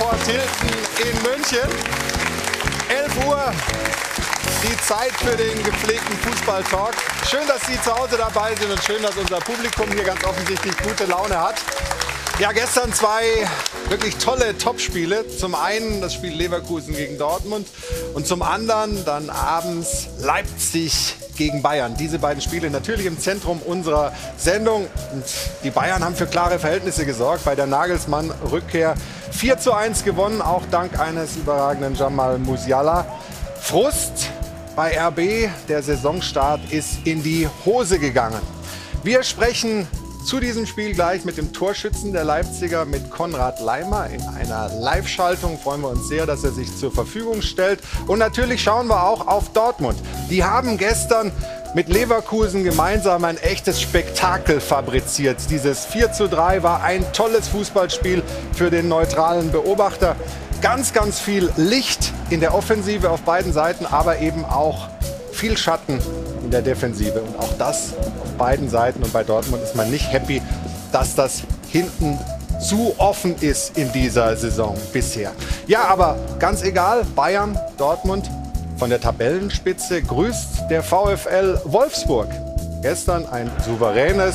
Fraport Hilton in München. 11 Uhr, die Zeit für den gepflegten Fußballtalk. Schön, dass Sie zu Hause dabei sind und schön, dass unser Publikum hier ganz offensichtlich gute Laune hat. Ja, gestern zwei wirklich tolle Topspiele. Zum einen das Spiel Leverkusen gegen Dortmund und zum anderen dann abends Leipzig gegen Bayern. Diese beiden Spiele natürlich im Zentrum unserer Sendung. Und die Bayern haben für klare Verhältnisse gesorgt bei der Nagelsmann-Rückkehr. 4:1 gewonnen, auch dank eines überragenden Jamal Musiala. Frust bei RB, der Saisonstart ist in die Hose gegangen. Wir sprechen zu diesem Spiel gleich mit dem Torschützen der Leipziger, mit Konrad Laimer in einer Live-Schaltung. Freuen wir uns sehr, dass er sich zur Verfügung stellt. Und natürlich schauen wir auch auf Dortmund. Die haben gestern mit Leverkusen gemeinsam ein echtes Spektakel fabriziert. Dieses 4:3 war ein tolles Fußballspiel für den neutralen Beobachter. Ganz, ganz viel Licht in der Offensive auf beiden Seiten, aber eben auch viel Schatten in der Defensive. Und auch das auf beiden Seiten. Und bei Dortmund ist man nicht happy, dass das hinten zu offen ist in dieser Saison bisher. Ja, aber ganz egal, Bayern, Dortmund, von der Tabellenspitze grüßt der VfL Wolfsburg. Gestern ein souveränes,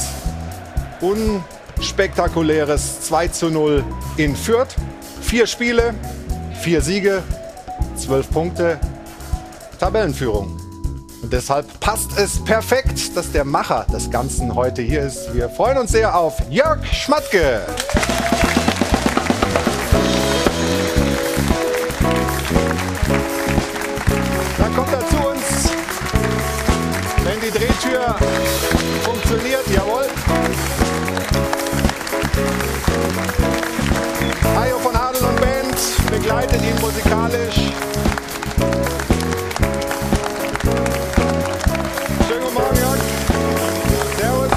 unspektakuläres 2:0 in Fürth. 4 Spiele, 4 Siege, 12 Punkte, Tabellenführung. Und deshalb passt es perfekt, dass der Macher des Ganzen heute hier ist. Wir freuen uns sehr auf Jörg Schmatke. Dann kommt er zu uns, wenn die Drehtür funktioniert. Jawohl. Hajo von Adel und Band begleitet ihn musikalisch. Schönen guten Morgen, Jörg. Servus.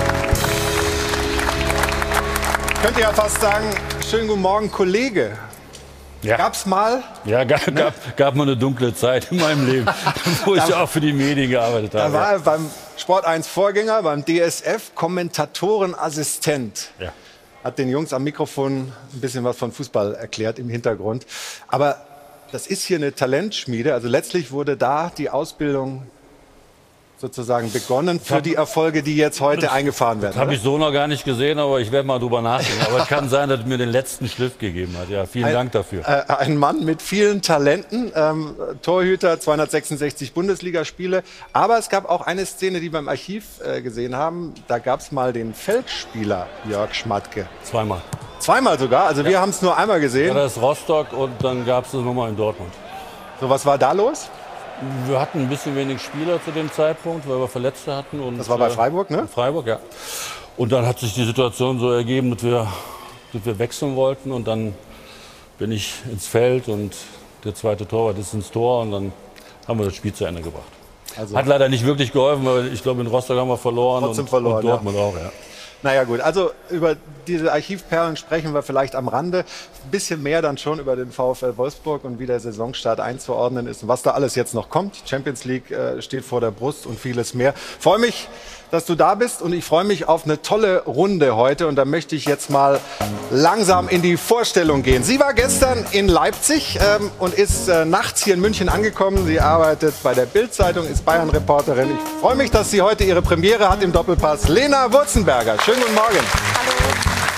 Könnt ihr ja fast sagen, schönen guten Morgen, Kollege. Ja. Gab's mal? Ja, gab mal eine dunkle Zeit in meinem Leben, wo ich auch für die Medien gearbeitet habe. Da war er beim Sport 1 Vorgänger, beim DSF, Kommentatorenassistent. Ja. Hat den Jungs am Mikrofon ein bisschen was von Fußball erklärt im Hintergrund. Aber das ist hier eine Talentschmiede. Also letztlich wurde da die Ausbildung sozusagen begonnen für die Erfolge, die jetzt heute eingefahren werden. Das habe ich so noch gar nicht gesehen, aber ich werde mal drüber nachdenken. Aber es kann sein, dass es mir den letzten Schliff gegeben hat. Ja, vielen Dank dafür. Ein Mann mit vielen Talenten, Torhüter, 266 Bundesligaspiele. Aber es gab auch eine Szene, die wir im Archiv gesehen haben. Da gab es mal den Feldspieler Jörg Schmatke. Zweimal. Zweimal sogar? Also wir haben es nur einmal gesehen. Ja, das ist Rostock und dann gab es das nochmal in Dortmund. So, was war da los? Wir hatten ein bisschen wenig Spieler zu dem Zeitpunkt, weil wir Verletzte hatten. Und, das war bei Freiburg, ne? Freiburg, ja. Und dann hat sich die Situation so ergeben, dass wir wechseln wollten. Und dann bin ich ins Feld und der zweite Torwart ist ins Tor. Und dann haben wir das Spiel zu Ende gebracht. Also hat leider nicht wirklich geholfen, weil ich glaube, in Rostock haben wir verloren. Trotzdem verloren, und Dortmund ja. Auch, ja. Naja gut, also über diese Archivperlen sprechen wir vielleicht am Rande. Ein bisschen mehr dann schon über den VfL Wolfsburg und wie der Saisonstart einzuordnen ist und was da alles jetzt noch kommt. Champions League steht vor der Brust und vieles mehr. Ich freue mich, dass du da bist und ich freue mich auf eine tolle Runde heute. Und da möchte ich jetzt mal langsam in die Vorstellung gehen. Sie war gestern in Leipzig und ist nachts hier in München angekommen. Sie arbeitet bei der Bild-Zeitung, ist Bayern-Reporterin. Ich freue mich, dass sie heute ihre Premiere hat im Doppelpass. Lena Wurzenberger, schönen guten Morgen. Hallo.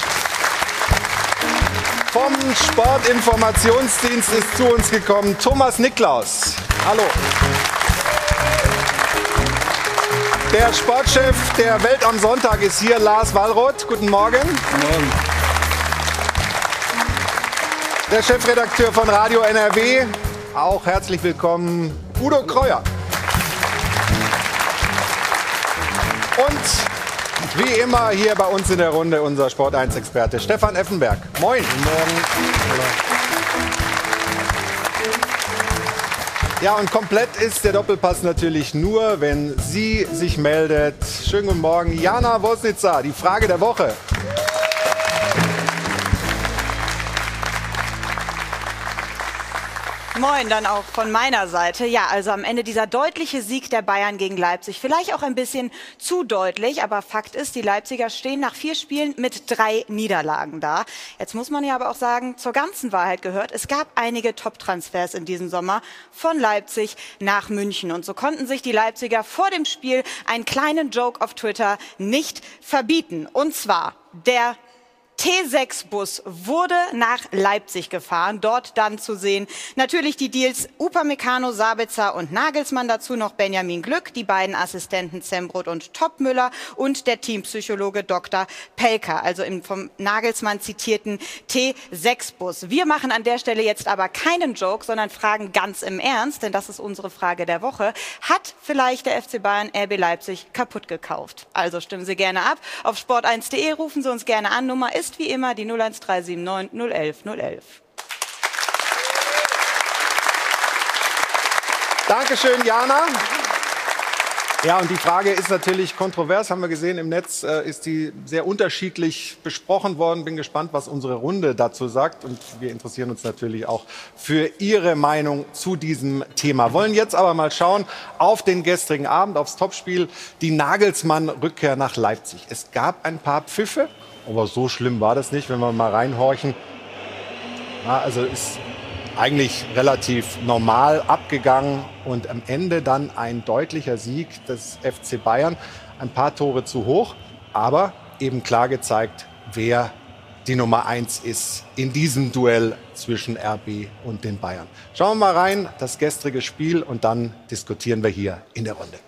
Vom Sportinformationsdienst ist zu uns gekommen Thomas Niklaus. Hallo. Der Sportchef der Welt am Sonntag ist hier, Lars Wallroth. Guten Morgen. Guten Morgen. Der Chefredakteur von Radio NRW, auch herzlich willkommen, Udo Kreuer. Und wie immer hier bei uns in der Runde unser Sport 1-Experte Stefan Effenberg. Moin. Guten Morgen. Ja, und komplett ist der Doppelpass natürlich nur, wenn sie sich meldet. Schönen guten Morgen, Jana Wosnica, die Frage der Woche. Moin, dann auch von meiner Seite. Ja, also am Ende dieser deutliche Sieg der Bayern gegen Leipzig. Vielleicht auch ein bisschen zu deutlich, aber Fakt ist, die Leipziger stehen nach 4 Spielen mit 3 Niederlagen da. Jetzt muss man ja aber auch sagen, zur ganzen Wahrheit gehört, es gab einige Top-Transfers in diesem Sommer von Leipzig nach München. Und so konnten sich die Leipziger vor dem Spiel einen kleinen Joke auf Twitter nicht verbieten. Und zwar der T6-Bus wurde nach Leipzig gefahren, dort dann zu sehen natürlich die Deals Upamecano, Sabitzer und Nagelsmann, dazu noch Benjamin Glück, die beiden Assistenten Zembrodt und Topmüller und der Teampsychologe Dr. Pelker, also im vom Nagelsmann zitierten T6-Bus. Wir machen an der Stelle jetzt aber keinen Joke, sondern fragen ganz im Ernst, denn das ist unsere Frage der Woche. Hat vielleicht der FC Bayern RB Leipzig kaputt gekauft? Also stimmen Sie gerne ab. Auf sport1.de rufen Sie uns gerne an. Nummer ist wie immer die 01379 011 011. Dankeschön, Jana. Ja, und die Frage ist natürlich kontrovers, haben wir gesehen, im Netz ist die sehr unterschiedlich besprochen worden. Bin gespannt, was unsere Runde dazu sagt. Und wir interessieren uns natürlich auch für Ihre Meinung zu diesem Thema. Wollen jetzt aber mal schauen auf den gestrigen Abend, aufs Topspiel, die Nagelsmann-Rückkehr nach Leipzig. Es gab ein paar Pfiffe, aber so schlimm war das nicht, wenn wir mal reinhorchen. Ja, also ist eigentlich relativ normal abgegangen und am Ende dann ein deutlicher Sieg des FC Bayern. Ein paar Tore zu hoch, aber eben klar gezeigt, wer die Nummer 1 ist in diesem Duell zwischen RB und den Bayern. Schauen wir mal rein, das gestrige Spiel, und dann diskutieren wir hier in der Runde.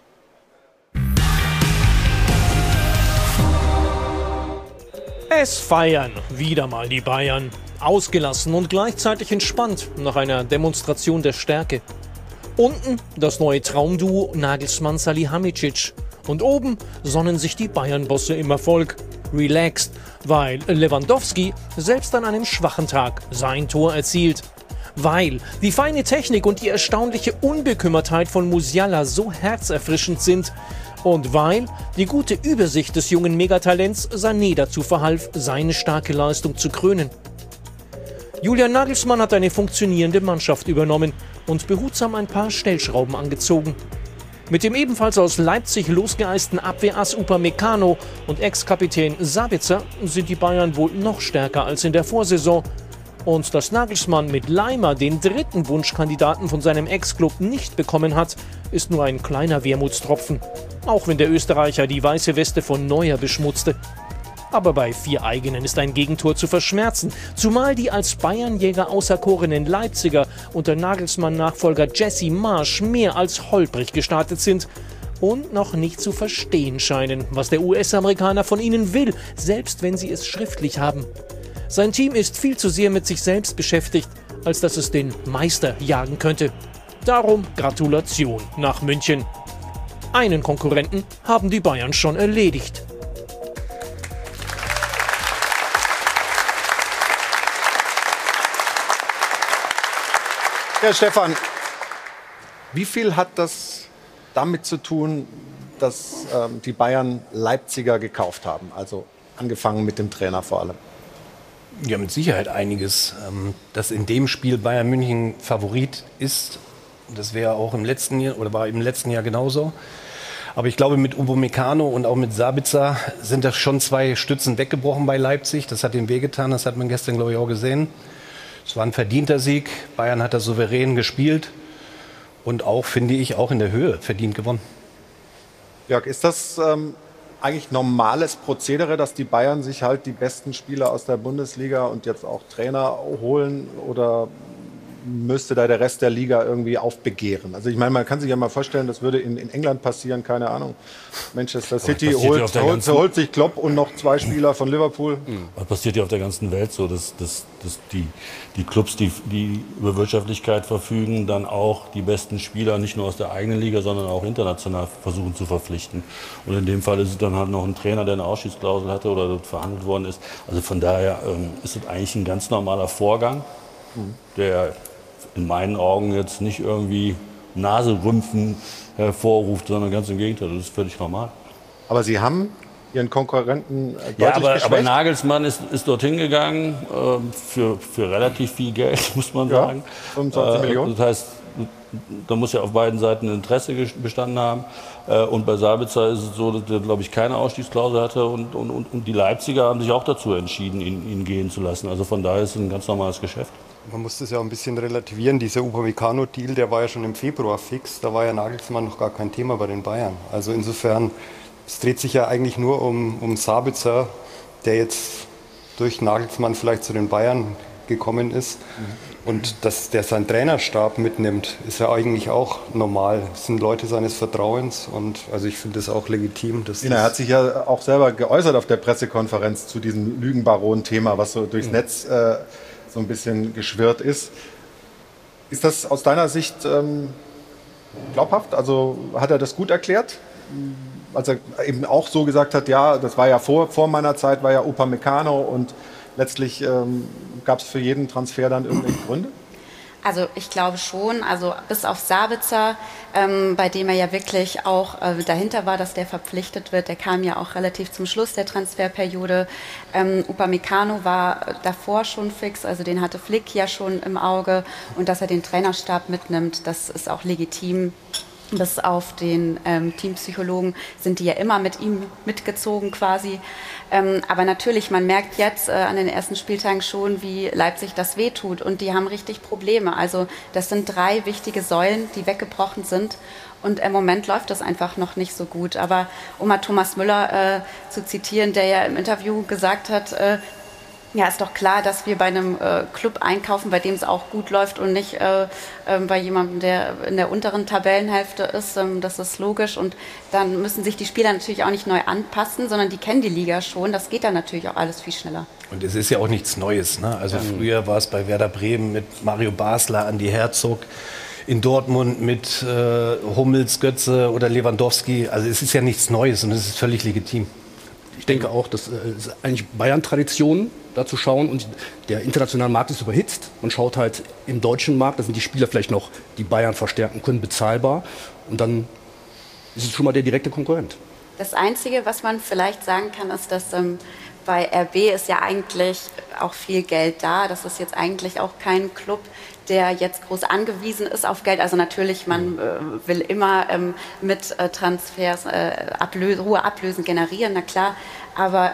Es feiern wieder mal die Bayern. Ausgelassen und gleichzeitig entspannt nach einer Demonstration der Stärke. Unten das neue Traumduo Nagelsmann-Salihamidzic. Und oben sonnen sich die Bayern-Bosse im Erfolg. Relaxed, weil Lewandowski selbst an einem schwachen Tag sein Tor erzielt. Weil die feine Technik und die erstaunliche Unbekümmertheit von Musiala so herzerfrischend sind. Und weil die gute Übersicht des jungen Megatalents Sané dazu verhalf, seine starke Leistung zu krönen. Julian Nagelsmann hat eine funktionierende Mannschaft übernommen und behutsam ein paar Stellschrauben angezogen. Mit dem ebenfalls aus Leipzig losgeeisten Abwehrass Upamecano und Ex-Kapitän Sabitzer sind die Bayern wohl noch stärker als in der Vorsaison. Und dass Nagelsmann mit Leimer den dritten Wunschkandidaten von seinem Ex-Club nicht bekommen hat, ist nur ein kleiner Wermutstropfen. Auch wenn der Österreicher die weiße Weste von Neuer beschmutzte. Aber bei 4 eigenen ist ein Gegentor zu verschmerzen, zumal die als Bayernjäger auserkorenen Leipziger unter Nagelsmann-Nachfolger Jesse Marsch mehr als holprig gestartet sind und noch nicht zu verstehen scheinen, was der US-Amerikaner von ihnen will, selbst wenn sie es schriftlich haben. Sein Team ist viel zu sehr mit sich selbst beschäftigt, als dass es den Meister jagen könnte. Darum Gratulation nach München. Einen Konkurrenten haben die Bayern schon erledigt. Ja, Stefan, wie viel hat das damit zu tun, dass die Bayern Leipziger gekauft haben? Also angefangen mit dem Trainer vor allem. Ja, mit Sicherheit einiges. Dass in dem Spiel Bayern München Favorit ist, das wäre auch im letzten Jahr oder war im letzten Jahr genauso. Aber ich glaube, mit Upamecano und auch mit Sabitzer sind da schon 2 Stützen weggebrochen bei Leipzig. Das hat ihm wehgetan, das hat man gestern, glaube ich, auch gesehen. Es war ein verdienter Sieg. Bayern hat da souverän gespielt und auch, finde ich, auch in der Höhe verdient gewonnen. Jörg, ist das eigentlich normales Prozedere, dass die Bayern sich halt die besten Spieler aus der Bundesliga und jetzt auch Trainer holen, oder müsste da der Rest der Liga irgendwie aufbegehren? Also ich meine, man kann sich ja mal vorstellen, das würde in England passieren, keine Ahnung. Manchester City holt sich Klopp und noch 2 Spieler von Liverpool. Das passiert ja auf der ganzen Welt so, dass die Clubs, die über Wirtschaftlichkeit verfügen, dann auch die besten Spieler nicht nur aus der eigenen Liga, sondern auch international versuchen zu verpflichten. Und in dem Fall ist es dann halt noch ein Trainer, der eine Ausschiedsklausel hatte oder dort verhandelt worden ist. Also von daher ist es eigentlich ein ganz normaler Vorgang, der in meinen Augen jetzt nicht irgendwie Naserümpfen hervorruft, sondern ganz im Gegenteil, das ist völlig normal. Aber Sie haben ihren Konkurrenten deutlich Ja, aber geschwächt. Nagelsmann ist dorthin gegangen für relativ viel Geld, muss man sagen. 25 Millionen. Das heißt, da muss ja auf beiden Seiten ein Interesse bestanden haben. Und bei Sabitzer ist es so, dass er, glaube ich, keine Ausstiegsklausel hatte. Und die Leipziger haben sich auch dazu entschieden, ihn gehen zu lassen. Also von daher ist es ein ganz normales Geschäft. Man muss das ja ein bisschen relativieren. Dieser Upamecano-Deal, der war ja schon im Februar fix. Da war ja Nagelsmann noch gar kein Thema bei den Bayern. Also insofern, es dreht sich ja eigentlich nur um Sabitzer, der jetzt durch Nagelsmann vielleicht zu den Bayern gekommen ist. Und dass der seinen Trainerstab mitnimmt, ist ja eigentlich auch normal. Das sind Leute seines Vertrauens und also ich finde das auch legitim. Er hat sich ja auch selber geäußert auf der Pressekonferenz zu diesem Lügenbaron-Thema, was so durchs Netz so ein bisschen geschwirrt ist. Ist das aus deiner Sicht glaubhaft? Also hat er das gut erklärt? Als er eben auch so gesagt hat, ja, das war ja vor meiner Zeit, war ja Upamecano und letztlich gab es für jeden Transfer dann irgendwelche Gründe? Also ich glaube schon, also bis auf Sabitzer, bei dem er ja wirklich auch dahinter war, dass der verpflichtet wird, der kam ja auch relativ zum Schluss der Transferperiode. Upamecano war davor schon fix, also den hatte Flick ja schon im Auge und dass er den Trainerstab mitnimmt, das ist auch legitim. Bis auf den Teampsychologen sind die ja immer mit ihm mitgezogen quasi. Aber natürlich, man merkt jetzt an den ersten Spieltagen schon, wie Leipzig das wehtut. Und die haben richtig Probleme. Also das sind 3 wichtige Säulen, die weggebrochen sind. Und im Moment läuft das einfach noch nicht so gut. Aber um mal Thomas Müller zu zitieren, der ja im Interview gesagt hat, ja, ist doch klar, dass wir bei einem Club einkaufen, bei dem es auch gut läuft und nicht bei jemandem, der in der unteren Tabellenhälfte ist. Das ist logisch und dann müssen sich die Spieler natürlich auch nicht neu anpassen, sondern die kennen die Liga schon. Das geht dann natürlich auch alles viel schneller. Und es ist ja auch nichts Neues, ne? Also früher war es bei Werder Bremen mit Mario Basler, Andi Herzog, in Dortmund mit Hummels, Götze oder Lewandowski. Also es ist ja nichts Neues und es ist völlig legitim. Ich denke auch, das ist eigentlich Bayern-Tradition, da zu schauen. Und der internationale Markt ist überhitzt. Man schaut halt im deutschen Markt, da sind die Spieler vielleicht noch, die Bayern verstärken können, bezahlbar. Und dann ist es schon mal der direkte Konkurrent. Das Einzige, was man vielleicht sagen kann, ist, dass bei RB ist ja eigentlich auch viel Geld da. Das ist jetzt eigentlich auch kein Club, der jetzt groß angewiesen ist auf Geld. Also natürlich, man will immer mit Transfers hohe Ablösen generieren, na klar. Aber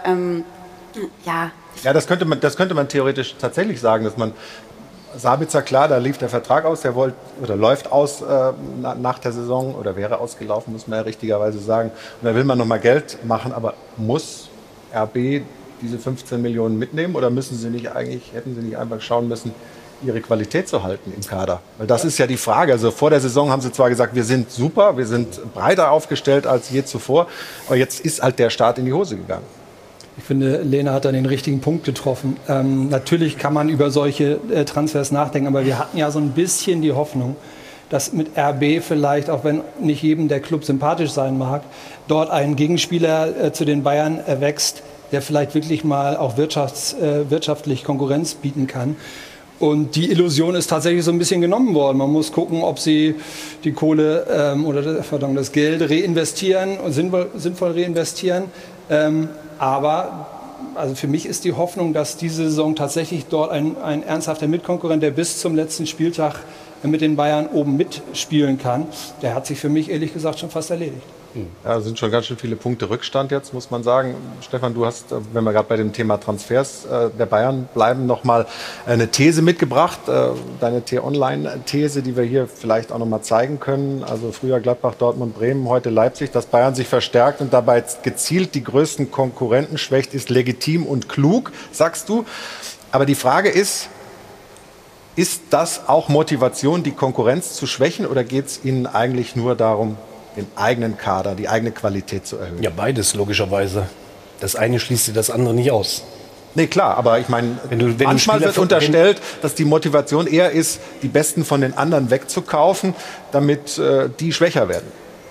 ja. Ja, das könnte man theoretisch tatsächlich sagen, dass man Sabitzer, klar, da lief der Vertrag aus, der läuft aus nach der Saison oder wäre ausgelaufen, muss man ja richtigerweise sagen. Und da will man nochmal Geld machen, aber muss RB diese 15 Millionen mitnehmen oder hätten sie nicht einfach schauen müssen, ihre Qualität zu halten im Kader? Weil das ist ja die Frage. Also vor der Saison haben sie zwar gesagt, wir sind super, wir sind breiter aufgestellt als je zuvor, aber jetzt ist halt der Start in die Hose gegangen. Ich finde, Lena hat da den richtigen Punkt getroffen. Natürlich kann man über solche Transfers nachdenken, aber wir hatten ja so ein bisschen die Hoffnung, dass mit RB vielleicht, auch wenn nicht jedem der Club sympathisch sein mag, dort ein Gegenspieler zu den Bayern erwächst, der vielleicht wirklich mal auch wirtschaftlich Konkurrenz bieten kann. Und die Illusion ist tatsächlich so ein bisschen genommen worden. Man muss gucken, ob sie die Kohle das Geld reinvestieren und sinnvoll reinvestieren. Aber also für mich ist die Hoffnung, dass diese Saison tatsächlich dort ein ernsthafter Mitkonkurrent, der bis zum letzten Spieltag mit den Bayern oben mitspielen kann, der hat sich für mich ehrlich gesagt schon fast erledigt. Ja, sind schon ganz schön viele Punkte Rückstand jetzt, muss man sagen. Stefan, du hast, wenn wir gerade bei dem Thema Transfers der Bayern bleiben, nochmal eine These mitgebracht. Deine T-Online-These, die wir hier vielleicht auch nochmal zeigen können. Also früher Gladbach, Dortmund, Bremen, heute Leipzig. Dass Bayern sich verstärkt und dabei gezielt die größten Konkurrenten schwächt, ist legitim und klug, sagst du. Aber die Frage ist das auch Motivation, die Konkurrenz zu schwächen, oder geht es Ihnen eigentlich nur darum, den eigenen Kader, die eigene Qualität zu erhöhen? Ja, beides logischerweise. Das eine schließt das andere nicht aus. Nee, klar, aber ich meine, manchmal wird unterstellt, dass die Motivation eher ist, die Besten von den anderen wegzukaufen, damit die schwächer werden.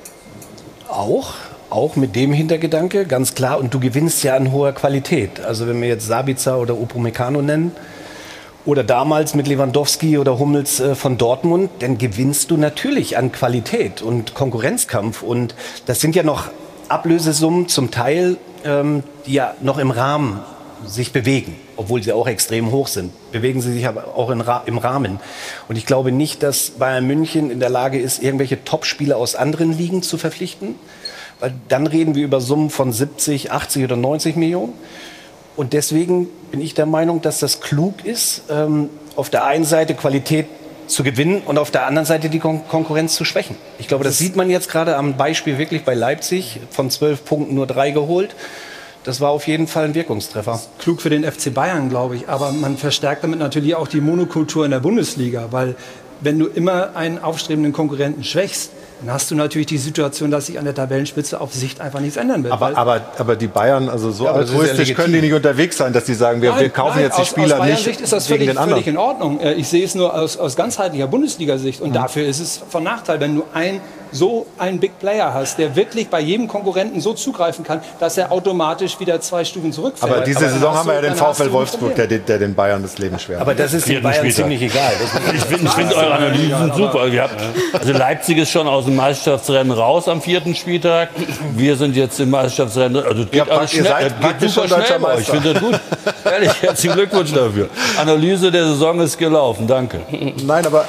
Auch mit dem Hintergedanke, ganz klar. Und du gewinnst ja an hoher Qualität. Also wenn wir jetzt Sabitzer oder Upamecano nennen, oder damals mit Lewandowski oder Hummels von Dortmund, dann gewinnst du natürlich an Qualität und Konkurrenzkampf. Und das sind ja noch Ablösesummen zum Teil die ja noch im Rahmen sich bewegen, obwohl sie auch extrem hoch sind, bewegen sie sich aber auch im Rahmen. Und ich glaube nicht, dass Bayern München in der Lage ist, irgendwelche Topspieler aus anderen Ligen zu verpflichten. Weil dann reden wir über Summen von 70, 80 oder 90 Millionen. Und deswegen bin ich der Meinung, dass das klug ist, auf der einen Seite Qualität zu gewinnen und auf der anderen Seite die Konkurrenz zu schwächen. Ich glaube, das sieht man jetzt gerade am Beispiel wirklich bei Leipzig, von 12 Punkten nur 3 geholt. Das war auf jeden Fall ein Wirkungstreffer. Klug für den FC Bayern, glaube ich. Aber man verstärkt damit natürlich auch die Monokultur in der Bundesliga. Weil wenn du immer einen aufstrebenden Konkurrenten schwächst, dann hast du natürlich die Situation, dass sich an der Tabellenspitze auf Sicht einfach nichts ändern wird. Aber die Bayern, also so altruistisch ja können die nicht unterwegs sein, dass die sagen, wir kaufen jetzt die Spieler aus nicht Sicht ist das wegen den anderen. völlig in Ordnung. Ich sehe es nur aus ganzheitlicher Bundesliga-Sicht. Und dafür ist es von Nachteil, wenn du einen Big Player hast, der wirklich bei jedem Konkurrenten so zugreifen kann, dass er automatisch wieder 2 Stufen zurückfällt. Aber diese Saison haben wir ja den VfL Wolfsburg, der den Bayern das Leben schwer macht. Aber das ist den Bayern ziemlich egal. Ich finde eure Analysen super. Also Leipzig ist schon aus dem Meisterschaftsrennen raus am 4. Spieltag. Wir sind jetzt im Meisterschaftsrennen. Also geht alles schnell. Geht super schnell bei euch. Ich finde das gut. Ehrlich, herzlichen Glückwunsch dafür. Analyse der Saison ist gelaufen. Danke. Nein, aber...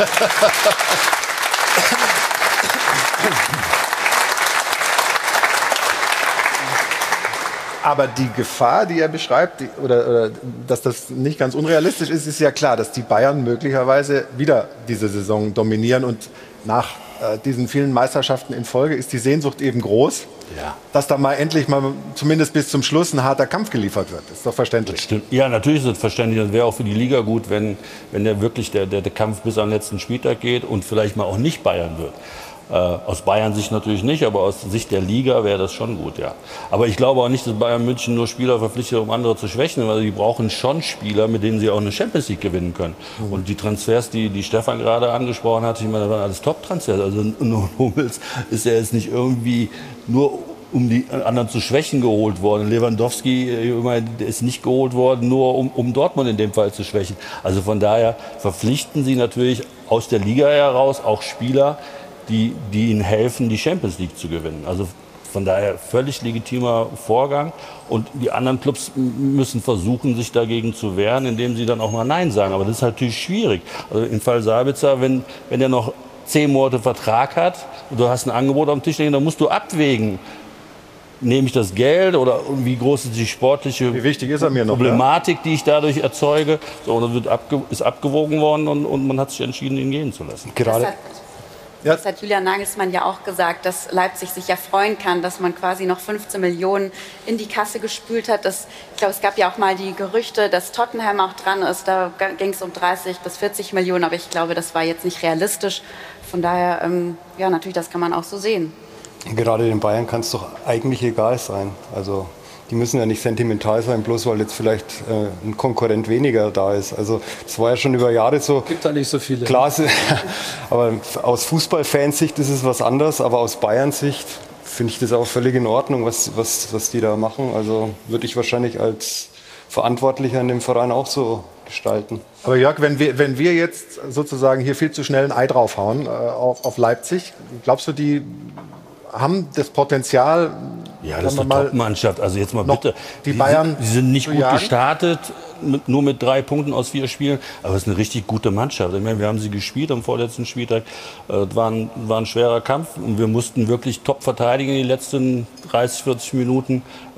Aber die Gefahr, die er beschreibt, oder dass das nicht ganz unrealistisch ist, ist ja klar, dass die Bayern möglicherweise wieder diese Saison dominieren. Und nach diesen vielen Meisterschaften in Folge ist die Sehnsucht eben groß, dass da mal endlich mal zumindest bis zum Schluss ein harter Kampf geliefert wird. Das ist doch verständlich. Stimmt. Ja, natürlich ist es verständlich. Das wäre auch für die Liga gut, wenn der wirklich der Kampf bis am letzten Spieltag geht und vielleicht mal auch nicht Bayern wird. Aus Bayern-Sicht natürlich nicht, aber aus Sicht der Liga wäre das schon gut, ja. Aber ich glaube auch nicht, dass Bayern München nur Spieler verpflichtet, um andere zu schwächen, weil die brauchen schon Spieler, mit denen sie auch eine Champions League gewinnen können. Und die Transfers, die Stefan gerade angesprochen hat, ich meine, das waren alles Top-Transfers. Also Hummels ist ja jetzt nicht irgendwie nur um die anderen zu schwächen geholt worden. Lewandowski, der ist nicht geholt worden, nur um Dortmund in dem Fall zu schwächen. Also von daher verpflichten sie natürlich aus der Liga heraus auch Spieler, die ihnen helfen, die Champions League zu gewinnen. Also von daher völlig legitimer Vorgang. Und die anderen Clubs müssen versuchen, sich dagegen zu wehren, indem sie dann auch mal Nein sagen. Aber das ist natürlich schwierig. Also im Fall Sabitzer, wenn er noch 10 Monate Vertrag hat und du hast ein Angebot am Tisch liegen, dann musst du abwägen. Nehme ich das Geld oder wie groß ist die sportliche wie wichtig ist er mir noch, Problematik, die ich dadurch erzeuge? So, und dann ist abgewogen worden und man hat sich entschieden, ihn gehen zu lassen. Das hat Julian Nagelsmann ja auch gesagt, dass Leipzig sich ja freuen kann, dass man quasi noch 15 Millionen in die Kasse gespült hat. Ich glaube, es gab ja auch mal die Gerüchte, dass Tottenham auch dran ist. Da ging es um 30 bis 40 Millionen, aber ich glaube, das war jetzt nicht realistisch. Von daher, ja, natürlich, das kann man auch so sehen. Gerade den Bayern kann es doch eigentlich egal sein. Also die müssen ja nicht sentimental sein, bloß weil jetzt vielleicht ein Konkurrent weniger da ist. Also das war ja schon über Jahre so. Gibt da nicht so viele. Klar, aber aus Fußballfansicht ist es was anderes, aber aus Bayern-Sicht finde ich das auch völlig in Ordnung, was die da machen. Also würde ich wahrscheinlich als Verantwortlicher in dem Verein auch so gestalten. Aber Jörg, wenn wir jetzt sozusagen hier viel zu schnell ein Ei draufhauen auf Leipzig, glaubst du, die haben das Potenzial? Ja, das ist eine Top-Mannschaft. Also jetzt mal bitte. Die Bayern die sind nicht gut jagen? gestartet, nur mit 3 Punkten aus 4 Spielen. Aber es ist eine richtig gute Mannschaft. Ich meine, wir haben sie gespielt am vorletzten Spieltag. War ein schwerer Kampf. Und wir mussten wirklich top verteidigen in den letzten 30, 40 Minuten,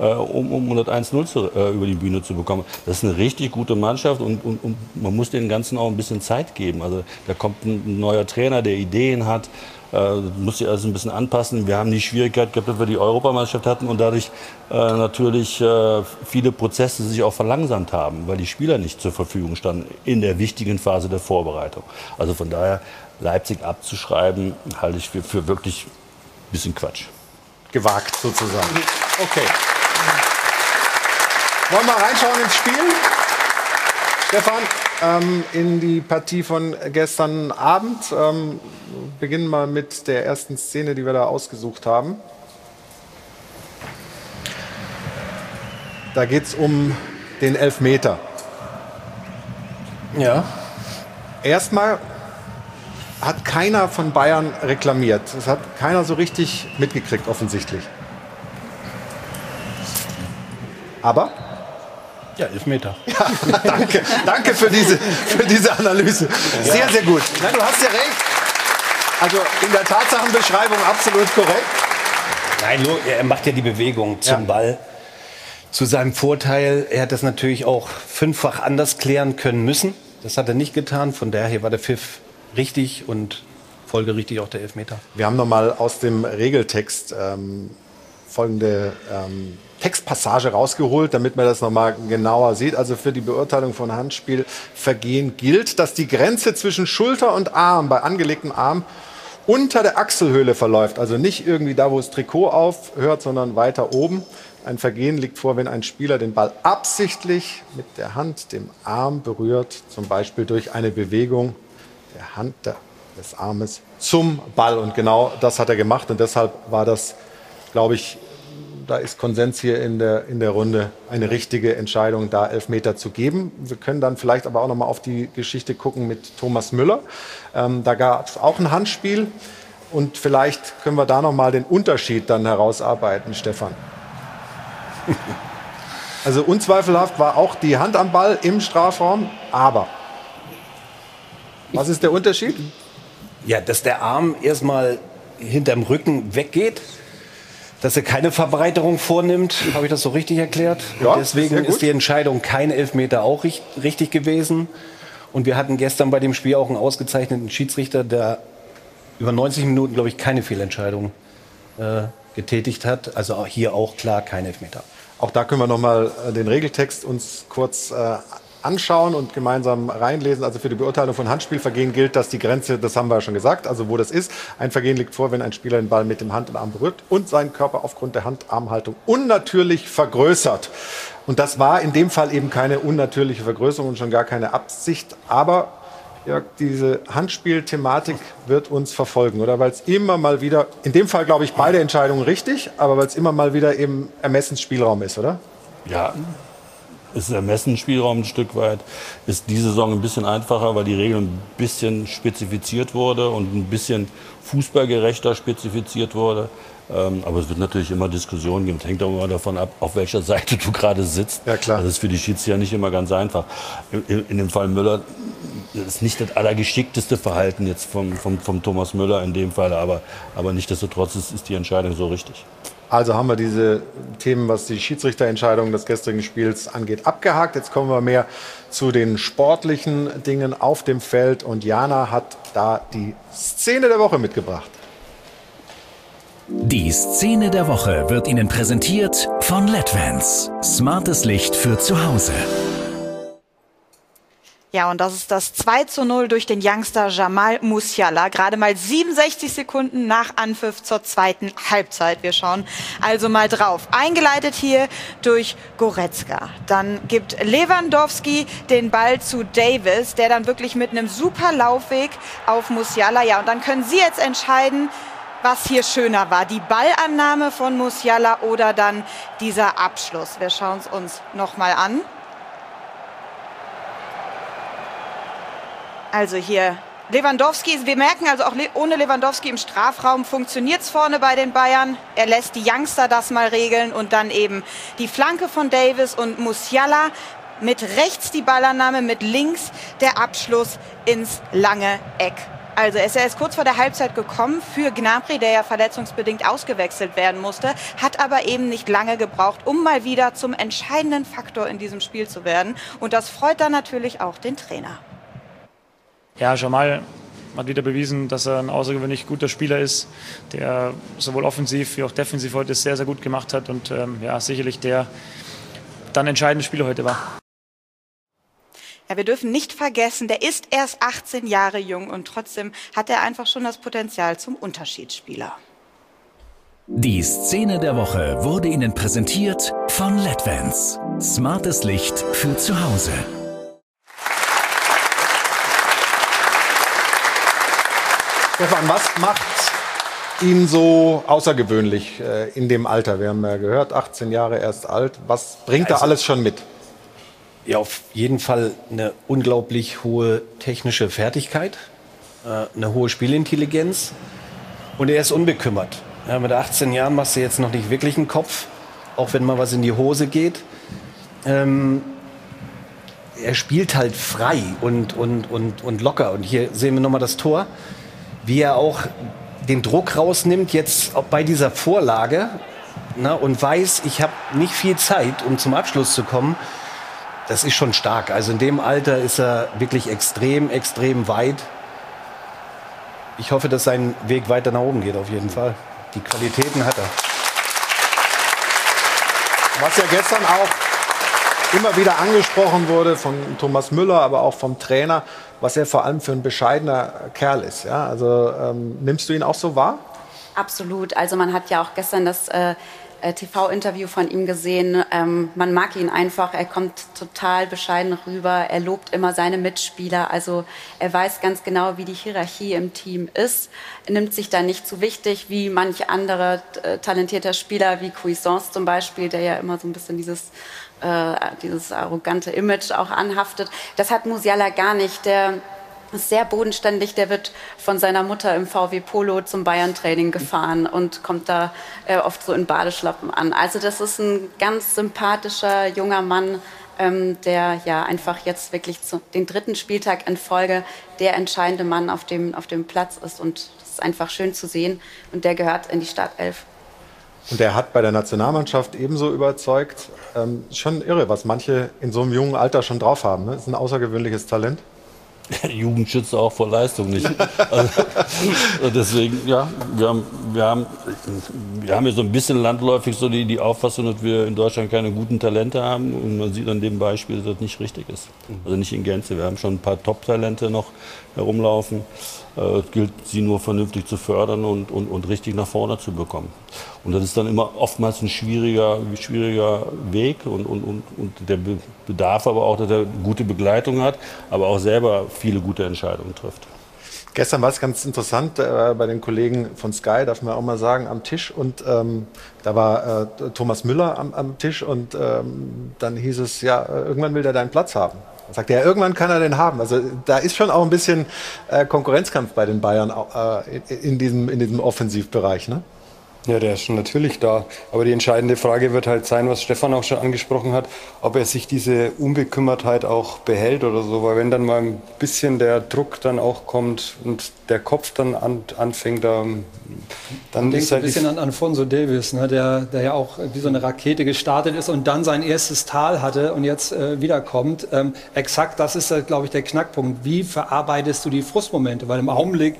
um das 1-0 über die Bühne zu bekommen. Das ist eine richtig gute Mannschaft. Und man muss den Ganzen auch ein bisschen Zeit geben. Also da kommt ein neuer Trainer, der Ideen hat. Muss sich alles ein bisschen anpassen. Wir haben die Schwierigkeit gehabt, dass wir die Europameisterschaft hatten und dadurch natürlich viele Prozesse sich auch verlangsamt haben, weil die Spieler nicht zur Verfügung standen in der wichtigen Phase der Vorbereitung. Also von daher, Leipzig abzuschreiben, halte ich für wirklich ein bisschen Quatsch. Gewagt sozusagen. Okay. Wollen wir reinschauen ins Spiel? Stefan, in die Partie von gestern Abend. Beginnen wir mit der ersten Szene, die wir da ausgesucht haben. Da geht es um den Elfmeter. Ja. Erstmal hat keiner von Bayern reklamiert. Das hat keiner so richtig mitgekriegt, offensichtlich. Aber? Ja, Elfmeter. Ja, danke für diese Analyse. Sehr, sehr gut. Nein, du hast ja recht. Also in der Tatsachenbeschreibung absolut korrekt. Nein, nur, er macht ja die Bewegung zum Ball. Zu seinem Vorteil, er hat das natürlich auch 5-fach anders klären können müssen. Das hat er nicht getan. Von daher war der Pfiff richtig und folgerichtig auch der Elfmeter. Wir haben nochmal aus dem Regeltext folgende Textpassage rausgeholt, damit man das nochmal genauer sieht. Also für die Beurteilung von Handspielvergehen gilt, dass die Grenze zwischen Schulter und Arm bei angelegtem Arm unter der Achselhöhle verläuft. Also nicht irgendwie da, wo das Trikot aufhört, sondern weiter oben. Ein Vergehen liegt vor, wenn ein Spieler den Ball absichtlich mit der Hand dem Arm berührt, zum Beispiel durch eine Bewegung der Hand des Armes zum Ball. Und genau das hat er gemacht. Und deshalb war das, glaube ich, da ist Konsens hier in der Runde, eine richtige Entscheidung, da Elfmeter zu geben. Wir können dann vielleicht aber auch noch mal auf die Geschichte gucken mit Thomas Müller. Da gab es auch ein Handspiel. Und vielleicht können wir da noch mal den Unterschied dann herausarbeiten, Stefan. Also unzweifelhaft war auch die Hand am Ball im Strafraum. Aber was ist der Unterschied? Ja, dass der Arm erstmal hinterm Rücken weggeht. Dass er keine Verbreiterung vornimmt, habe ich das so richtig erklärt? Ja, deswegen ist die Entscheidung kein Elfmeter auch richtig gewesen. Und wir hatten gestern bei dem Spiel auch einen ausgezeichneten Schiedsrichter, der über 90 Minuten, glaube ich, keine Fehlentscheidung getätigt hat. Also auch hier auch klar kein Elfmeter. Auch da können wir noch mal den Regeltext uns kurz anschauen und gemeinsam reinlesen. Also für die Beurteilung von Handspielvergehen gilt, dass die Grenze, das haben wir ja schon gesagt, also wo das ist. Ein Vergehen liegt vor, wenn ein Spieler den Ball mit dem Hand und Arm berührt und seinen Körper aufgrund der Hand-Arm-Haltung unnatürlich vergrößert. Und das war in dem Fall eben keine unnatürliche Vergrößerung und schon gar keine Absicht. Aber ja, diese Handspielthematik wird uns verfolgen, oder? Weil es immer mal wieder, in dem Fall glaube ich beide Entscheidungen richtig, aber weil es immer mal wieder im Ermessensspielraum ist, oder? Ja, ist Ermessensspielraum ein Stück weit. Ist die Saison ein bisschen einfacher, weil die Regel ein bisschen spezifiziert wurde und ein bisschen fußballgerechter spezifiziert wurde. Aber es wird natürlich immer Diskussionen geben. Es hängt auch immer davon ab, auf welcher Seite du gerade sitzt. Ja, klar. Das ist für die Schiedsrichter nicht immer ganz einfach. In dem Fall Müller ist nicht das allergeschickteste Verhalten jetzt vom Thomas Müller in dem Fall, aber nichtsdestotrotz ist die Entscheidung so richtig. Also haben wir diese Themen, was die Schiedsrichterentscheidung des gestrigen Spiels angeht, abgehakt. Jetzt kommen wir mehr zu den sportlichen Dingen auf dem Feld. Und Jana hat da die Szene der Woche mitgebracht. Die Szene der Woche wird Ihnen präsentiert von LEDvans. Smartes Licht für zu Hause. Ja, und das ist das 2:0 durch den Youngster Jamal Musiala. Gerade mal 67 Sekunden nach Anpfiff zur zweiten Halbzeit. Wir schauen also mal drauf. Eingeleitet hier durch Goretzka. Dann gibt Lewandowski den Ball zu Davis, der dann wirklich mit einem super Laufweg auf Musiala. Ja, und dann können Sie jetzt entscheiden, was hier schöner war. Die Ballannahme von Musiala oder dann dieser Abschluss. Wir schauen es uns nochmal an. Also hier Lewandowski, wir merken also auch ohne Lewandowski im Strafraum funktioniert es vorne bei den Bayern. Er lässt die Youngster das mal regeln und dann eben die Flanke von Davis und Musiala mit rechts die Ballannahme, mit links der Abschluss ins lange Eck. Also er ist erst kurz vor der Halbzeit gekommen für Gnabry, der ja verletzungsbedingt ausgewechselt werden musste, hat aber eben nicht lange gebraucht, um mal wieder zum entscheidenden Faktor in diesem Spiel zu werden. Und das freut dann natürlich auch den Trainer. Ja, Jamal hat wieder bewiesen, dass er ein außergewöhnlich guter Spieler ist, der sowohl offensiv wie auch defensiv heute sehr, sehr gut gemacht hat und ja, sicherlich der dann entscheidende Spieler heute war. Ja, wir dürfen nicht vergessen, der ist erst 18 Jahre jung und trotzdem hat er einfach schon das Potenzial zum Unterschiedsspieler. Die Szene der Woche wurde Ihnen präsentiert von LEDvans. Smartes Licht für zu Hause. Stefan, was macht ihn so außergewöhnlich in dem Alter? Wir haben ja gehört, 18 Jahre erst alt. Was bringt er alles schon mit? Ja, auf jeden Fall eine unglaublich hohe technische Fertigkeit, eine hohe Spielintelligenz und er ist unbekümmert. Ja, mit 18 Jahren machst du jetzt noch nicht wirklich einen Kopf, auch wenn mal was in die Hose geht. er spielt halt frei und locker. Und hier sehen wir nochmal das Tor, wie er auch den Druck rausnimmt, jetzt auch bei dieser Vorlage, und weiß, ich habe nicht viel Zeit, um zum Abschluss zu kommen. Das ist schon stark. Also in dem Alter ist er wirklich extrem, extrem weit. Ich hoffe, dass sein Weg weiter nach oben geht, auf jeden Fall. Die Qualitäten hat er. Was ja gestern auch immer wieder angesprochen wurde von Thomas Müller, aber auch vom Trainer, was er vor allem für ein bescheidener Kerl ist. Ja? Also nimmst du ihn auch so wahr? Absolut. Also man hat ja auch gestern das TV-Interview von ihm gesehen. Man mag ihn einfach. Er kommt total bescheiden rüber. Er lobt immer seine Mitspieler. Also er weiß ganz genau, wie die Hierarchie im Team ist. Er nimmt sich da nicht zu wichtig wie manch andere talentierter Spieler, wie Cuisance zum Beispiel, der ja immer so ein bisschen dieses arrogante Image auch anhaftet. Das hat Musiala gar nicht. Der ist sehr bodenständig, der wird von seiner Mutter im VW Polo zum Bayern-Training gefahren und kommt da oft so in Badeschlappen an. Also das ist ein ganz sympathischer junger Mann, der ja einfach jetzt wirklich den 3. Spieltag in Folge der entscheidende Mann auf dem Platz ist. Und das ist einfach schön zu sehen und der gehört in die Startelf. Und der hat bei der Nationalmannschaft ebenso überzeugt. Schon irre, was manche in so einem jungen Alter schon drauf haben. Ne? Das ist ein außergewöhnliches Talent. Jugend schützt auch vor Leistung nicht. Also, deswegen, ja, wir haben ja so ein bisschen landläufig so die Auffassung, dass wir in Deutschland keine guten Talente haben. Und man sieht an dem Beispiel, dass das nicht richtig ist. Also nicht in Gänze. Wir haben schon ein paar Top-Talente noch herumlaufen. Es gilt, sie nur vernünftig zu fördern und richtig nach vorne zu bekommen. Und das ist dann immer oftmals ein schwieriger Weg und der bedarf aber auch, dass er gute Begleitung hat, aber auch selber viele gute Entscheidungen trifft. Gestern war es ganz interessant bei den Kollegen von Sky, darf man auch mal sagen, am Tisch. Und da war Thomas Müller am Tisch und dann hieß es, ja, irgendwann will der deinen Platz haben. Er sagte, ja, irgendwann kann er den haben. Also da ist schon auch ein bisschen Konkurrenzkampf bei den Bayern in diesem Offensivbereich, ne? Ja, der ist schon natürlich da. Aber die entscheidende Frage wird halt sein, was Stefan auch schon angesprochen hat, ob er sich diese Unbekümmertheit auch behält oder so. Weil wenn dann mal ein bisschen der Druck dann auch kommt und der Kopf dann anfängt, dann ist halt ein bisschen an Alphonso Davies, ne, der ja auch wie so eine Rakete gestartet ist und dann sein erstes Tal hatte und jetzt wiederkommt. Exakt, das ist, glaube ich, der Knackpunkt. Wie verarbeitest du die Frustmomente? Weil im Augenblick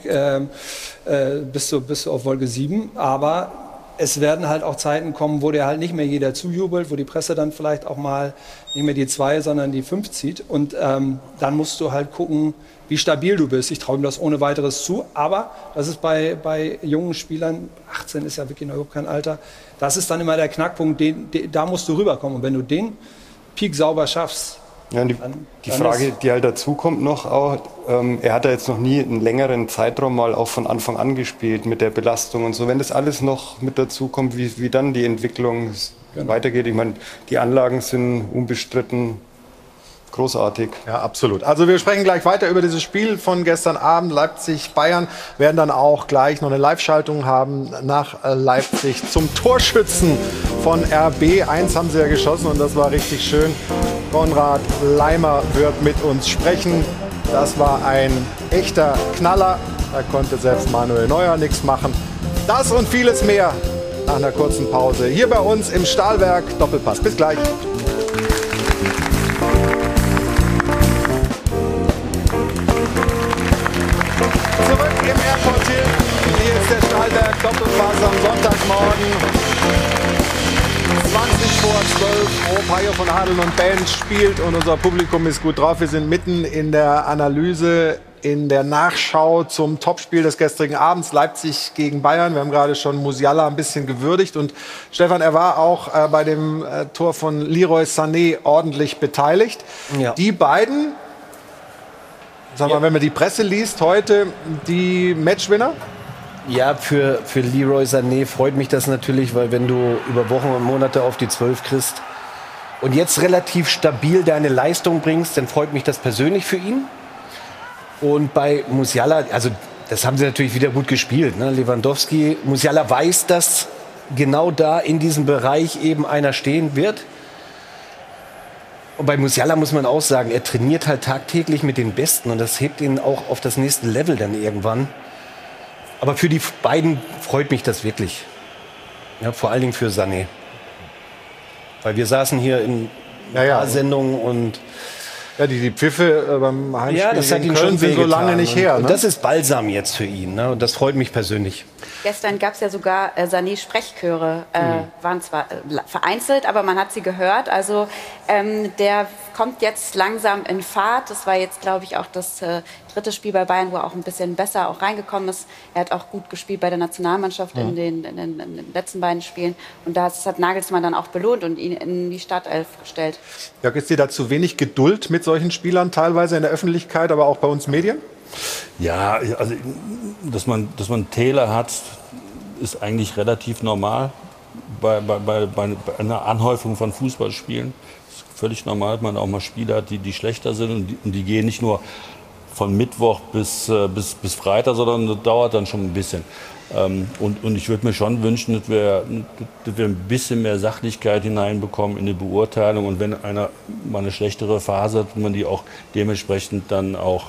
bist du auf Wolke 7, aber es werden halt auch Zeiten kommen, wo dir halt nicht mehr jeder zujubelt, wo die Presse dann vielleicht auch mal nicht mehr die 2, sondern die 5 zieht. Und dann musst du halt gucken, wie stabil du bist. Ich traue ihm das ohne weiteres zu, aber das ist bei jungen Spielern, 18 ist ja wirklich noch überhaupt kein Alter, das ist dann immer der Knackpunkt, da musst du rüberkommen. Und wenn du den Peak sauber schaffst, ja, die Frage, die halt dazu kommt noch, auch, er hat ja jetzt noch nie einen längeren Zeitraum mal auch von Anfang an gespielt mit der Belastung und so. Wenn das alles noch mit dazu kommt, wie dann die Entwicklung weitergeht. Ich meine, die Anlagen sind unbestritten großartig. Ja, absolut. Also wir sprechen gleich weiter über dieses Spiel von gestern Abend, Leipzig-Bayern. Werden dann auch gleich noch eine Live-Schaltung haben nach Leipzig zum Torschützen von RB. 1 haben sie ja geschossen und das war richtig schön. Konrad Laimer wird mit uns sprechen. Das war ein echter Knaller. Da konnte selbst Manuel Neuer nichts machen. Das und vieles mehr nach einer kurzen Pause. Hier bei uns im Stahlwerk Doppelpass. Bis gleich. Zurück im Airport Hilton. Hier ist der Stahlwerk Doppelpass am Sonntagmorgen. 20 vor 12, Pajo von Hadeln und Band spielt und unser Publikum ist gut drauf. Wir sind mitten in der Analyse, in der Nachschau zum Topspiel des gestrigen Abends, Leipzig gegen Bayern. Wir haben gerade schon Musiala ein bisschen gewürdigt und Stefan, er war auch bei dem Tor von Leroy Sané ordentlich beteiligt. Ja. Die beiden, sagen wir mal, wenn man die Presse liest, heute die Matchwinner? Ja, für Leroy Sané freut mich das natürlich, weil wenn du über Wochen und Monate auf die 12 kriegst und jetzt relativ stabil deine Leistung bringst, dann freut mich das persönlich für ihn. Und bei Musiala, also das haben sie natürlich wieder gut gespielt, ne? Lewandowski, Musiala weiß, dass genau da in diesem Bereich eben einer stehen wird. Und bei Musiala muss man auch sagen, er trainiert halt tagtäglich mit den Besten und das hebt ihn auch auf das nächste Level dann irgendwann. Aber für die beiden freut mich das wirklich. Ja, vor allen Dingen für Sané. Weil wir saßen hier in Sendungen und ja, die Pfiffe beim Heimspiel das hat in ihn Köln schon sind so lange nicht her. Und Ne? das ist Balsam jetzt für ihn. Ne? Und das freut mich persönlich. Gestern gab es ja sogar Sané-Sprechchöre. Waren zwar vereinzelt, aber man hat sie gehört. Also der kommt jetzt langsam in Fahrt. Das war jetzt, glaube ich, auch das dritte Spiel bei Bayern, wo er auch ein bisschen besser auch reingekommen ist. Er hat auch gut gespielt bei der Nationalmannschaft in den letzten beiden Spielen. Und das hat Nagelsmann dann auch belohnt und ihn in die Startelf gestellt. Ja, ist dir da zu wenig Geduld mit solchen Spielern, teilweise in der Öffentlichkeit, aber auch bei uns Medien? Ja, also dass man Täler hat, ist eigentlich relativ normal bei einer Anhäufung von Fußballspielen. Das ist völlig normal, dass man auch mal Spieler hat, die schlechter sind und die gehen nicht nur von Mittwoch bis Freitag, sondern das dauert dann schon ein bisschen. Und ich würde mir schon wünschen, dass wir ein bisschen mehr Sachlichkeit hineinbekommen in die Beurteilung. Und wenn einer mal eine schlechtere Phase hat, man die auch dementsprechend dann auch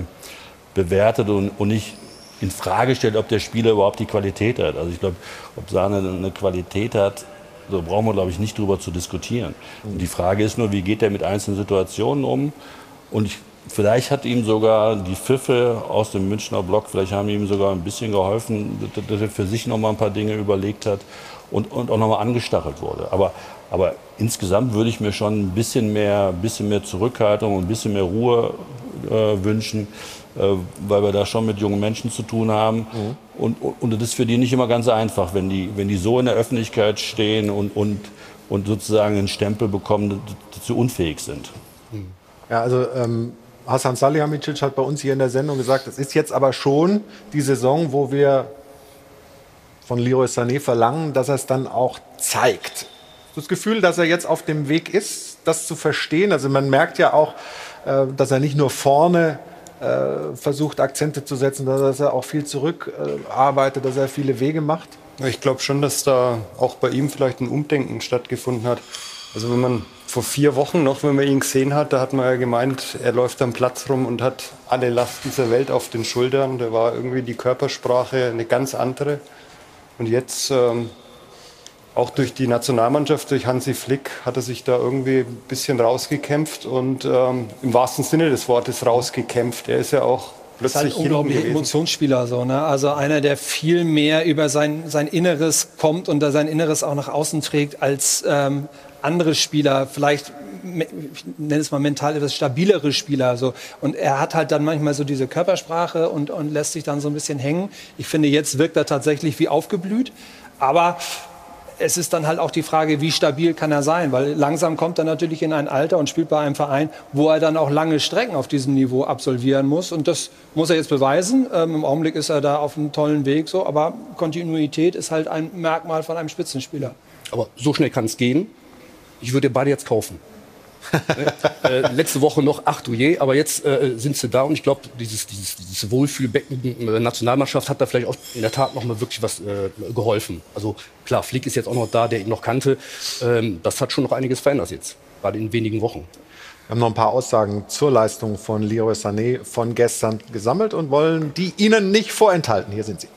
bewertet und nicht in Frage stellt, ob der Spieler überhaupt die Qualität hat. Also ich glaube, ob Sahne eine Qualität hat, da brauchen wir, glaube ich, nicht drüber zu diskutieren. Und die Frage ist nur, wie geht er mit einzelnen Situationen um? Und vielleicht hat ihm sogar die Pfiffe aus dem Münchner Block, vielleicht haben ihm sogar ein bisschen geholfen, dass er für sich noch mal ein paar Dinge überlegt hat und auch noch mal angestachelt wurde. Aber insgesamt würde ich mir schon ein bisschen mehr Zurückhaltung und ein bisschen mehr Ruhe wünschen, weil wir da schon mit jungen Menschen zu tun haben. Und das ist für die nicht immer ganz einfach, wenn die so in der Öffentlichkeit stehen und sozusagen einen Stempel bekommen, dass sie unfähig sind. Ja, also Hasan Salihamidzic hat bei uns hier in der Sendung gesagt, es ist jetzt aber schon die Saison, wo wir von Leroy Sané verlangen, dass er es dann auch zeigt. Das Gefühl, dass er jetzt auf dem Weg ist, das zu verstehen. Also man merkt ja auch, dass er nicht nur vorne versucht, Akzente zu setzen, dass er auch viel zurückarbeitet, dass er viele Wege macht. Ich glaube schon, dass da auch bei ihm vielleicht ein Umdenken stattgefunden hat. Also wenn man vor 4 Wochen noch, wenn man ihn gesehen hat, da hat man ja gemeint, er läuft am Platz rum und hat alle Last dieser Welt auf den Schultern. Da war irgendwie die Körpersprache eine ganz andere. Und jetzt, auch durch die Nationalmannschaft, durch Hansi Flick, hat er sich da irgendwie ein bisschen rausgekämpft und im wahrsten Sinne des Wortes rausgekämpft. Er ist ja auch plötzlich ist halt unglaublich Emotionsspieler so, ne? Also einer, der viel mehr über sein Inneres kommt und da sein Inneres auch nach außen trägt als andere Spieler, vielleicht, ich nenne es mal mental etwas stabilere Spieler. So. Und er hat halt dann manchmal so diese Körpersprache und lässt sich dann so ein bisschen hängen. Ich finde, jetzt wirkt er tatsächlich wie aufgeblüht. Aber es ist dann halt auch die Frage, wie stabil kann er sein? Weil langsam kommt er natürlich in ein Alter und spielt bei einem Verein, wo er dann auch lange Strecken auf diesem Niveau absolvieren muss. Und das muss er jetzt beweisen. Im Augenblick ist er da auf einem tollen Weg. So. Aber Kontinuität ist halt ein Merkmal von einem Spitzenspieler. Aber so schnell kann es gehen. Ich würde beide jetzt kaufen. Letzte Woche noch, ach du je, aber jetzt sind sie da und ich glaube, dieses Wohlfühlbecken Nationalmannschaft hat da vielleicht auch in der Tat noch mal wirklich was geholfen. Also klar, Flick ist jetzt auch noch da, der ihn noch kannte. Das hat schon noch einiges verändert jetzt, gerade in wenigen Wochen. Wir haben noch ein paar Aussagen zur Leistung von Leroy Sané von gestern gesammelt und wollen die Ihnen nicht vorenthalten. Hier sind sie.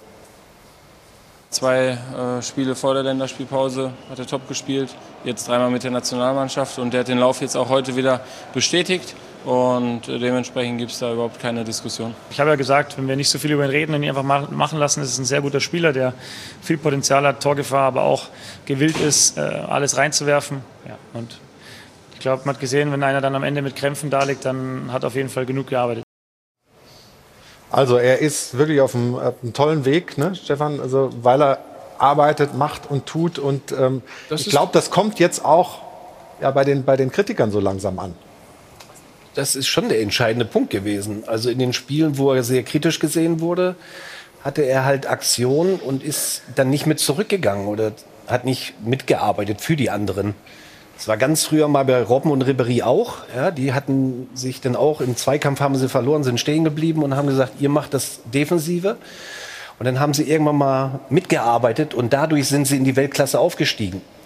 2 Spiele vor der Länderspielpause hat er top gespielt, jetzt 3-mal mit der Nationalmannschaft und der hat den Lauf jetzt auch heute wieder bestätigt und dementsprechend gibt es da überhaupt keine Diskussion. Ich habe ja gesagt, wenn wir nicht so viel über ihn reden und ihn einfach machen lassen, ist es ein sehr guter Spieler, der viel Potenzial hat, Torgefahr, aber auch gewillt ist, alles reinzuwerfen. Ja, und ich glaube, man hat gesehen, wenn einer dann am Ende mit Krämpfen da liegt, dann hat er auf jeden Fall genug gearbeitet. Also er ist wirklich auf einem tollen Weg, ne, Stefan, also weil er arbeitet, macht und tut und ich glaube, das kommt jetzt auch ja, bei den Kritikern so langsam an. Das ist schon der entscheidende Punkt gewesen. Also in den Spielen, wo er sehr kritisch gesehen wurde, hatte er halt Aktion und ist dann nicht mit zurückgegangen oder hat nicht mitgearbeitet für die anderen. Das war ganz früher mal bei Robben und Ribéry auch. Ja, die hatten sich dann auch im Zweikampf haben sie verloren, sind stehen geblieben und haben gesagt, ihr macht das Defensive. Und dann haben sie irgendwann mal mitgearbeitet und dadurch sind sie in die Weltklasse aufgestiegen.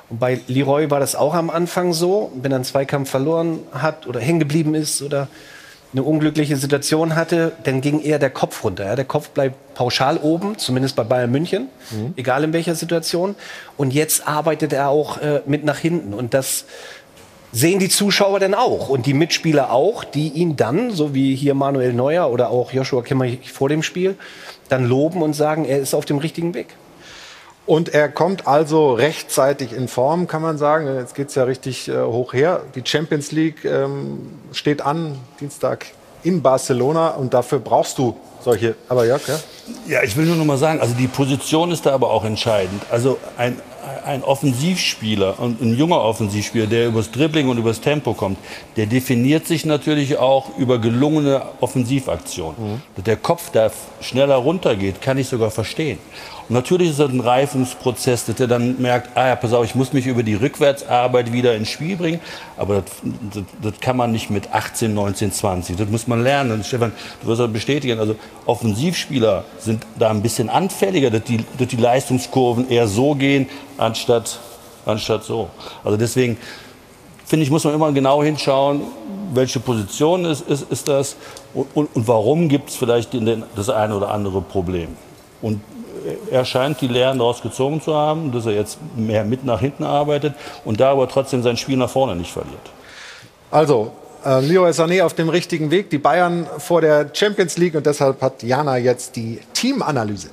Und bei Leroy war das auch am Anfang so, wenn er einen Zweikampf verloren hat oder hängen geblieben ist oder eine unglückliche Situation hatte, dann ging eher der Kopf runter. Ja? Der Kopf bleibt pauschal oben, zumindest bei Bayern München, egal in welcher Situation. Und jetzt arbeitet er auch mit nach hinten. Und das sehen die Zuschauer dann auch und die Mitspieler auch, die ihn dann, so wie hier Manuel Neuer oder auch Joshua Kimmich vor dem Spiel, dann loben und sagen, er ist auf dem richtigen Weg. Und er kommt also rechtzeitig in Form, kann man sagen. Jetzt geht es ja richtig hoch her. Die Champions League steht an, Dienstag in Barcelona. Und dafür brauchst du solche. Aber Jörg, ja? Ja, ich will nur noch mal sagen, also die Position ist da aber auch entscheidend. Also ein Offensivspieler und ein junger Offensivspieler, der übers Dribbling und übers Tempo kommt, der definiert sich natürlich auch über gelungene Offensivaktionen. Dass der Kopf da schneller runtergeht, kann ich sogar verstehen. Und natürlich ist das ein Reifungsprozess, dass er dann merkt, ja, pass auf, ich muss mich über die Rückwärtsarbeit wieder ins Spiel bringen. Aber das kann man nicht mit 18, 19, 20. Das muss man lernen. Und Stefan, du wirst das bestätigen. Also Offensivspieler sind da ein bisschen anfälliger, dass die Leistungskurven eher so gehen, anstatt so. Also deswegen, finde ich, muss man immer genau hinschauen, welche Position ist das und warum gibt es vielleicht das eine oder andere Problem. Und er scheint die Lehren daraus gezogen zu haben, dass er jetzt mehr mit nach hinten arbeitet und da aber trotzdem sein Spiel nach vorne nicht verliert. Also, Leroy Sané auf dem richtigen Weg. Die Bayern vor der Champions League und deshalb hat Jana jetzt die Teamanalyse.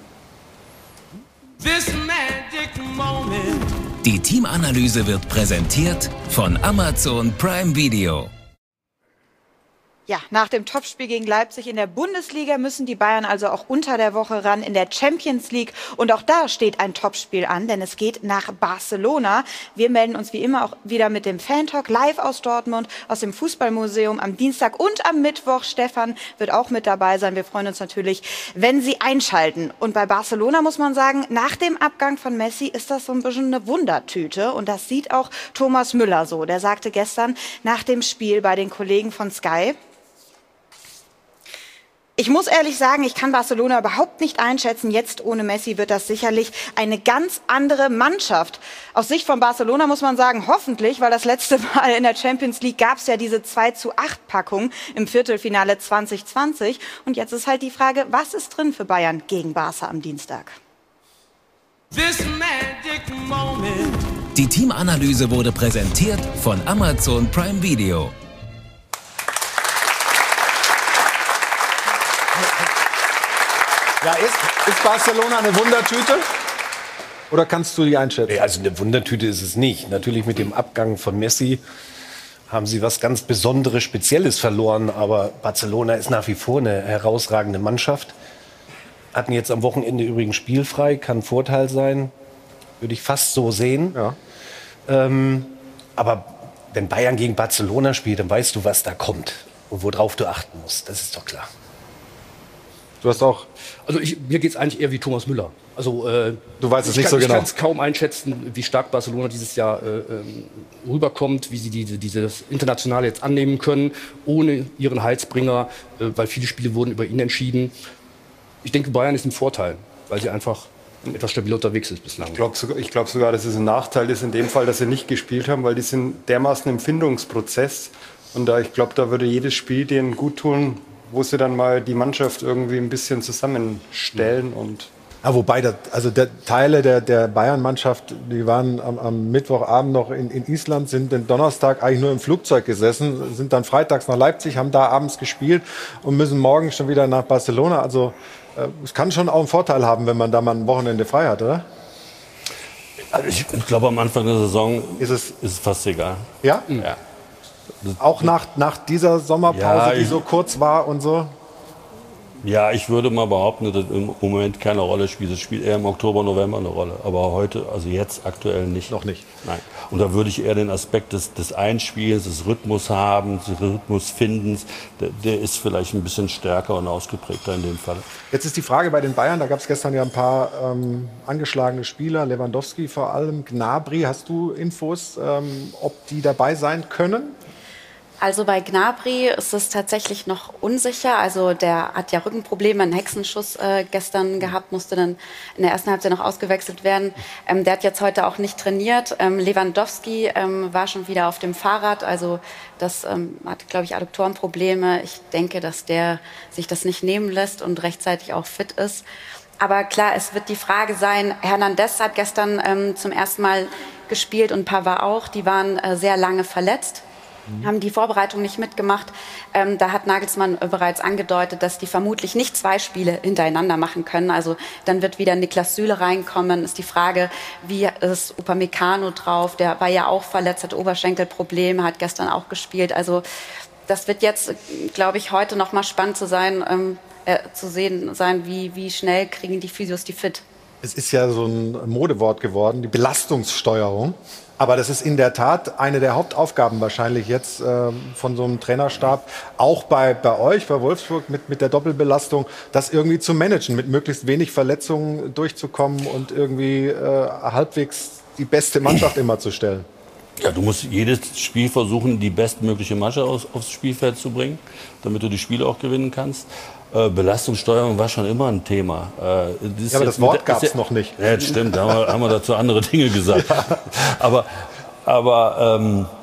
Die Teamanalyse wird präsentiert von Amazon Prime Video. Ja, nach dem Topspiel gegen Leipzig in der Bundesliga müssen die Bayern also auch unter der Woche ran in der Champions League. Und auch da steht ein Topspiel an, denn es geht nach Barcelona. Wir melden uns wie immer auch wieder mit dem Fan-Talk live aus Dortmund, aus dem Fußballmuseum am Dienstag und am Mittwoch. Stefan wird auch mit dabei sein. Wir freuen uns natürlich, wenn Sie einschalten. Und bei Barcelona muss man sagen, nach dem Abgang von Messi ist das so ein bisschen eine Wundertüte. Und das sieht auch Thomas Müller so. Der sagte gestern nach dem Spiel bei den Kollegen von Sky: Ich muss ehrlich sagen, ich kann Barcelona überhaupt nicht einschätzen. Jetzt ohne Messi wird das sicherlich eine ganz andere Mannschaft. Aus Sicht von Barcelona muss man sagen, hoffentlich, weil das letzte Mal in der Champions League gab es ja diese 2:8-Packung im Viertelfinale 2020. Und jetzt ist halt die Frage, was ist drin für Bayern gegen Barca am Dienstag? Die Teamanalyse wurde präsentiert von Amazon Prime Video. Ja, ist Barcelona eine Wundertüte? Oder kannst du die einschätzen? Nee, also eine Wundertüte ist es nicht. Natürlich mit dem Abgang von Messi haben sie was ganz Besonderes, Spezielles verloren. Aber Barcelona ist nach wie vor eine herausragende Mannschaft. Hatten jetzt am Wochenende übrigens spielfrei, kann ein Vorteil sein. Würde ich fast so sehen. Ja. Aber wenn Bayern gegen Barcelona spielt, dann weißt du, was da kommt und worauf du achten musst. Das ist doch klar. Du hast auch... Also mir geht es eigentlich eher wie Thomas Müller. Also, du weißt es nicht so genau. Ich kann es kaum einschätzen, wie stark Barcelona dieses Jahr rüberkommt, wie sie dieses Internationale jetzt annehmen können, ohne ihren Heilsbringer, weil viele Spiele wurden über ihn entschieden. Ich denke, Bayern ist ein Vorteil, weil sie einfach etwas stabiler unterwegs ist bislang. Ich glaube sogar, dass es ein Nachteil ist in dem Fall, dass sie nicht gespielt haben, weil die sind dermaßen im Findungsprozess. Und ich glaube, da würde jedes Spiel denen gut tun, wo sie dann mal die Mannschaft irgendwie ein bisschen zusammenstellen. Und ja, wobei, Teile der Bayern-Mannschaft, die waren am Mittwochabend noch in Island, sind den Donnerstag eigentlich nur im Flugzeug gesessen, sind dann freitags nach Leipzig, haben da abends gespielt und müssen morgen schon wieder nach Barcelona. Also es kann schon auch einen Vorteil haben, wenn man da mal ein Wochenende frei hat, oder? Also ich glaube, am Anfang der Saison ist es fast egal. Ja? Ja. Auch nach dieser Sommerpause, die so kurz war und so? Ja, ich würde mal behaupten, dass das im Moment keine Rolle spielt. Es spielt eher im Oktober, November eine Rolle. Aber heute, also jetzt aktuell nicht. Noch nicht? Nein. Und da würde ich eher den Aspekt des Einspiels, des Rhythmushabens, des Rhythmusfindens, der ist vielleicht ein bisschen stärker und ausgeprägter in dem Fall. Jetzt ist die Frage bei den Bayern, da gab es gestern ja ein paar angeschlagene Spieler, Lewandowski vor allem, Gnabry. Hast du Infos, ob die dabei sein können? Also bei Gnabry ist es tatsächlich noch unsicher. Also der hat ja Rückenprobleme, einen Hexenschuss gestern gehabt, musste dann in der ersten Halbzeit noch ausgewechselt werden. Der hat jetzt heute auch nicht trainiert. Lewandowski war schon wieder auf dem Fahrrad. Also das hat, glaube ich, Adduktorenprobleme. Ich denke, dass der sich das nicht nehmen lässt und rechtzeitig auch fit ist. Aber klar, es wird die Frage sein, Hernandez hat gestern zum ersten Mal gespielt und Pavard auch. Die waren sehr lange verletzt. Haben die Vorbereitung nicht mitgemacht. Da hat Nagelsmann bereits angedeutet, dass die vermutlich nicht 2 Spiele hintereinander machen können. Also dann wird wieder Niklas Süle reinkommen. Ist die Frage, wie ist Upamecano drauf? Der war ja auch verletzt, hat Oberschenkelprobleme, hat gestern auch gespielt. Also das wird jetzt, glaube ich, heute noch mal spannend zu sehen, wie schnell kriegen die Physios die fit. Es ist ja so ein Modewort geworden, die Belastungssteuerung. Aber das ist in der Tat eine der Hauptaufgaben wahrscheinlich jetzt von so einem Trainerstab, auch bei euch, bei Wolfsburg mit der Doppelbelastung, das irgendwie zu managen, mit möglichst wenig Verletzungen durchzukommen und irgendwie halbwegs die beste Mannschaft immer zu stellen. Ja, du musst jedes Spiel versuchen, die bestmögliche Mannschaft aufs Spielfeld zu bringen, damit du die Spiele auch gewinnen kannst. Belastungssteuerung war schon immer ein Thema. Ja, aber das Wort gab es noch nicht. Ja, das stimmt, da haben wir dazu andere Dinge gesagt. Ja. Aber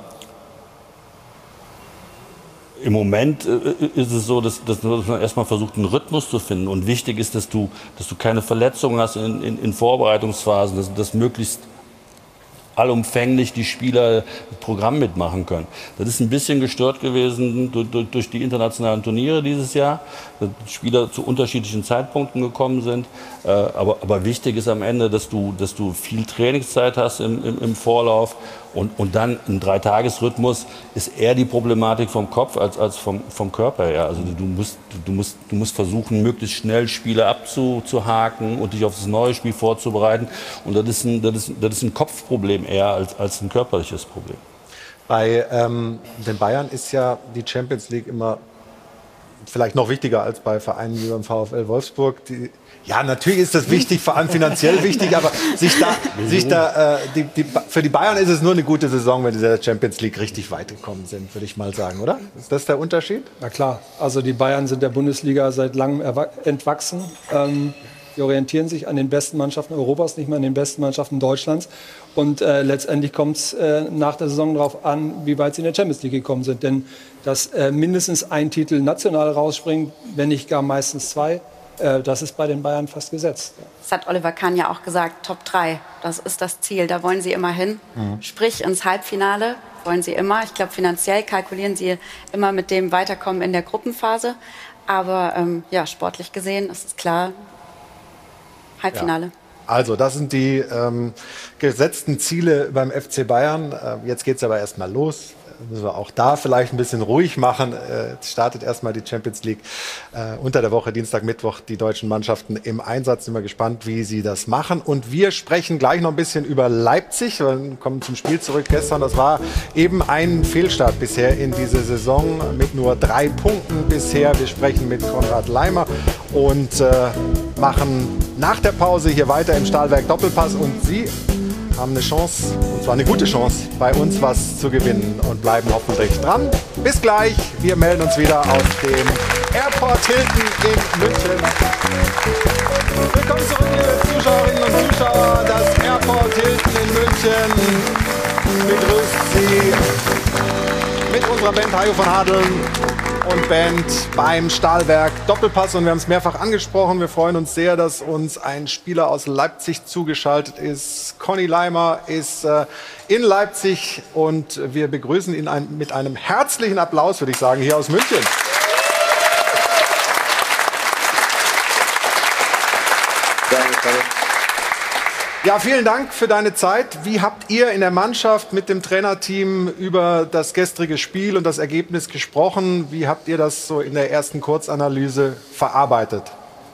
im Moment ist es so, dass man erstmal versucht, einen Rhythmus zu finden. Und wichtig ist, dass du keine Verletzungen hast in Vorbereitungsphasen, dass möglichst allumfänglich die Spieler das Programm mitmachen können. Das ist ein bisschen gestört gewesen durch die internationalen Turniere dieses Jahr, dass Spieler zu unterschiedlichen Zeitpunkten gekommen sind. Aber wichtig ist am Ende, dass du viel Trainingszeit hast im Vorlauf und dann ein 3-Tages-Rhythmus ist eher die Problematik vom Kopf als vom Körper her. Also du musst versuchen, möglichst schnell Spiele abzuhaken und dich auf das neue Spiel vorzubereiten. Und das ist ein Kopfproblem eher als ein körperliches Problem. Bei den Bayern ist ja die Champions League immer vielleicht noch wichtiger als bei Vereinen wie beim VfL Wolfsburg. Ja, natürlich ist das wichtig, vor allem finanziell wichtig, aber für die Bayern ist es nur eine gute Saison, wenn sie in der Champions League richtig weit gekommen sind, würde ich mal sagen, oder? Ist das der Unterschied? Na klar, also die Bayern sind der Bundesliga seit langem entwachsen. Die orientieren sich an den besten Mannschaften Europas, nicht mehr an den besten Mannschaften Deutschlands. Und letztendlich kommt es nach der Saison darauf an, wie weit sie in der Champions League gekommen sind. Denn dass mindestens ein Titel national rausspringt, wenn nicht gar meistens 2, das ist bei den Bayern fast gesetzt. Das hat Oliver Kahn ja auch gesagt, Top 3, das ist das Ziel, da wollen sie immer hin. Sprich, ins Halbfinale wollen sie immer. Ich glaube, finanziell kalkulieren sie immer mit dem Weiterkommen in der Gruppenphase. Aber ja, sportlich gesehen ist es klar, Halbfinale. Ja. Also, das sind die gesetzten Ziele beim FC Bayern. Jetzt geht es aber erst mal los. Müssen wir auch da vielleicht ein bisschen ruhig machen. Jetzt startet erstmal die Champions League unter der Woche, Dienstag, Mittwoch, die deutschen Mannschaften im Einsatz. Sind wir gespannt, wie sie das machen. Und wir sprechen gleich noch ein bisschen über Leipzig. Wir kommen zum Spiel zurück gestern. Das war eben ein Fehlstart bisher in diese Saison mit nur 3 Punkten bisher. Wir sprechen mit Konrad Laimer und machen nach der Pause hier weiter im Stahlwerk Doppelpass. Und Sie haben eine Chance, und zwar eine gute Chance, bei uns was zu gewinnen und bleiben hoffentlich dran. Bis gleich, wir melden uns wieder aus dem Airport Hilton in München. Willkommen zurück, liebe Zuschauerinnen und Zuschauer. Das Airport Hilton in München begrüßt Sie mit unserer Band Hajo von Hadeln und Band beim Stahlwerk Doppelpass. Und wir haben es mehrfach angesprochen. Wir freuen uns sehr, dass uns ein Spieler aus Leipzig zugeschaltet ist. Conny Laimer ist in Leipzig und wir begrüßen ihn mit einem herzlichen Applaus, würde ich sagen, hier aus München. Ja, vielen Dank für deine Zeit. Wie habt ihr in der Mannschaft mit dem Trainerteam über das gestrige Spiel und das Ergebnis gesprochen? Wie habt ihr das so in der ersten Kurzanalyse verarbeitet?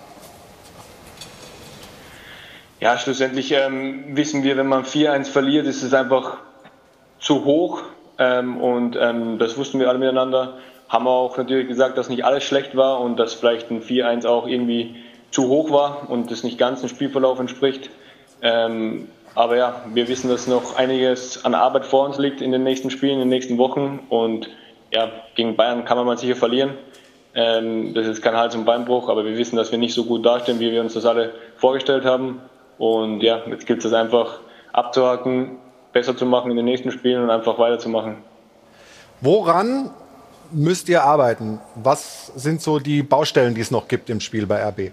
Ja, schlussendlich wissen wir, wenn man 4-1 verliert, ist es einfach zu hoch. Das wussten wir alle miteinander. Haben wir auch natürlich gesagt, dass nicht alles schlecht war und dass vielleicht ein 4-1 auch irgendwie zu hoch war und das nicht ganz dem Spielverlauf entspricht. Aber ja, wir wissen, dass noch einiges an Arbeit vor uns liegt in den nächsten Spielen, in den nächsten Wochen und ja, gegen Bayern kann man mal sicher verlieren. Das ist kein Hals- und Beinbruch, aber wir wissen, dass wir nicht so gut dastehen, wie wir uns das alle vorgestellt haben. Und ja, jetzt gilt es einfach abzuhaken, besser zu machen in den nächsten Spielen und einfach weiterzumachen. Woran müsst ihr arbeiten? Was sind so die Baustellen, die es noch gibt im Spiel bei RB?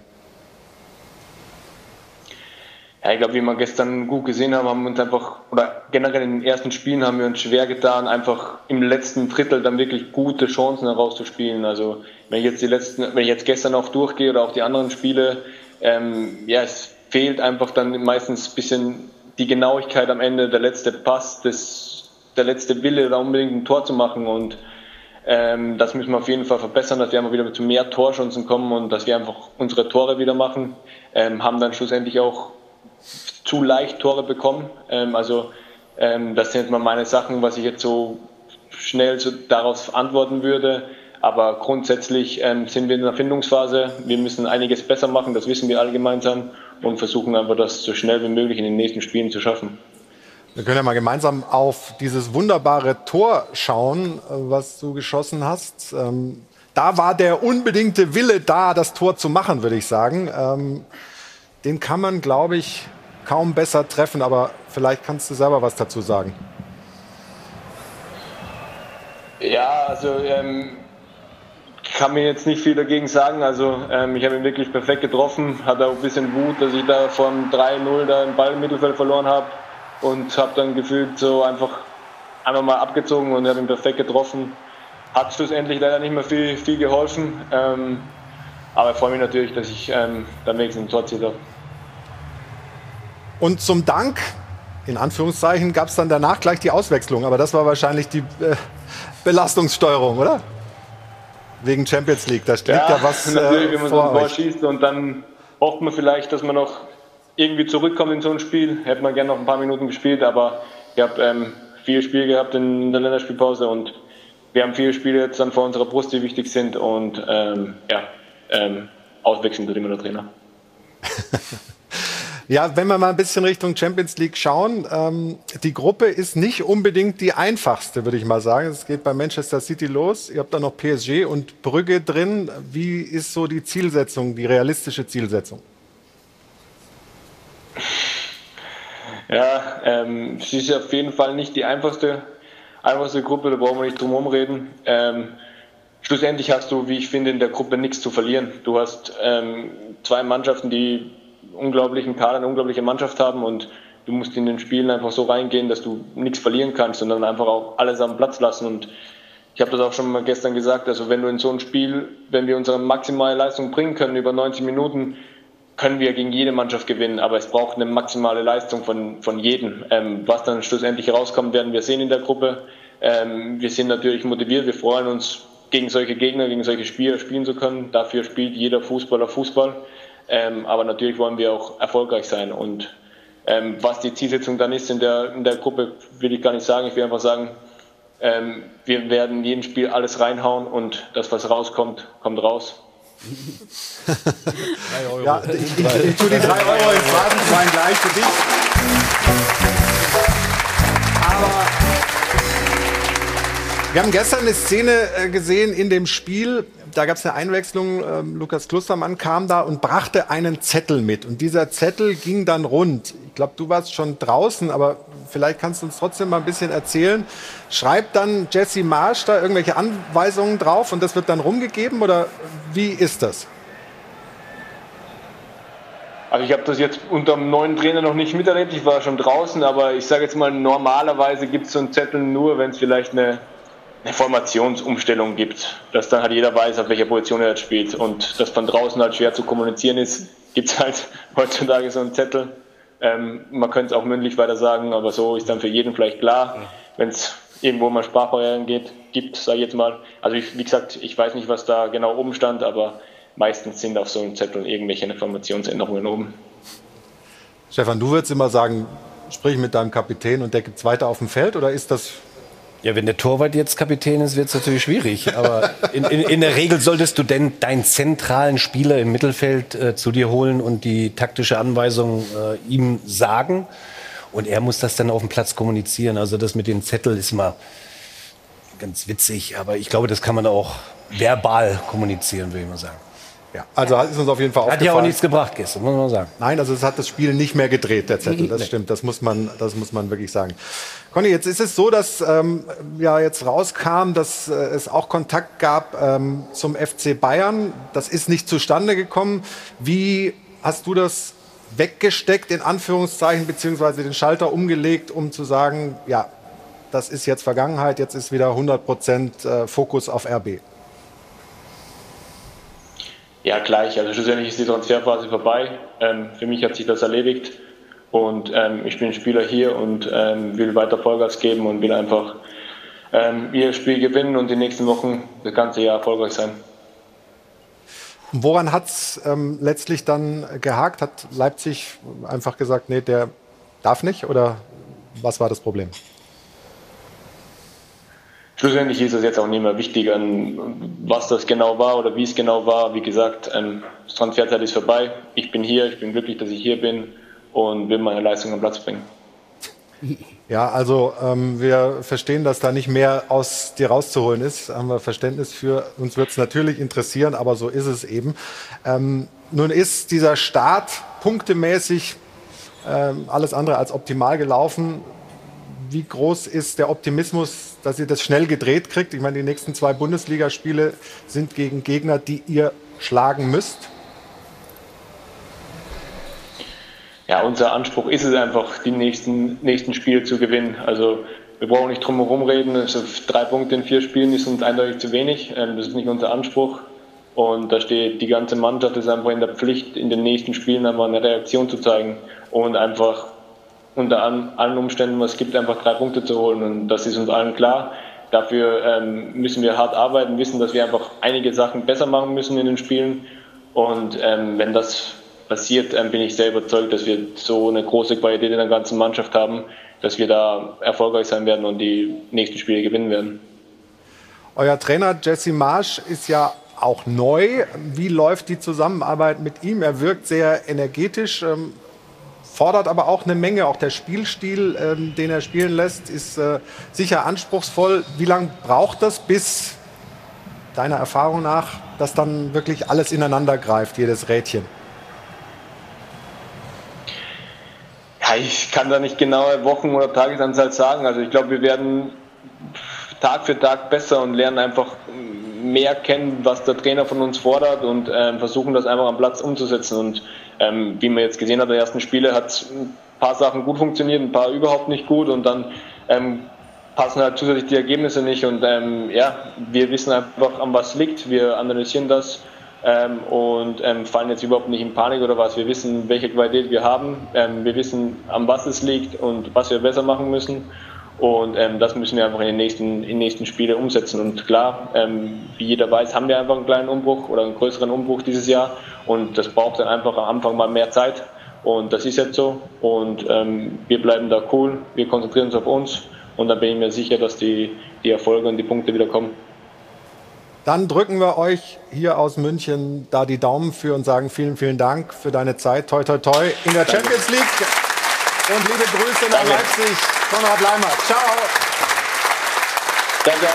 Ja, ich glaube, wie wir gestern gut gesehen haben, haben wir uns einfach, oder generell in den ersten Spielen haben wir uns schwer getan, einfach im letzten Drittel dann wirklich gute Chancen herauszuspielen. Also wenn ich jetzt gestern auch durchgehe oder auch die anderen Spiele, ja, es fehlt einfach dann meistens ein bisschen die Genauigkeit am Ende, der letzte Pass, der letzte Wille, da unbedingt ein Tor zu machen. Und das müssen wir auf jeden Fall verbessern, dass wir einfach wieder zu mehr Torchancen kommen und dass wir einfach unsere Tore wieder machen. Haben dann schlussendlich auch zu leicht Tore bekommen. Das sind jetzt mal meine Sachen, was ich jetzt so schnell daraus antworten würde. Aber grundsätzlich sind wir in der Findungsphase. Wir müssen einiges besser machen, das wissen wir alle gemeinsam und versuchen einfach, das so schnell wie möglich in den nächsten Spielen zu schaffen. Wir können ja mal gemeinsam auf dieses wunderbare Tor schauen, was du geschossen hast. Da war der unbedingte Wille da, das Tor zu machen, würde ich sagen. Den kann man, glaube ich, kaum besser treffen, aber vielleicht kannst du selber was dazu sagen. Ja, also ich kann mir jetzt nicht viel dagegen sagen. Also ich habe ihn wirklich perfekt getroffen, hatte auch ein bisschen Wut, dass ich da vom 3-0 da den Ball im Mittelfeld verloren habe und habe dann gefühlt so einfach mal abgezogen und habe ihn perfekt getroffen. Hat schlussendlich leider nicht mehr viel geholfen, aber ich freue mich natürlich, dass ich dann wenigstens ein Tor erzielt habe. Und zum Dank, in Anführungszeichen, gab es dann danach gleich die Auswechslung. Aber das war wahrscheinlich die Belastungssteuerung, oder? Wegen Champions League, da steht ja was natürlich, wenn man so ein vor Tor euch. schießt und dann hofft man vielleicht, dass man noch irgendwie zurückkommt in so ein Spiel. Hätte man gerne noch ein paar Minuten gespielt, aber ich habe viele Spiele gehabt in der Länderspielpause und wir haben viele Spiele jetzt dann vor unserer Brust, die wichtig sind und auswechseln tut immer der Trainer. Ja, wenn wir mal ein bisschen Richtung Champions League schauen, die Gruppe ist nicht unbedingt die einfachste, würde ich mal sagen. Es geht bei Manchester City los. Ihr habt da noch PSG und Brügge drin. Wie ist so die Zielsetzung, die realistische Zielsetzung? Ja, es ist auf jeden Fall nicht die einfachste Gruppe, da brauchen wir nicht drum herum reden. Schlussendlich hast du, wie ich finde, in der Gruppe nichts zu verlieren. Du hast zwei Mannschaften, die unglaublichen Kader, eine unglaubliche Mannschaft haben und du musst in den Spielen einfach so reingehen, dass du nichts verlieren kannst, sondern einfach auch alles am Platz lassen. Und ich habe das auch schon mal gestern gesagt, also wenn du in so ein Spiel, wenn wir unsere maximale Leistung bringen können über 90 Minuten, können wir gegen jede Mannschaft gewinnen, aber es braucht eine maximale Leistung von jedem. Was dann schlussendlich rauskommt, werden wir sehen in der Gruppe. Wir sind natürlich motiviert, wir freuen uns, gegen solche Gegner, gegen solche Spieler spielen zu können. Dafür spielt jeder Fußballer Fußball. Aber natürlich wollen wir auch erfolgreich sein. Und was die Zielsetzung dann ist in der Gruppe, will ich gar nicht sagen. Ich will einfach sagen, wir werden in jedem Spiel alles reinhauen und das, was rauskommt, kommt raus. 3 Euro. Ja, ich tue die 3 Euro ins Phrasenschwein gleich für dich. Aber wir haben gestern eine Szene gesehen in dem Spiel. Da gab es eine Einwechslung. Lukas Klostermann kam da und brachte einen Zettel mit. Und dieser Zettel ging dann rund. Ich glaube, du warst schon draußen, aber vielleicht kannst du uns trotzdem mal ein bisschen erzählen. Schreibt dann Jesse Marsch da irgendwelche Anweisungen drauf und das wird dann rumgegeben? Oder wie ist das? Also ich habe das jetzt unter dem neuen Trainer noch nicht miterlebt. Ich war schon draußen, aber ich sage jetzt mal, normalerweise gibt es so einen Zettel nur, wenn es vielleicht eine Formationsumstellung gibt, dass dann halt jeder weiß, auf welcher Position er jetzt spielt und das von draußen halt schwer zu kommunizieren ist, gibt es halt heutzutage so einen Zettel. Man könnte es auch mündlich weiter sagen, aber so ist dann für jeden vielleicht klar, wenn es irgendwo mal Sprachbarrieren gibt, sage ich jetzt mal. Also wie gesagt, ich weiß nicht, was da genau oben stand, aber meistens sind auf so einem Zettel irgendwelche Informationsänderungen oben. Stefan, du würdest immer sagen, sprich mit deinem Kapitän und der gibt es weiter auf dem Feld, oder ist das... Ja, wenn der Torwart jetzt Kapitän ist, wird es natürlich schwierig. Aber in der Regel solltest du denn deinen zentralen Spieler im Mittelfeld zu dir holen und die taktische Anweisung ihm sagen. Und er muss das dann auf dem Platz kommunizieren. Also das mit dem Zettel ist mal ganz witzig, aber ich glaube, das kann man auch verbal kommunizieren, würde ich mal sagen. Ja, also ist uns auf jeden Fall aufgefallen. Hat ja auch nichts gebracht gestern, muss man sagen. Nein, also es hat das Spiel nicht mehr gedreht, der Zettel. Das stimmt, das muss man wirklich sagen. Conny, jetzt ist es so, dass ja jetzt rauskam, dass es auch Kontakt gab zum FC Bayern. Das ist nicht zustande gekommen. Wie hast du das weggesteckt, in Anführungszeichen, beziehungsweise den Schalter umgelegt, um zu sagen, ja, das ist jetzt Vergangenheit, jetzt ist wieder 100% Fokus auf RB? Ja, gleich. Also schlussendlich ist die Transferphase vorbei. Für mich hat sich das erledigt und ich bin Spieler hier und will weiter Vollgas geben und will einfach ihr Spiel gewinnen und die nächsten Wochen das ganze Jahr erfolgreich sein. Woran hat es letztlich dann gehakt? Hat Leipzig einfach gesagt, nee, der darf nicht? Oder was war das Problem? Schlussendlich ist es jetzt auch nicht mehr wichtig, was das genau war oder wie es genau war. Wie gesagt, das Transferzeit ist vorbei. Ich bin hier, ich bin glücklich, dass ich hier bin und will meine Leistung am Platz bringen. Ja, also wir verstehen, dass da nicht mehr aus dir rauszuholen ist. Haben wir Verständnis für. Uns wird es natürlich interessieren, aber so ist es eben. Nun ist dieser Start punktemäßig alles andere als optimal gelaufen. Wie groß ist der Optimismus, dass ihr das schnell gedreht kriegt? Ich meine, die nächsten 2 Bundesligaspiele sind gegen Gegner, die ihr schlagen müsst. Ja, unser Anspruch ist es einfach, die nächsten Spiele zu gewinnen. Also wir brauchen nicht drum herum reden. Also 3 Punkte in 4 Spielen ist uns eindeutig zu wenig. Das ist nicht unser Anspruch. Und da steht die ganze Mannschaft ist einfach in der Pflicht, in den nächsten Spielen einmal eine Reaktion zu zeigen und einfach unter allen Umständen, was es gibt, einfach 3 Punkte zu holen. Und das ist uns allen klar. Dafür müssen wir hart arbeiten, wissen, dass wir einfach einige Sachen besser machen müssen in den Spielen. Und wenn das passiert, bin ich sehr überzeugt, dass wir so eine große Qualität in der ganzen Mannschaft haben, dass wir da erfolgreich sein werden und die nächsten Spiele gewinnen werden. Euer Trainer Jesse Marsch ist ja auch neu. Wie läuft die Zusammenarbeit mit ihm? Er wirkt sehr energetisch, fordert aber auch eine Menge. Auch der Spielstil, den er spielen lässt, ist sicher anspruchsvoll. Wie lange braucht das, bis deiner Erfahrung nach, dass dann wirklich alles ineinander greift, jedes Rädchen? Ja, ich kann da nicht genaue Wochen- oder Tagesanzahl sagen. Also ich glaube, wir werden Tag für Tag besser und lernen einfach mehr kennen, was der Trainer von uns fordert und versuchen das einfach am Platz umzusetzen. Und wie man jetzt gesehen hat, der ersten Spiele hat ein paar Sachen gut funktioniert, ein paar überhaupt nicht gut und dann passen halt zusätzlich die Ergebnisse nicht. Und ja, wir wissen einfach, an was liegt. Wir analysieren das und fallen jetzt überhaupt nicht in Panik oder was. Wir wissen, welche Qualität wir haben. Wir wissen, an was es liegt und was wir besser machen müssen. Und das müssen wir einfach in den nächsten Spielen umsetzen. Und klar, wie jeder weiß, haben wir einfach einen kleinen Umbruch oder einen größeren Umbruch dieses Jahr. Und das braucht dann einfach am Anfang mal mehr Zeit. Und das ist jetzt so. Und wir bleiben da cool, wir konzentrieren uns auf uns. Und dann bin ich mir sicher, dass die Erfolge und die Punkte wieder kommen. Dann drücken wir euch hier aus München da die Daumen für und sagen vielen, vielen Dank für deine Zeit. Toi, toi, toi in der Champions League. Und liebe Grüße nach Leipzig, Konrad Laimer. Ciao. Danke.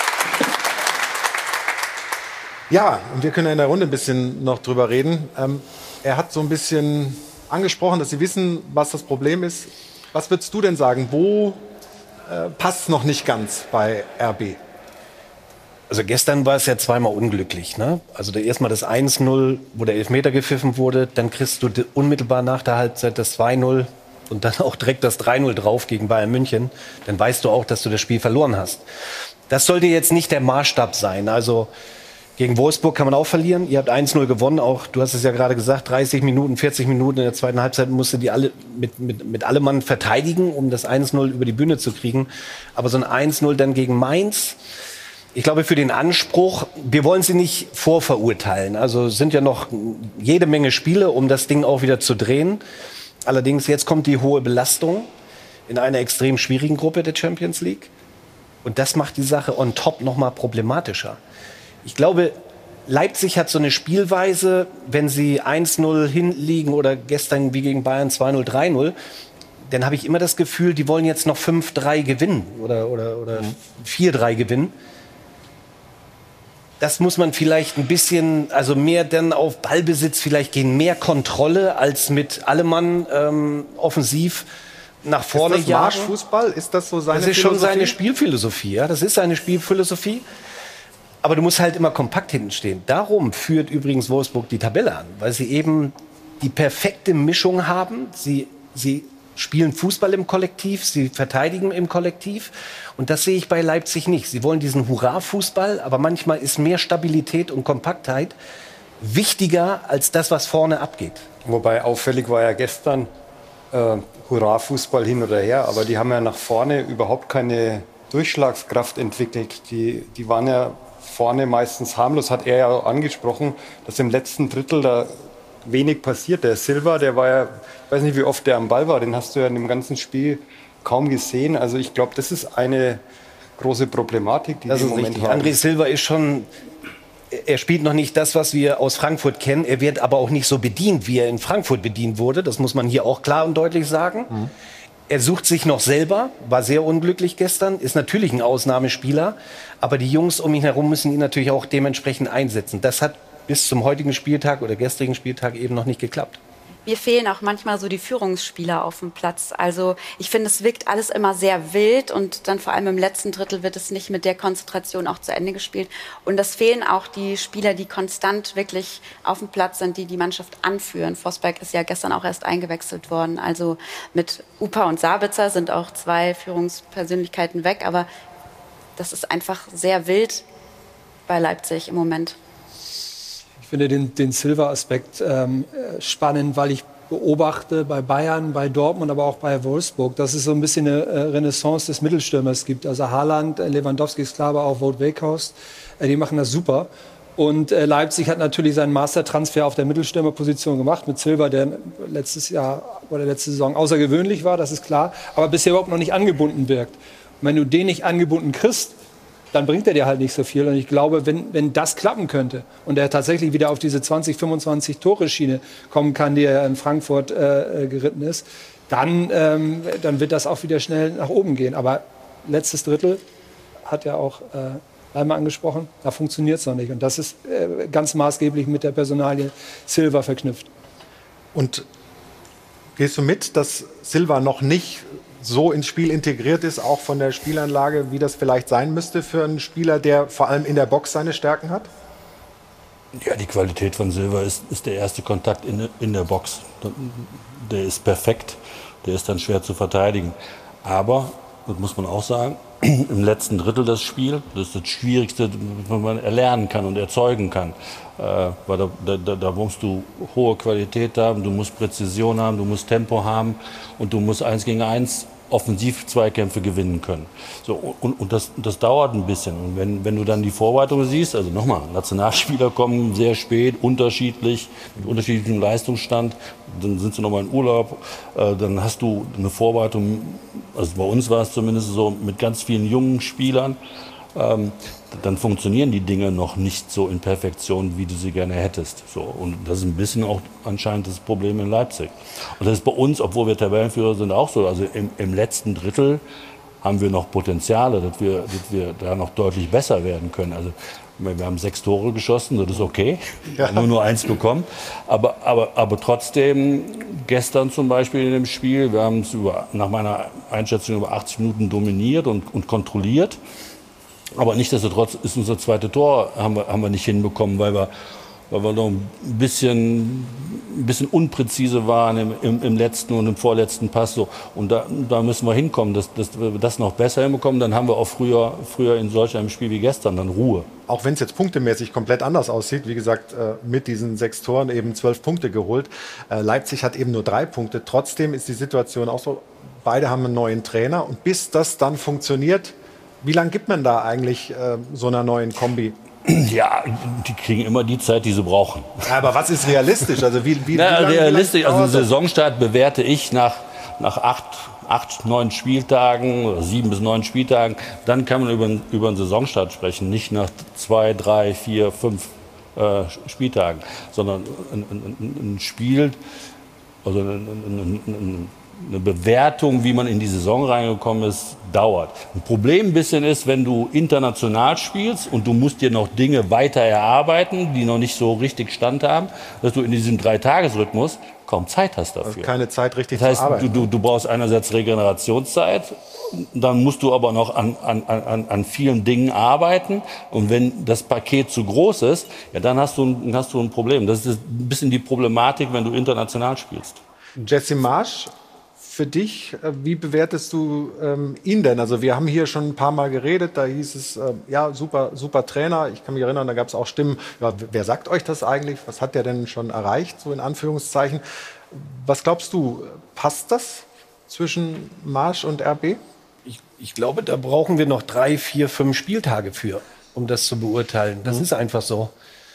Ja, und wir können in der Runde ein bisschen noch drüber reden. Er hat so ein bisschen angesprochen, dass Sie wissen, was das Problem ist. Was würdest du denn sagen? Wo passt es noch nicht ganz bei RB? Also gestern war es ja zweimal unglücklich. Ne? Also erstmal das 1-0, wo der Elfmeter gepfiffen wurde. Dann kriegst du unmittelbar nach der Halbzeit das 2-0 und dann auch direkt das 3-0 drauf gegen Bayern München. Dann weißt du auch, dass du das Spiel verloren hast. Das sollte jetzt nicht der Maßstab sein. Also gegen Wolfsburg kann man auch verlieren. Ihr habt 1-0 gewonnen. Auch, du hast es ja gerade gesagt, 30 Minuten, 40 Minuten in der zweiten Halbzeit musste die alle mit allem Mann verteidigen, um das 1-0 über die Bühne zu kriegen. Aber so ein 1-0 dann gegen Mainz, ich glaube, für den Anspruch, wir wollen sie nicht vorverurteilen. Also es sind ja noch jede Menge Spiele, um das Ding auch wieder zu drehen. Allerdings, jetzt kommt die hohe Belastung in einer extrem schwierigen Gruppe der Champions League. Und das macht die Sache on top noch mal problematischer. Ich glaube, Leipzig hat so eine Spielweise, wenn sie 1-0 hinliegen oder gestern wie gegen Bayern 2-0, 3-0, dann habe ich immer das Gefühl, die wollen jetzt noch 5-3 gewinnen oder 4-3 gewinnen. Das muss man vielleicht ein bisschen, also mehr dann auf Ballbesitz vielleicht gehen, mehr Kontrolle als mit Allemann offensiv nach vorne jagen. Ist das Marschfußball? Ist das so seine Philosophie? Das ist schon seine Spielphilosophie, ja. Das ist seine Spielphilosophie. Aber du musst halt immer kompakt hinten stehen. Darum führt übrigens Wolfsburg die Tabelle an, weil sie eben die perfekte Mischung haben. Sie spielen Fußball im Kollektiv, sie verteidigen im Kollektiv. Und das sehe ich bei Leipzig nicht. Sie wollen diesen Hurra-Fußball, aber manchmal ist mehr Stabilität und Kompaktheit wichtiger als das, was vorne abgeht. Wobei auffällig war ja gestern Hurra-Fußball hin oder her, aber die haben ja nach vorne überhaupt keine Durchschlagskraft entwickelt. Die waren ja vorne meistens harmlos, hat er ja auch angesprochen, dass im letzten Drittel da wenig passiert. Der Silva, der war ja, ich weiß nicht, wie oft der am Ball war, den hast du ja in dem ganzen Spiel kaum gesehen. Also ich glaube, das ist eine große Problematik, die wir im Moment haben. André Silva ist schon, er spielt noch nicht das, was wir aus Frankfurt kennen. Er wird aber auch nicht so bedient, wie er in Frankfurt bedient wurde. Das muss man hier auch klar und deutlich sagen. Mhm. Er sucht sich noch selber, war sehr unglücklich gestern, ist natürlich ein Ausnahmespieler. Aber die Jungs um ihn herum müssen ihn natürlich auch dementsprechend einsetzen. Das hat bis zum heutigen Spieltag oder gestrigen Spieltag eben noch nicht geklappt. Mir fehlen auch manchmal so die Führungsspieler auf dem Platz. Also ich finde, es wirkt alles immer sehr wild und dann vor allem im letzten Drittel wird es nicht mit der Konzentration auch zu Ende gespielt. Und es fehlen auch die Spieler, die konstant wirklich auf dem Platz sind, die die Mannschaft anführen. Forsberg ist ja gestern auch erst eingewechselt worden. Also mit Upa und Sabitzer sind auch 2 Führungspersönlichkeiten weg. Aber das ist einfach sehr wild bei Leipzig im Moment. Ich finde den Silva-Aspekt spannend, weil ich beobachte bei Bayern, bei Dortmund, aber auch bei Wolfsburg, dass es so ein bisschen eine Renaissance des Mittelstürmers gibt. Also Haaland, Lewandowski ist klar, aber auch Wout Weghorst, die machen das super. Und Leipzig hat natürlich seinen Mastertransfer auf der Mittelstürmerposition gemacht mit Silva, der letztes Jahr oder letzte Saison außergewöhnlich war, das ist klar, aber bisher überhaupt noch nicht angebunden wirkt. Und wenn du den nicht angebunden kriegst, dann bringt er dir halt nicht so viel. Und ich glaube, wenn das klappen könnte und er tatsächlich wieder auf diese 20, 25 Tore-Schiene kommen kann, die er in Frankfurt geritten ist, dann wird das auch wieder schnell nach oben gehen. Aber letztes Drittel hat ja auch einmal angesprochen, da funktioniert es noch nicht. Und das ist ganz maßgeblich mit der Personalie Silva verknüpft. Und gehst du mit, dass Silva noch nicht so ins Spiel integriert ist, auch von der Spielanlage, wie das vielleicht sein müsste für einen Spieler, der vor allem in der Box seine Stärken hat? Ja, die Qualität von Silva ist der erste Kontakt in der Box. Der ist perfekt, der ist dann schwer zu verteidigen. Aber, das muss man auch sagen, im letzten Drittel das Spiel, das ist das Schwierigste, was man erlernen kann und erzeugen kann. Weil da musst du hohe Qualität haben, du musst Präzision haben, du musst Tempo haben und du musst 1 gegen 1 Offensiv-Zweikämpfe gewinnen können. So, und das dauert ein bisschen. Und wenn du dann die Vorbereitung siehst, also nochmal, Nationalspieler kommen sehr spät, unterschiedlich, mit unterschiedlichem Leistungsstand, dann sind sie nochmal in Urlaub, dann hast du eine Vorbereitung, also bei uns war es zumindest so, mit ganz vielen jungen Spielern, dann funktionieren die Dinge noch nicht so in Perfektion, wie du sie gerne hättest. So, und das ist ein bisschen auch anscheinend das Problem in Leipzig. Und das ist bei uns, obwohl wir Tabellenführer sind, auch so. Also im letzten Drittel haben wir noch Potenziale, dass wir da noch deutlich besser werden können. Also wir haben 6 Tore geschossen, das ist okay. Ja. Haben nur 1 bekommen. Aber trotzdem, gestern zum Beispiel in dem Spiel, wir haben es nach meiner Einschätzung über 80 Minuten dominiert und kontrolliert. Aber nichtsdestotrotz ist unser zweites Tor haben wir nicht hinbekommen, weil wir noch ein bisschen unpräzise waren im letzten und im vorletzten Pass. So. Und da müssen wir hinkommen, dass wir das noch besser hinbekommen. Dann haben wir auch früher in solch einem Spiel wie gestern dann Ruhe. Auch wenn es jetzt punktemäßig komplett anders aussieht, wie gesagt, mit diesen 6 Toren eben 12 Punkte geholt. Leipzig hat eben nur 3 Punkte. Trotzdem ist die Situation auch so, beide haben einen neuen Trainer. Und bis das dann funktioniert, wie lange gibt man da eigentlich so einer neuen Kombi? Ja, die kriegen immer die Zeit, die sie brauchen. Aber was ist realistisch? Also wie realistisch, also einen Saisonstart bewerte ich nach 8, 9 Spieltagen oder 7 bis 9 Spieltagen. Dann kann man über einen Saisonstart sprechen, nicht nach 2, 3, 4, 5 Spieltagen, sondern ein Spiel, also ein eine Bewertung, wie man in die Saison reingekommen ist, dauert. Ein Problem ein bisschen ist, wenn du international spielst und du musst dir noch Dinge weiter erarbeiten, die noch nicht so richtig Stand haben, dass du in diesem 3-Tages-Rhythmus kaum Zeit hast dafür. Also keine Zeit richtig das heißt, zu arbeiten. Du brauchst einerseits Regenerationszeit, dann musst du aber noch an vielen Dingen arbeiten. Und wenn das Paket zu groß ist, ja, dann hast du ein Problem. Das ist ein bisschen die Problematik, wenn du international spielst. Jesse Marsch, für dich, wie bewertest du ihn denn? Also wir haben hier schon ein paar Mal geredet, da hieß es, ja, super Trainer. Ich kann mich erinnern, da gab es auch Stimmen, ja, wer sagt euch das eigentlich? Was hat der denn schon erreicht, so in Anführungszeichen? Was glaubst du, passt das zwischen Marsch und RB? Ich glaube, da brauchen wir noch 3, 4, 5 Spieltage für, um das zu beurteilen. Das ist einfach so.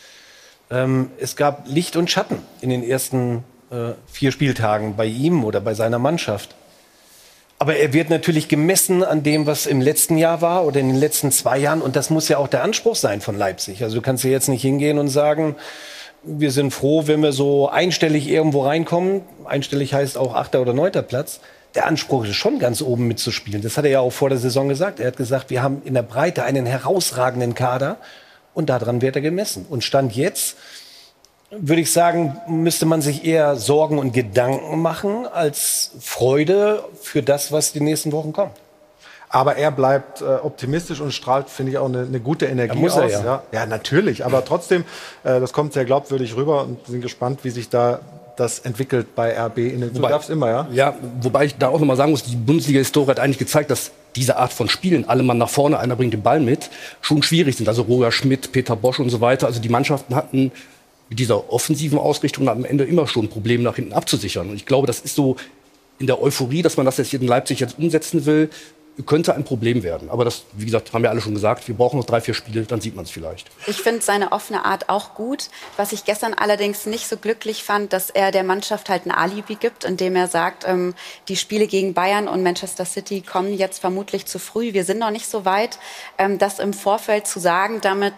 Es gab Licht und Schatten in den ersten 4 Spieltagen bei ihm oder bei seiner Mannschaft. Aber er wird natürlich gemessen an dem, was im letzten Jahr war oder in den letzten 2 Jahren. Und das muss ja auch der Anspruch sein von Leipzig. Also du kannst ja jetzt nicht hingehen und sagen, wir sind froh, wenn wir so einstellig irgendwo reinkommen. Einstellig heißt auch 8. oder 9. Platz. Der Anspruch ist schon ganz oben mitzuspielen. Das hat er ja auch vor der Saison gesagt. Er hat gesagt, wir haben in der Breite einen herausragenden Kader. Und daran wird er gemessen. Und Stand jetzt, würde ich sagen, müsste man sich eher Sorgen und Gedanken machen als Freude für das, was die nächsten Wochen kommt. Aber er bleibt optimistisch und strahlt, finde ich, auch eine gute Energie aus. Ja, natürlich. Aber trotzdem, das kommt sehr glaubwürdig rüber und sind gespannt, wie sich da das entwickelt bei RB in den Zukunft immer, ja? Ja, wobei ich da auch noch mal sagen muss, die Bundesliga-Historie hat eigentlich gezeigt, dass diese Art von Spielen, alle Mann nach vorne, einer bringt den Ball mit, schon schwierig sind. Also Roger Schmidt, Peter Bosch und so weiter. Also die Mannschaften hatten mit dieser offensiven Ausrichtung am Ende immer schon ein Problem, nach hinten abzusichern. Und ich glaube, das ist so in der Euphorie, dass man das jetzt in Leipzig jetzt umsetzen will, könnte ein Problem werden. Aber das, wie gesagt, haben wir alle schon gesagt, wir brauchen noch 3, 4 Spiele, dann sieht man es vielleicht. Ich finde seine offene Art auch gut. Was ich gestern allerdings nicht so glücklich fand, dass er der Mannschaft halt ein Alibi gibt, indem er sagt, die Spiele gegen Bayern und Manchester City kommen jetzt vermutlich zu früh. Wir sind noch nicht so weit, das im Vorfeld zu sagen. Damit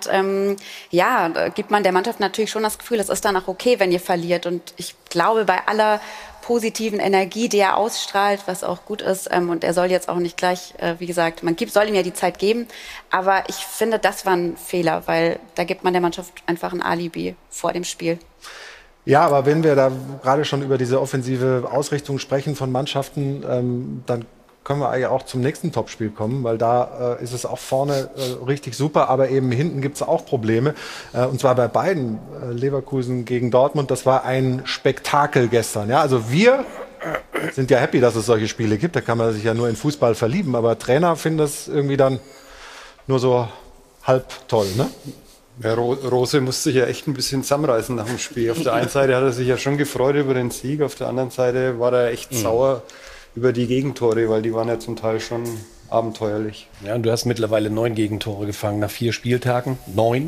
gibt man der Mannschaft natürlich schon das Gefühl, es ist dann auch okay, wenn ihr verliert. Und ich glaube, bei aller positiven Energie, die er ausstrahlt, was auch gut ist. Und er soll jetzt auch nicht gleich, wie gesagt, soll ihm ja die Zeit geben. Aber ich finde, das war ein Fehler, weil da gibt man der Mannschaft einfach ein Alibi vor dem Spiel. Ja, aber wenn wir da gerade schon über diese offensive Ausrichtung sprechen von Mannschaften, dann können wir eigentlich auch zum nächsten Topspiel kommen, weil da ist es auch vorne richtig super, aber eben hinten gibt es auch Probleme. Und zwar bei beiden, Leverkusen gegen Dortmund. Das war ein Spektakel gestern. Ja? Also wir sind ja happy, dass es solche Spiele gibt. Da kann man sich ja nur in Fußball verlieben. Aber Trainer finden das irgendwie dann nur so halb toll, ne? Ja, Rose musste sich ja echt ein bisschen zusammenreißen nach dem Spiel. Auf der einen Seite hat er sich ja schon gefreut über den Sieg, auf der anderen Seite war er echt sauer über die Gegentore, weil die waren ja zum Teil schon abenteuerlich. Ja, und du hast mittlerweile 9 Gegentore gefangen nach 4 Spieltagen. 9.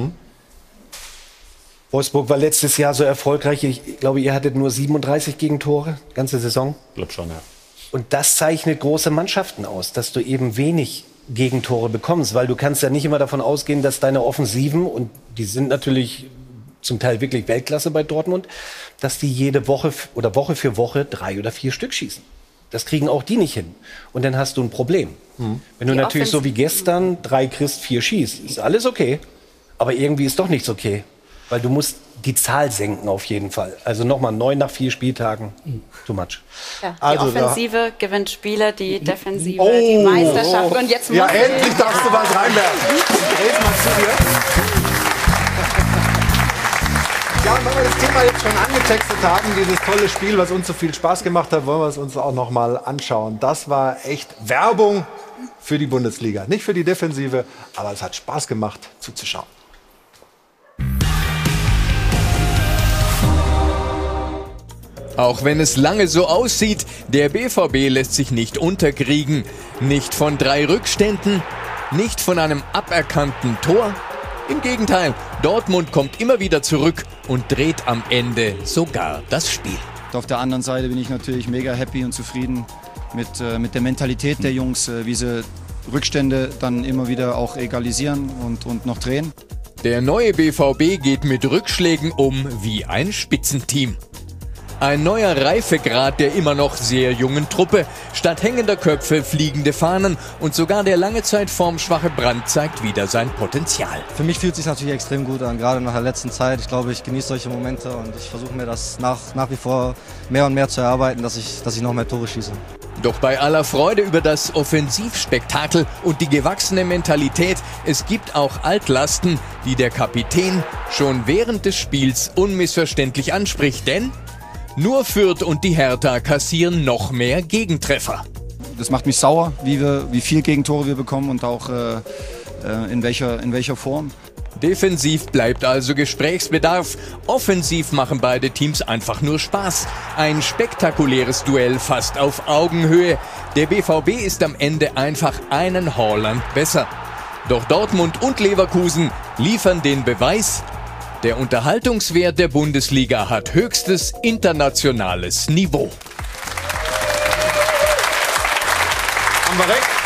Wolfsburg war letztes Jahr so erfolgreich. Ich glaube, ihr hattet nur 37 Gegentore, ganze Saison. Ich glaube schon, ja. Und das zeichnet große Mannschaften aus, dass du eben wenig Gegentore bekommst, weil du kannst ja nicht immer davon ausgehen, dass deine Offensiven, und die sind natürlich zum Teil wirklich Weltklasse bei Dortmund, dass die jede Woche oder Woche für Woche 3 oder 4 Stück schießen. Das kriegen auch die nicht hin. Und dann hast du ein Problem. Wenn du natürlich so wie gestern 3 kriegst, 4 schießt, ist alles okay. Aber irgendwie ist doch nichts okay. Weil du musst die Zahl senken auf jeden Fall. Also nochmal 9 nach 4 Spieltagen. Too much. Ja, die Offensive gewinnt Spiele, die Defensive die Meisterschaft. Und jetzt ja, endlich darfst du was reinwerfen. Red mal zu dir. Ja, und weil wir das Thema jetzt schon angetextet haben, dieses tolle Spiel, was uns so viel Spaß gemacht hat, wollen wir es uns auch noch mal anschauen. Das war echt Werbung für die Bundesliga. Nicht für die Defensive, aber es hat Spaß gemacht zuzuschauen. Auch wenn es lange so aussieht, der BVB lässt sich nicht unterkriegen. Nicht von 3 Rückständen, nicht von einem aberkannten Tor. Im Gegenteil, Dortmund kommt immer wieder zurück und dreht am Ende sogar das Spiel. Auf der anderen Seite bin ich natürlich mega happy und zufrieden mit der Mentalität der Jungs, wie sie Rückstände dann immer wieder auch egalisieren und noch drehen. Der neue BVB geht mit Rückschlägen um wie ein Spitzenteam. Ein neuer Reifegrad der immer noch sehr jungen Truppe. Statt hängender Köpfe fliegende Fahnen und sogar der lange Zeit formschwache Brandt zeigt wieder sein Potenzial. Für mich fühlt es sich natürlich extrem gut an, gerade nach der letzten Zeit. Ich glaube, ich genieße solche Momente und ich versuche mir das nach wie vor mehr und mehr zu erarbeiten, dass ich noch mehr Tore schieße. Doch bei aller Freude über das Offensivspektakel und die gewachsene Mentalität, es gibt auch Altlasten, die der Kapitän schon während des Spiels unmissverständlich anspricht, denn nur Fürth und die Hertha kassieren noch mehr Gegentreffer. Das macht mich sauer, wie viel Gegentore wir bekommen und auch in welcher Form. Defensiv bleibt also Gesprächsbedarf. Offensiv machen beide Teams einfach nur Spaß. Ein spektakuläres Duell fast auf Augenhöhe. Der BVB ist am Ende einfach einen Haaland besser. Doch Dortmund und Leverkusen liefern den Beweis: der Unterhaltungswert der Bundesliga hat höchstes internationales Niveau. Haben wir recht?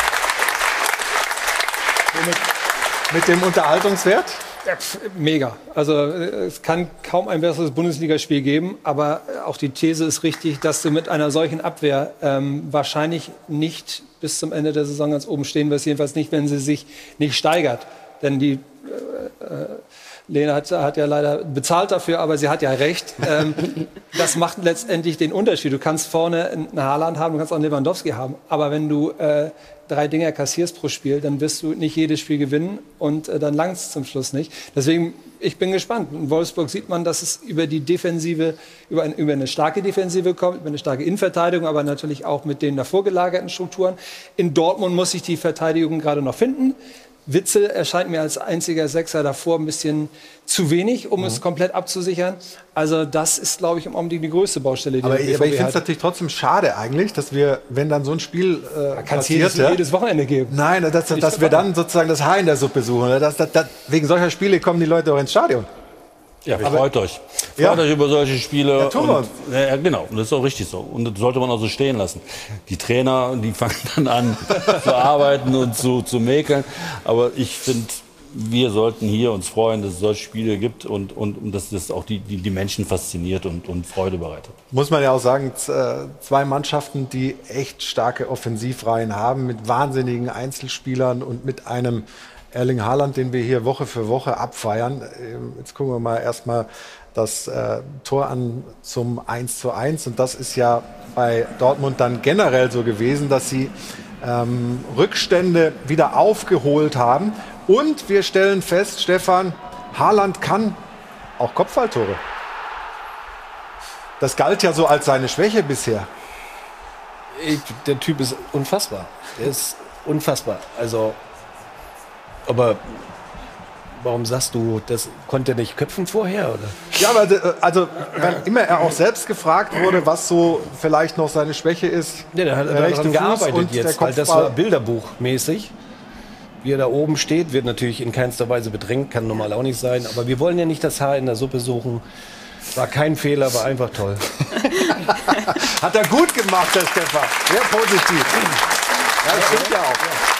Mit dem Unterhaltungswert? Ja, mega. Also es kann kaum ein besseres Bundesligaspiel geben, aber auch die These ist richtig, dass du mit einer solchen Abwehr wahrscheinlich nicht bis zum Ende der Saison ganz oben stehen wirst, jedenfalls nicht, wenn sie sich nicht steigert. Denn die Lena hat ja leider bezahlt dafür, aber sie hat ja recht. Das macht letztendlich den Unterschied. Du kannst vorne einen Haaland haben, du kannst auch einen Lewandowski haben. Aber wenn du 3 Dinger kassierst pro Spiel, dann wirst du nicht jedes Spiel gewinnen und dann langt es zum Schluss nicht. Deswegen, ich bin gespannt. In Wolfsburg sieht man, dass es über die Defensive, über eine starke Defensive kommt, über eine starke Innenverteidigung, aber natürlich auch mit den davor gelagerten Strukturen. In Dortmund muss sich die Verteidigung gerade noch finden. Witzel erscheint mir als einziger Sechser davor ein bisschen zu wenig, um es komplett abzusichern. Also das ist, glaube ich, im Augenblick die größte Baustelle, die aber der ich BVB finde es hat. natürlich trotzdem schade eigentlich, dass wir, wenn dann so ein Spiel Kann es passiert, jedes Wochenende geben. Nein, dass wir dann sozusagen das Haar in der Suppe suchen. Wegen solcher Spiele kommen die Leute auch ins Stadion. Ja, freut euch. Freut euch über solche Spiele. Ja, tun wir uns. Ja, genau. Und das ist auch richtig so. Und das sollte man auch so stehen lassen. Die Trainer, die fangen dann an zu arbeiten und zu mäkeln. Aber ich finde, wir sollten hier uns freuen, dass es solche Spiele gibt und dass das auch die Menschen fasziniert und Freude bereitet. Muss man ja auch sagen, 2 Mannschaften, die echt starke Offensivreihen haben, mit wahnsinnigen Einzelspielern und mit einem Erling Haaland, den wir hier Woche für Woche abfeiern. Jetzt gucken wir mal erstmal das Tor an zum 1:1. Und das ist ja bei Dortmund dann generell so gewesen, dass sie Rückstände wieder aufgeholt haben. Und wir stellen fest, Stefan, Haaland kann auch Kopfballtore. Das galt ja so als seine Schwäche bisher. Der Typ ist unfassbar. Der ist unfassbar. Also, aber warum sagst du, das konnte er nicht köpfen vorher, oder? Ja, aber also, wenn immer er auch selbst gefragt wurde, was so vielleicht noch seine Schwäche ist. Ja, der hat daran gearbeitet jetzt, weil das war bilderbuchmäßig. Wie er da oben steht, wird natürlich in keinster Weise bedrängt, kann normal auch nicht sein. Aber wir wollen ja nicht das Haar in der Suppe suchen. War kein Fehler, war einfach toll. Hat er gut gemacht, der Stefan. Sehr positiv. Ja, das stimmt ja auch.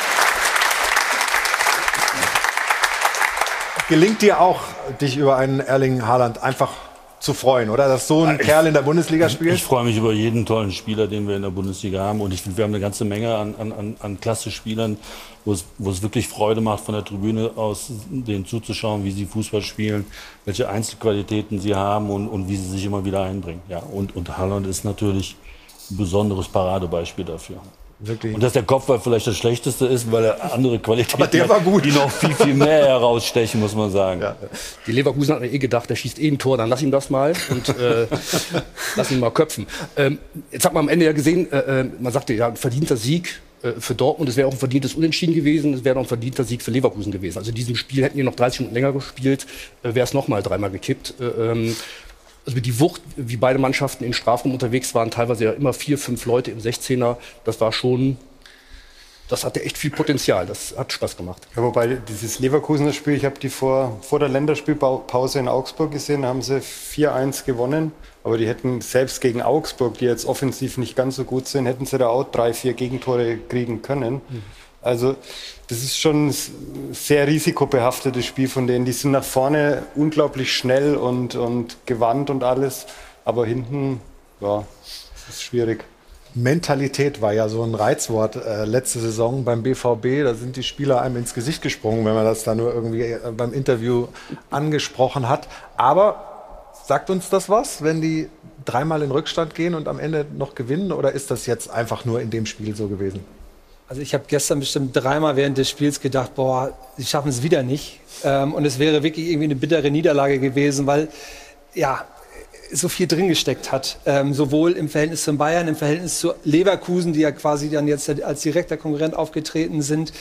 Gelingt dir auch, dich über einen Erling Haaland einfach zu freuen, oder? Dass so ein Kerl in der Bundesliga spielt? Ich freue mich über jeden tollen Spieler, den wir in der Bundesliga haben. Und ich finde, wir haben eine ganze Menge an Klasse-Spielern, wo es wirklich Freude macht, von der Tribüne aus denen zuzuschauen, wie sie Fußball spielen, welche Einzelqualitäten sie haben und wie sie sich immer wieder einbringen. Ja, und Haaland ist natürlich ein besonderes Paradebeispiel dafür. Wirklich. Und dass der Kopfball vielleicht das Schlechteste ist, weil er andere Qualitäten aber der war gut. hat, die noch viel mehr herausstechen, muss man sagen. Ja. Die Leverkusen hat gedacht, der schießt ein Tor, dann lass ihm das mal und lass ihn mal köpfen. Jetzt hat man am Ende ja gesehen, man sagte, ja, ein verdienter Sieg für Dortmund, es wäre auch ein verdientes Unentschieden gewesen, es wäre auch ein verdienter Sieg für Leverkusen gewesen. Also in diesem Spiel hätten die noch 30 Minuten länger gespielt, wäre es nochmal 3-mal gekippt. Also die Wucht, wie beide Mannschaften in Strafraum unterwegs waren, teilweise ja immer 4, 5 Leute im 16er, das war schon, das hatte echt viel Potenzial, das hat Spaß gemacht. Ja, wobei dieses Leverkusener Spiel, ich habe die vor der Länderspielpause in Augsburg gesehen, haben sie 4-1 gewonnen, aber die hätten selbst gegen Augsburg, die jetzt offensiv nicht ganz so gut sind, hätten sie da auch 3, 4 Gegentore kriegen können. Also das ist schon ein sehr risikobehaftetes Spiel von denen. Die sind nach vorne unglaublich schnell und gewandt und alles. Aber hinten Ja, das ist schwierig. Mentalität war ja so ein Reizwort letzte Saison beim BVB. Da sind die Spieler einem ins Gesicht gesprungen, wenn man das da nur irgendwie beim Interview angesprochen hat. Aber sagt uns das was, wenn die dreimal in Rückstand gehen und am Ende noch gewinnen? Oder ist das jetzt einfach nur in dem Spiel so gewesen? Also ich habe gestern bestimmt dreimal während des Spiels gedacht, boah, sie schaffen es wieder nicht. Und es wäre wirklich irgendwie eine bittere Niederlage gewesen, weil ja so viel drin gesteckt hat. Sowohl im Verhältnis zum Bayern, im Verhältnis zu Leverkusen, die ja quasi dann jetzt als direkter Konkurrent aufgetreten sind.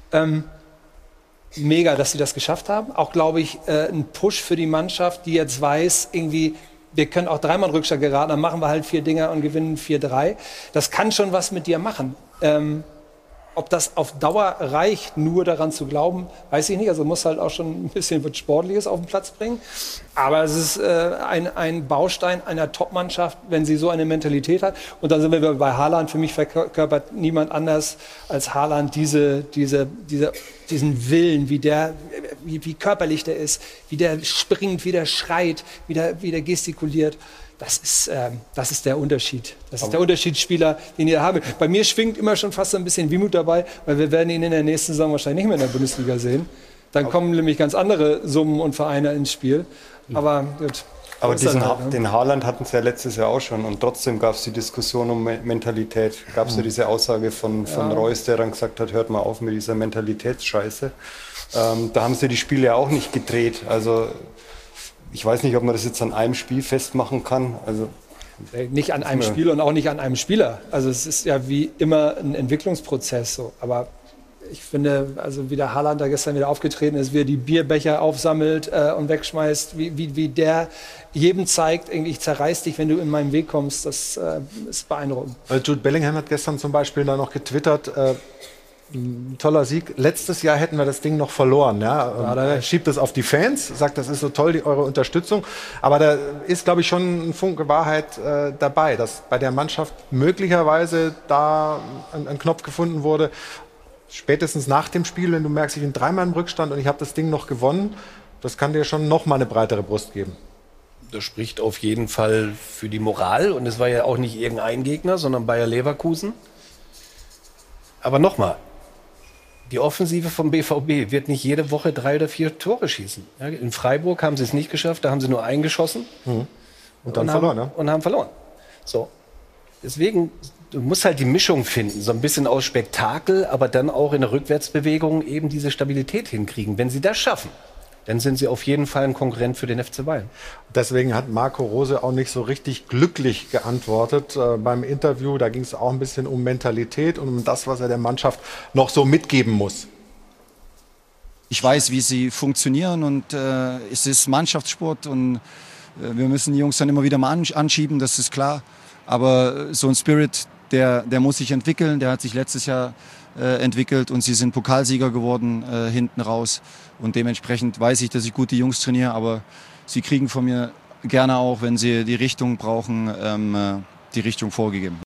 Mega, dass sie das geschafft haben. Auch, glaube ich, ein Push für die Mannschaft, die jetzt weiß, irgendwie, wir können auch dreimal in Rückstand geraten, dann machen wir halt 4 Dinger und gewinnen 4-3. Das kann schon was mit dir machen. Ob das auf Dauer reicht, nur daran zu glauben, weiß ich nicht. Also muss halt auch schon ein bisschen was Sportliches auf den Platz bringen. Aber es ist ein Baustein einer Top-Mannschaft, wenn sie so eine Mentalität hat. Und dann sind wir bei Haaland. Für mich verkörpert niemand anders als Haaland diesen Willen, wie körperlich der ist, wie der springt, wie der schreit, wie der gestikuliert. Das ist der Unterschied. Das ist der Unterschiedsspieler, den ihr habt. Bei mir schwingt immer schon fast ein bisschen Wehmut dabei, weil wir werden ihn in der nächsten Saison wahrscheinlich nicht mehr in der Bundesliga sehen. Dann kommen nämlich ganz andere Summen und Vereine ins Spiel. Aber gut. Aber den Haaland hatten sie ja letztes Jahr auch schon. Und trotzdem gab es die Diskussion um Mentalität. Gab es ja diese Aussage von Reus, der dann gesagt hat, hört mal auf mit dieser Mentalitätsscheiße. Da haben sie die Spiele ja auch nicht gedreht. Also ich weiß nicht, ob man das jetzt an einem Spiel festmachen kann. Also nicht an einem Spiel und auch nicht an einem Spieler. Also es ist ja wie immer ein Entwicklungsprozess. So. Aber ich finde, also wie der Haaland da gestern wieder aufgetreten ist, wie er die Bierbecher aufsammelt und wegschmeißt, wie der jedem zeigt, ich zerreiß dich, wenn du in meinen Weg kommst, das ist beeindruckend. Jude Bellingham hat gestern zum Beispiel da noch getwittert, toller Sieg. Letztes Jahr hätten wir das Ding noch verloren. Ja? Er schiebt es auf die Fans, sagt, das ist so toll, eure Unterstützung. Aber da ist, glaube ich, schon ein Funke Wahrheit dabei, dass bei der Mannschaft möglicherweise da ein Knopf gefunden wurde. Spätestens nach dem Spiel, wenn du merkst, ich bin dreimal im Rückstand und ich habe das Ding noch gewonnen, das kann dir schon noch mal eine breitere Brust geben. Das spricht auf jeden Fall für die Moral. Und es war ja auch nicht irgendein Gegner, sondern Bayer Leverkusen. Aber nochmal, die Offensive vom BVB wird nicht jede Woche 3 oder 4 Tore schießen. Ja, in Freiburg haben sie es nicht geschafft, da haben sie nur eingeschossen. Und dann verloren, ne? Und haben verloren. So. Deswegen, du musst halt die Mischung finden, so ein bisschen aus Spektakel, aber dann auch in der Rückwärtsbewegung eben diese Stabilität hinkriegen. Wenn sie das schaffen, dann sind sie auf jeden Fall ein Konkurrent für den FC Bayern. Deswegen hat Marco Rose auch nicht so richtig glücklich geantwortet beim Interview. Da ging es auch ein bisschen um Mentalität und um das, was er der Mannschaft noch so mitgeben muss. Ich weiß, wie sie funktionieren und es ist Mannschaftssport und wir müssen die Jungs dann immer wieder mal anschieben, das ist klar. Aber so ein Spirit, der muss sich entwickeln, der hat sich letztes Jahr entwickelt und sie sind Pokalsieger geworden hinten raus. Und dementsprechend weiß ich, dass ich gut die Jungs trainiere, aber sie kriegen von mir gerne auch, wenn sie die Richtung brauchen, die Richtung vorgegeben.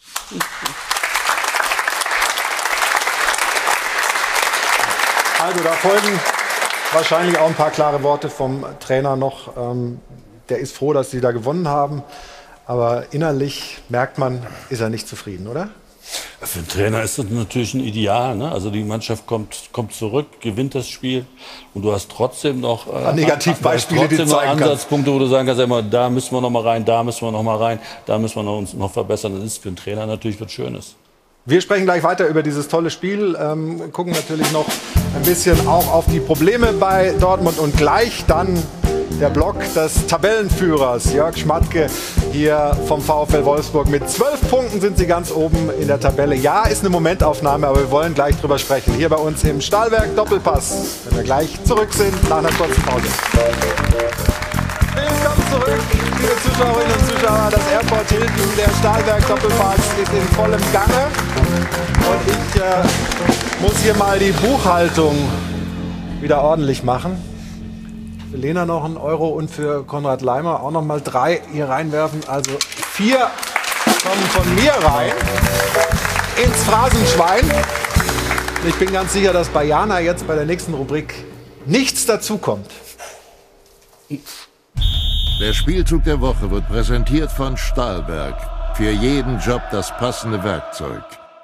Also da folgen wahrscheinlich auch ein paar klare Worte vom Trainer noch. Der ist froh, dass sie da gewonnen haben. Aber innerlich merkt man, ist er nicht zufrieden, oder? Für den Trainer ist das natürlich ein Ideal. Ne? Also die Mannschaft kommt zurück, gewinnt das Spiel und du hast trotzdem noch Negativbeispiele, die du zeigen Ansatzpunkte, wo du sagen kannst, immer, da müssen wir noch mal rein, da müssen wir noch mal rein, da müssen wir uns noch verbessern. Das ist für den Trainer natürlich was Schönes. Wir sprechen gleich weiter über dieses tolle Spiel, gucken natürlich noch ein bisschen auch auf die Probleme bei Dortmund und gleich dann der Block des Tabellenführers Jörg Schmatke hier vom VfL Wolfsburg. Mit 12 Punkten sind sie ganz oben in der Tabelle. Ja, ist eine Momentaufnahme, aber wir wollen gleich drüber sprechen. Hier bei uns im Stahlwerk Doppelpass, wenn wir gleich zurück sind nach einer kurzen Pause. Willkommen zurück, liebe Zuschauerinnen und Zuschauer. Das Airport Hilton, der Stahlwerk Doppelpass ist in vollem Gange. Und ich muss hier mal die Buchhaltung wieder ordentlich machen. Für Lena noch einen Euro und für Konrad Leimer auch noch mal 3 hier reinwerfen. Also 4 kommen von mir rein ins Phrasenschwein. Ich bin ganz sicher, dass bei Jana jetzt bei der nächsten Rubrik nichts dazukommt. Der Spielzug der Woche wird präsentiert von Stahlberg. Für jeden Job das passende Werkzeug.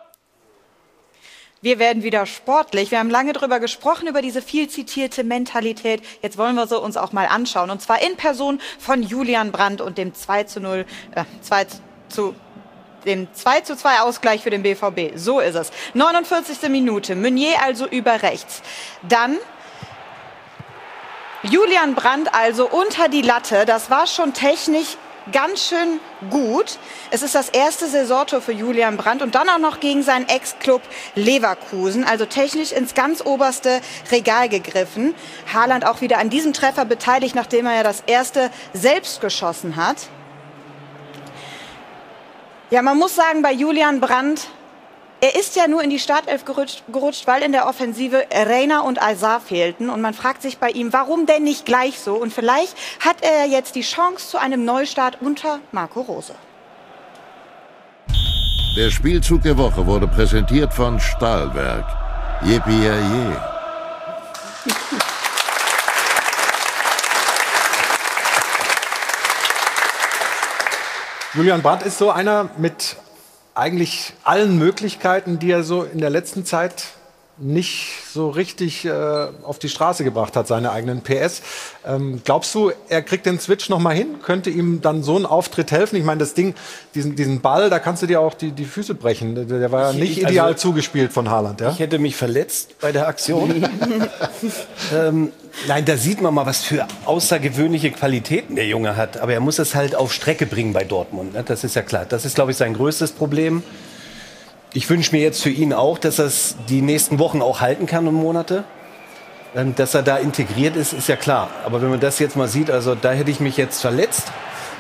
Wir werden wieder sportlich. Wir haben lange darüber gesprochen, über diese viel zitierte Mentalität. Jetzt wollen wir sie uns auch mal anschauen. Und zwar in Person von Julian Brandt und dem 2:2 Ausgleich für den BVB. So ist es. 49. Minute. Meunier also über rechts. Dann Julian Brandt also unter die Latte. Das war schon technisch ganz schön gut. Es ist das erste Saisontor für Julian Brandt und dann auch noch gegen seinen Ex-Club Leverkusen. Also technisch ins ganz oberste Regal gegriffen. Haaland auch wieder an diesem Treffer beteiligt, nachdem er ja das erste selbst geschossen hat. Ja, man muss sagen, bei Julian Brandt, er ist ja nur in die Startelf gerutscht, weil in der Offensive Reina und Azar fehlten. Und man fragt sich bei ihm, warum denn nicht gleich so? Und vielleicht hat er jetzt die Chance zu einem Neustart unter Marco Rose. Der Spielzug der Woche wurde präsentiert von Stahlberg. Yippie-yay. Julian Brandt ist so einer mit eigentlich allen Möglichkeiten, die er so in der letzten Zeit nicht so richtig auf die Straße gebracht hat, seine eigenen PS. Glaubst du, er kriegt den Switch noch mal hin? Könnte ihm dann so ein Auftritt helfen? Ich meine, das Ding, diesen Ball, da kannst du dir auch die Füße brechen. Der war ja nicht ideal zugespielt von Haaland. Ja? Ich hätte mich verletzt bei der Aktion. Nein, da sieht man mal, was für außergewöhnliche Qualitäten der Junge hat. Aber er muss es halt auf Strecke bringen bei Dortmund. Ne? Das ist ja klar. Das ist, glaube ich, sein größtes Problem. Ich wünsche mir jetzt für ihn auch, dass er es die nächsten Wochen auch halten kann und Monate. Dass er da integriert ist, ist ja klar. Aber wenn man das jetzt mal sieht, also da hätte ich mich jetzt verletzt.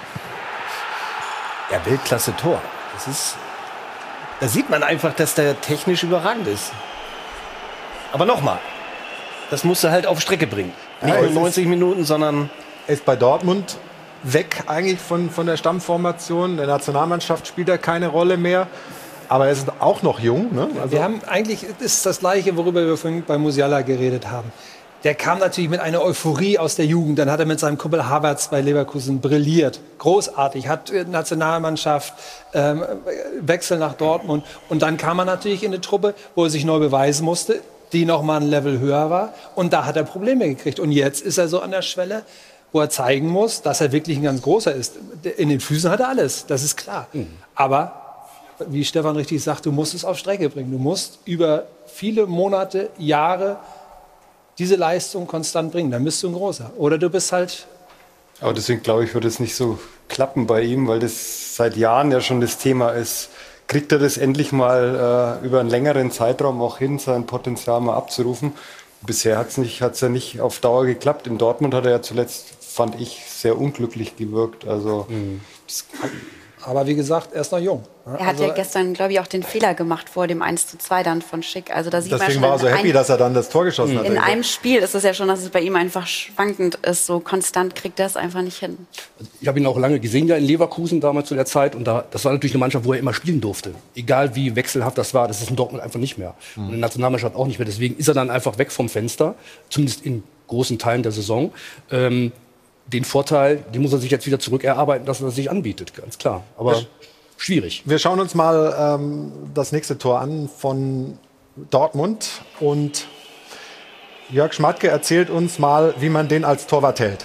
Ja, Weltklasse-Tor. Da sieht man einfach, dass der technisch überragend ist. Aber nochmal, das musst du halt auf Strecke bringen. Nicht nur 90 Minuten, sondern... Er ist bei Dortmund weg eigentlich von der Stammformation. Der Nationalmannschaft spielt er keine Rolle mehr. Aber er ist auch noch jung. Ne? Also wir haben eigentlich, das ist das Gleiche, worüber wir vorhin bei Musiala geredet haben. Der kam natürlich mit einer Euphorie aus der Jugend. Dann hat er mit seinem Kumpel Havertz bei Leverkusen brilliert. Großartig, hat Nationalmannschaft, Wechsel nach Dortmund. Und dann kam er natürlich in eine Truppe, wo er sich neu beweisen musste, die noch mal ein Level höher war. Und da hat er Probleme gekriegt. Und jetzt ist er so an der Schwelle, wo er zeigen muss, dass er wirklich ein ganz großer ist. In den Füßen hat er alles, das ist klar. Aber wie Stefan richtig sagt, du musst es auf Strecke bringen. Du musst über viele Monate, Jahre diese Leistung konstant bringen. Dann bist du ein Großer. Oder du bist halt... Aber deswegen glaube ich, wird es nicht so klappen bei ihm, weil das seit Jahren ja schon das Thema ist. Kriegt er das endlich mal über einen längeren Zeitraum auch hin, sein Potenzial mal abzurufen? Bisher hat's ja nicht auf Dauer geklappt. In Dortmund hat er ja zuletzt, fand ich, sehr unglücklich gewirkt. Also aber wie gesagt, er ist noch jung. Er hat ja gestern, glaube ich, auch den Fehler gemacht vor dem 1:2 dann von Schick. Also da sieht Deswegen man war er so happy, dass er dann das Tor geschossen hat. In einem Spiel ist es ja schon, dass es bei ihm einfach schwankend ist. So konstant kriegt er es einfach nicht hin. Ich habe ihn auch lange gesehen, ja in Leverkusen damals zu der Zeit. Und das war natürlich eine Mannschaft, wo er immer spielen durfte. Egal wie wechselhaft das war, das ist in Dortmund einfach nicht mehr. Und in der Nationalmannschaft auch nicht mehr. Deswegen ist er dann einfach weg vom Fenster, zumindest in großen Teilen der Saison. Den Vorteil, den muss er sich jetzt wieder zurückerarbeiten, dass er sich anbietet, ganz klar. Aber schwierig. Wir schauen uns mal das nächste Tor an von Dortmund. Und Jörg Schmatke erzählt uns mal, wie man den als Torwart hält.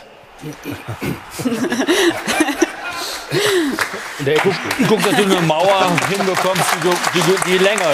Guck, dass du eine Mauer hinbekommst, die länger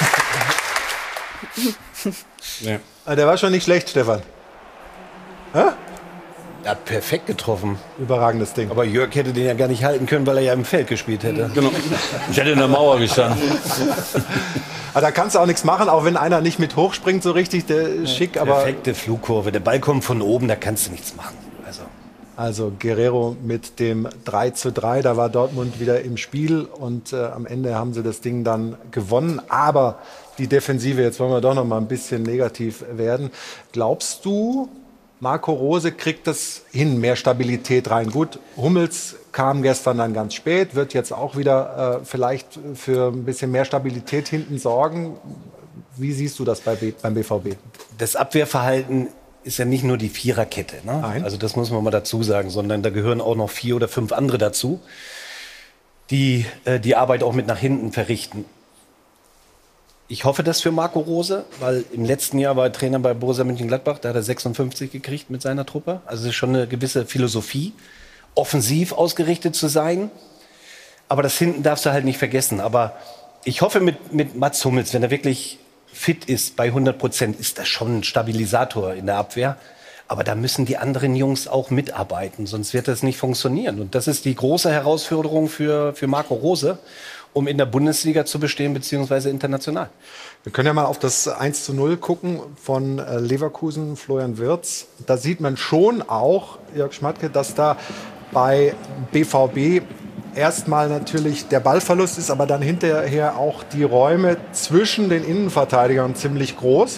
ist. Ja. Der war schon nicht schlecht, Stefan. Hä? Er hat perfekt getroffen. Überragendes Ding. Aber Jörg hätte den ja gar nicht halten können, weil er ja im Feld gespielt hätte. Genau. Ich hätte in der Mauer gestanden. Aber da kannst du auch nichts machen, auch wenn einer nicht mit hochspringt so richtig, der Schick. Aber perfekte Flugkurve. Der Ball kommt von oben, da kannst du nichts machen. Also Guerrero mit dem 3:3, da war Dortmund wieder im Spiel und am Ende haben sie das Ding dann gewonnen. Aber die Defensive, jetzt wollen wir doch noch mal ein bisschen negativ werden. Glaubst du, Marco Rose kriegt das hin, mehr Stabilität rein? Gut, Hummels kam gestern dann ganz spät, wird jetzt auch wieder vielleicht für ein bisschen mehr Stabilität hinten sorgen. Wie siehst du das beim BVB? Das Abwehrverhalten ist ja nicht nur die Viererkette. Ne? Nein. Also das muss man mal dazu sagen, sondern da gehören auch noch 4 oder 5 andere dazu, die die Arbeit auch mit nach hinten verrichten. Ich hoffe das für Marco Rose, weil im letzten Jahr war er Trainer bei Borussia Mönchengladbach, da hat er 56 gekriegt mit seiner Truppe. Also es ist schon eine gewisse Philosophie, offensiv ausgerichtet zu sein. Aber das hinten darfst du halt nicht vergessen. Aber ich hoffe mit Mats Hummels, wenn er wirklich fit ist bei 100%, ist das schon ein Stabilisator in der Abwehr. Aber da müssen die anderen Jungs auch mitarbeiten, sonst wird das nicht funktionieren. Und das ist die große Herausforderung für Marco Rose, um in der Bundesliga zu bestehen, beziehungsweise international. Wir können ja mal auf das 1:0 gucken von Leverkusen, Florian Wirtz. Da sieht man schon auch, Jörg Schmatke, dass da bei BVB erstmal natürlich der Ballverlust ist, aber dann hinterher auch die Räume zwischen den Innenverteidigern ziemlich groß.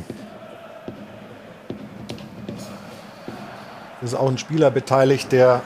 Es ist auch ein Spieler beteiligt, der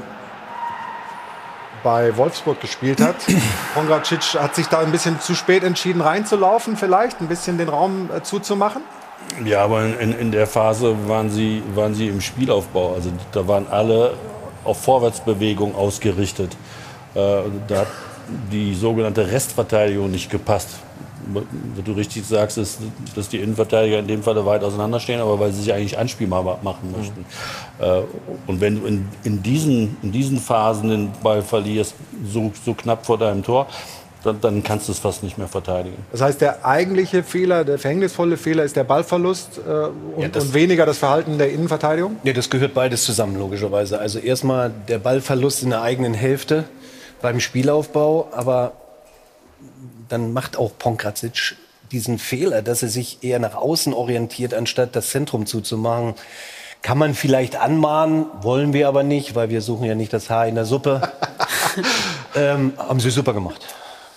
bei Wolfsburg gespielt hat. Pongracic hat sich da ein bisschen zu spät entschieden, reinzulaufen vielleicht, ein bisschen den Raum zuzumachen. Ja, aber in der Phase waren sie im Spielaufbau. Also da waren alle auf Vorwärtsbewegung ausgerichtet. Da hat die sogenannte Restverteidigung nicht gepasst. Wie du richtig sagst, ist, dass die Innenverteidiger in dem Fall weit auseinanderstehen, aber weil sie sich eigentlich anspielbar machen möchten. Und wenn du in diesen Phasen den Ball verlierst, so knapp vor deinem Tor, dann kannst du es fast nicht mehr verteidigen. Das heißt, der eigentliche Fehler, der verhängnisvolle Fehler ist der Ballverlust und weniger das Verhalten der Innenverteidigung? Ja, das gehört beides zusammen, logischerweise. Also erstmal der Ballverlust in der eigenen Hälfte beim Spielaufbau, aber dann macht auch Pongracic diesen Fehler, dass er sich eher nach außen orientiert, anstatt das Zentrum zuzumachen. Kann man vielleicht anmahnen, wollen wir aber nicht, weil wir suchen ja nicht das Haar in der Suppe. Haben sie super gemacht.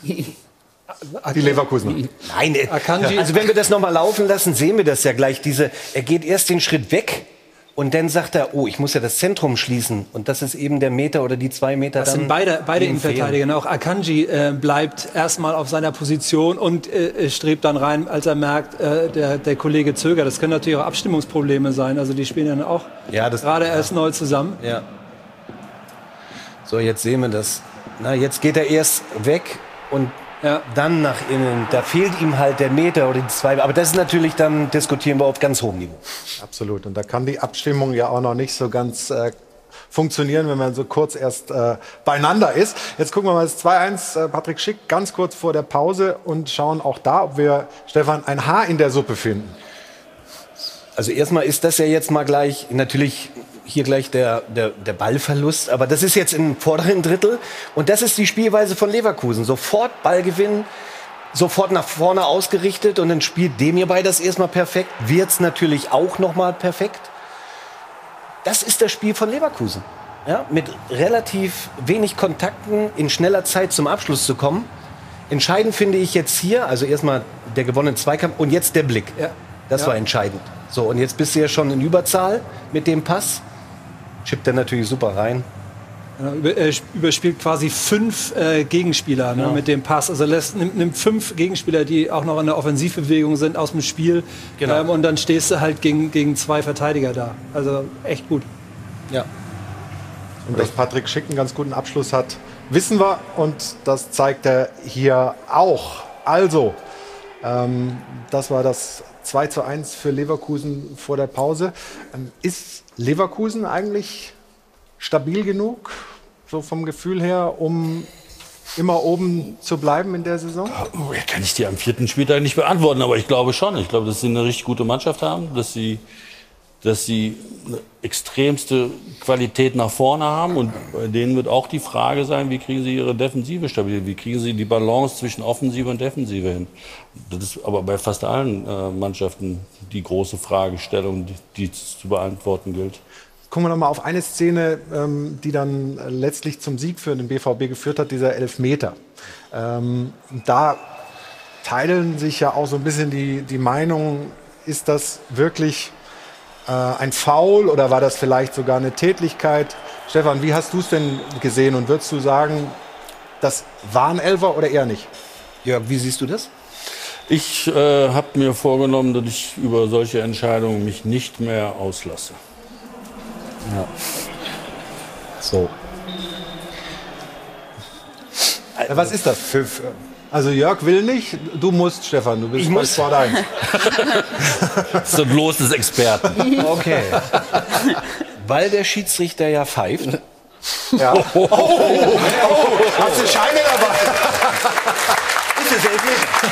Die Leverkusen. Nein, also wenn wir das noch mal laufen lassen, sehen wir das ja gleich. Er geht erst den Schritt weg und dann sagt er, oh, ich muss ja das Zentrum schließen. Und das ist eben der Meter oder die 2 Meter. Das sind beide Innenverteidiger. Auch Akanji bleibt erstmal auf seiner Position und strebt dann rein, als er merkt, der Kollege zögert. Das können natürlich auch Abstimmungsprobleme sein. Also die spielen dann auch gerade erst neu zusammen. Ja. So, jetzt sehen wir das. Na, jetzt geht er erst weg und dann nach innen. Da fehlt ihm halt der Meter oder die 2. Aber das ist natürlich, dann diskutieren wir auf ganz hohem Niveau. Absolut. Und da kann die Abstimmung ja auch noch nicht so ganz funktionieren, wenn man so kurz erst beieinander ist. Jetzt gucken wir mal das 2:1, Patrick Schick, ganz kurz vor der Pause und schauen auch da, ob wir, Stefan, ein Haar in der Suppe finden. Also erstmal ist das ja jetzt mal gleich, natürlich hier gleich der Ballverlust, aber das ist jetzt im vorderen Drittel und das ist die Spielweise von Leverkusen. Sofort Ballgewinn, sofort nach vorne ausgerichtet und dann spielt Demirbay das erstmal perfekt, Wirtz natürlich auch nochmal perfekt. Das ist das Spiel von Leverkusen. Ja, mit relativ wenig Kontakten in schneller Zeit zum Abschluss zu kommen. Entscheidend finde ich jetzt hier, also erstmal der gewonnene Zweikampf und jetzt der Blick. Ja. Das war entscheidend. So, und jetzt bist du ja schon in Überzahl mit dem Pass. Chippt er natürlich super rein. Er überspielt quasi 5 Gegenspieler mit dem Pass. Also nimmt 5 Gegenspieler, die auch noch in der Offensivbewegung sind, aus dem Spiel. Genau. Und dann stehst du halt gegen 2 Verteidiger da. Also echt gut. Ja. Und dass Patrick Schick einen ganz guten Abschluss hat, wissen wir. Und das zeigt er hier auch. Also, das war das 2:1 für Leverkusen vor der Pause. Ist Leverkusen eigentlich stabil genug, so vom Gefühl her, um immer oben zu bleiben in der Saison? Ja, kann ich dir am 4. Spieltag nicht beantworten, aber ich glaube schon. Ich glaube, dass sie eine richtig gute Mannschaft haben, dass sie eine extremste Qualität nach vorne haben. Und bei denen wird auch die Frage sein, wie kriegen sie ihre Defensive stabil, wie kriegen sie die Balance zwischen Offensive und Defensive hin. Das ist aber bei fast allen Mannschaften die große Fragestellung, die zu beantworten gilt. Gucken wir noch mal auf eine Szene, die dann letztlich zum Sieg für den BVB geführt hat, dieser Elfmeter. Da teilen sich ja auch so ein bisschen die Meinungen, ist das wirklich ein Foul oder war das vielleicht sogar eine Tätlichkeit? Stefan, wie hast du es denn gesehen und würdest du sagen, das war ein Elfer oder eher nicht? Ja, wie siehst du das? Ich habe mir vorgenommen, dass ich über solche Entscheidungen mich nicht mehr auslasse. Ja. So. Was ist das? Also Jörg will nicht, du musst, Stefan, du bist bei Sport 1. Das ist ein Los des Experten. Okay. Weil der Schiedsrichter ja pfeift. Ja. Hast du Scheine dabei? Ist es Elfmeter?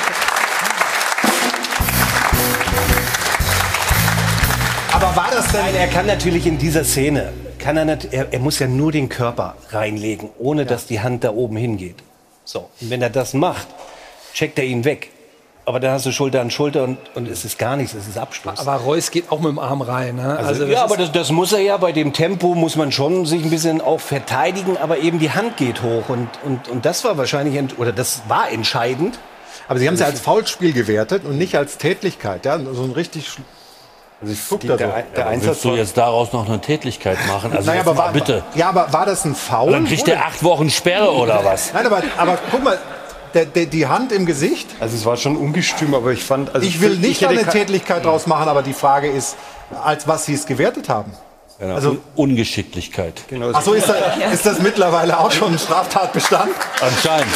Aber war das denn... Nein, er kann natürlich in dieser Szene, er muss ja nur den Körper reinlegen, ohne dass die Hand da oben hingeht. So, und wenn er das macht, checkt er ihn weg. Aber dann hast du Schulter an Schulter und es ist gar nichts, es ist Abstoß. Aber Reus geht auch mit dem Arm rein. Ne? Also ja, aber das muss er ja, bei dem Tempo muss man schon sich ein bisschen auch verteidigen, aber eben die Hand geht hoch und das war wahrscheinlich, das war entscheidend. Aber Sie haben es ja als Foulspiel gewertet und nicht als Tätlichkeit. Ja? So ein richtig... Also der Einsatz, willst du jetzt daraus noch eine Tätlichkeit machen? Also naja, aber bitte. Ja, aber war das ein Foul? Dann kriegt der 8 Wochen Sperre oder was? Nein, aber guck mal, die Hand im Gesicht. Also es war schon ungestüm, aber ich fand... Also ich will nicht eine Tätlichkeit draus machen, aber die Frage ist, als was Sie es gewertet haben. Genau. Also Ungeschicklichkeit. Genau. Ach so, ist das mittlerweile auch schon ein Straftatbestand? Anscheinend.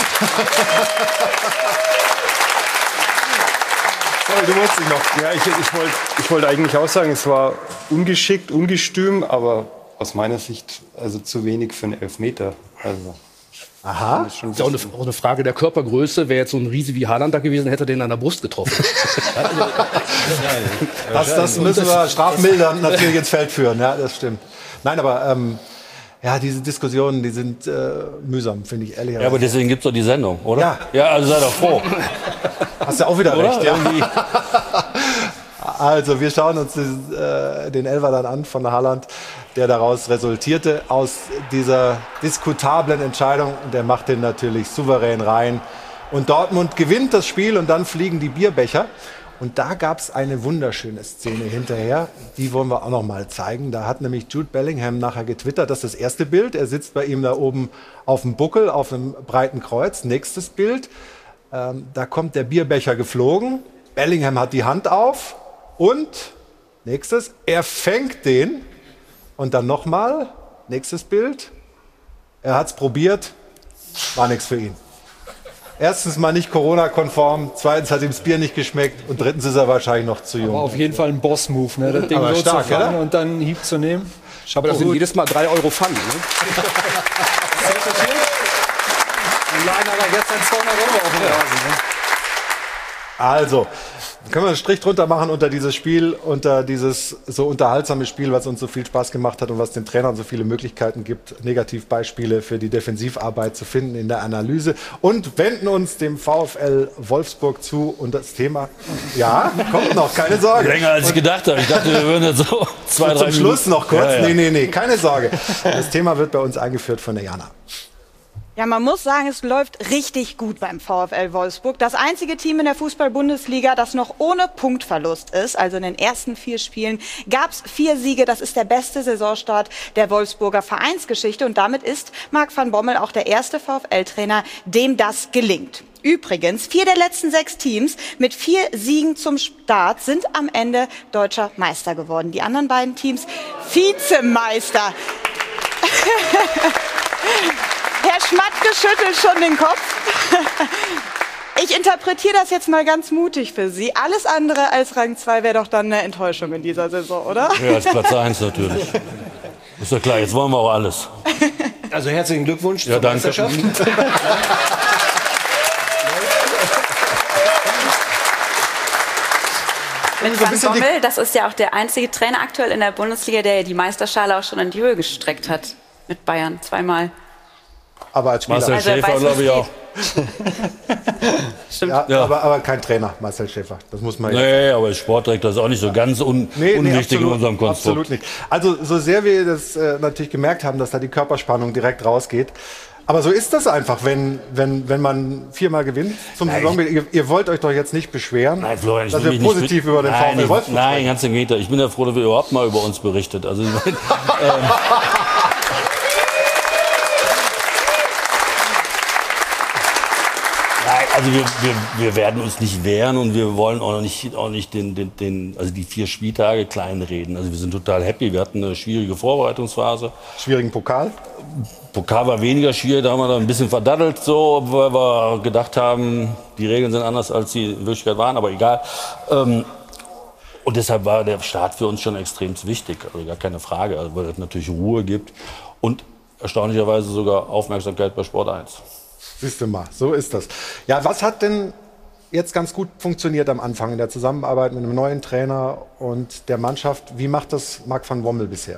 Du wolltest noch. Ja, ich wollte eigentlich auch sagen, es war ungeschickt, ungestüm, aber aus meiner Sicht also zu wenig für einen Elfmeter. Also, aha. Das ist auch eine Frage der Körpergröße. Wäre jetzt so ein Riese wie Haaland da gewesen, hätte er den an der Brust getroffen. Das müssen wir strafmildernd natürlich ins Feld führen. Ja, das stimmt. Nein, aber ja, diese Diskussionen, die sind mühsam, finde ich ehrlich. Ja, aber deswegen gibt es doch die Sendung, oder? Ja. Ja, also sei doch froh. Hast du auch wieder oder? recht, ja. Also, wir schauen uns den Elfer dann an von Haaland, der daraus resultierte, aus dieser diskutablen Entscheidung. Und der macht den natürlich souverän rein. Und Dortmund gewinnt das Spiel und dann fliegen die Bierbecher. Und da gab es eine wunderschöne Szene hinterher, die wollen wir auch noch mal zeigen. Da hat nämlich Jude Bellingham nachher getwittert, das ist das erste Bild. Er sitzt bei ihm da oben auf dem Buckel, auf einem breiten Kreuz. Nächstes Bild, da kommt der Bierbecher geflogen. Bellingham hat die Hand auf und nächstes, er fängt den. Und dann nochmal, nächstes Bild, er hat es probiert, war nichts für ihn. Erstens mal nicht Corona-konform, zweitens hat ihm das Bier nicht geschmeckt und drittens ist er wahrscheinlich noch zu jung. Aber auf jeden Fall ein Boss-Move, ne? Das Ding so stark, zu fangen und dann einen Hieb zu nehmen. Aber das sind jedes Mal 3 Euro Pfand. Ne? Also, können wir einen Strich drunter machen unter dieses Spiel, unter dieses so unterhaltsame Spiel, was uns so viel Spaß gemacht hat und was den Trainern so viele Möglichkeiten gibt, Negativbeispiele für die Defensivarbeit zu finden in der Analyse und wenden uns dem VfL Wolfsburg zu und das Thema, ja, kommt noch, keine Sorge. Länger als ich gedacht habe. Ich dachte, wir würden jetzt so 2, 3 Minuten. Zum Schluss noch kurz, Ja, ja. Nee, keine Sorge. Das Thema wird bei uns eingeführt von der Jana. Ja, man muss sagen, es läuft richtig gut beim VfL Wolfsburg. Das einzige Team in der Fußball-Bundesliga, das noch ohne Punktverlust ist. Also in den ersten 4 Spielen gab es 4 Siege. Das ist der beste Saisonstart der Wolfsburger Vereinsgeschichte. Und damit ist Marc van Bommel auch der erste VfL-Trainer, dem das gelingt. Übrigens, 4 der letzten 6 Teams mit 4 Siegen zum Start sind am Ende deutscher Meister geworden. Die anderen beiden Teams Vizemeister. Herr Schmatke schüttelt schon den Kopf. Ich interpretiere das jetzt mal ganz mutig für Sie. Alles andere als Rang 2 wäre doch dann eine Enttäuschung in dieser Saison, oder? Ja, als Platz 1 natürlich. Ist ja klar, jetzt wollen wir auch alles. Also herzlichen Glückwunsch Ja, zur danke. Meisterschaft. Mit Van Bommel, das ist ja auch der einzige Trainer aktuell in der Bundesliga, der die Meisterschale auch schon in die Höhe gestreckt hat. Mit Bayern, 2-mal. Aber als Spieler. Marcel Also, er Schäfer, weiß, glaube ich, was auch. Stimmt. Ja. Aber kein Trainer, Marcel Schäfer. Das muss man Nee, aber als Sportdirektor ist auch nicht so ganz unwichtig in absolut, unserem Konstrukt. Absolut nicht. Also so sehr wir das natürlich gemerkt haben, dass da die Körperspannung direkt rausgeht. Aber so ist das einfach, wenn man 4-mal gewinnt zum Saisonbeginn. Ihr wollt euch doch jetzt nicht beschweren, Nein, Florian, ich dass will wir mich positiv über den VfL Wolfsburg Nein, ganz im Gegenteil. Ich bin ja froh, dass wir überhaupt mal über uns berichtet. Also, ich meine, Also wir werden uns nicht wehren und wir wollen auch nicht also die 4 Spieltage kleinreden. Also wir sind total happy. Wir hatten eine schwierige Vorbereitungsphase. Schwierigen Pokal? Pokal war weniger schwierig, da haben wir da ein bisschen verdaddelt, so, weil wir gedacht haben, die Regeln sind anders, als sie in Wirklichkeit waren, aber egal. Und deshalb war der Start für uns schon extrem wichtig, also gar keine Frage, also weil es natürlich Ruhe gibt und erstaunlicherweise sogar Aufmerksamkeit bei Sport 1. Siehst du mal, so ist das. Ja, was hat denn jetzt ganz gut funktioniert am Anfang in der Zusammenarbeit mit einem neuen Trainer und der Mannschaft? Wie macht das Marc van Bommel bisher?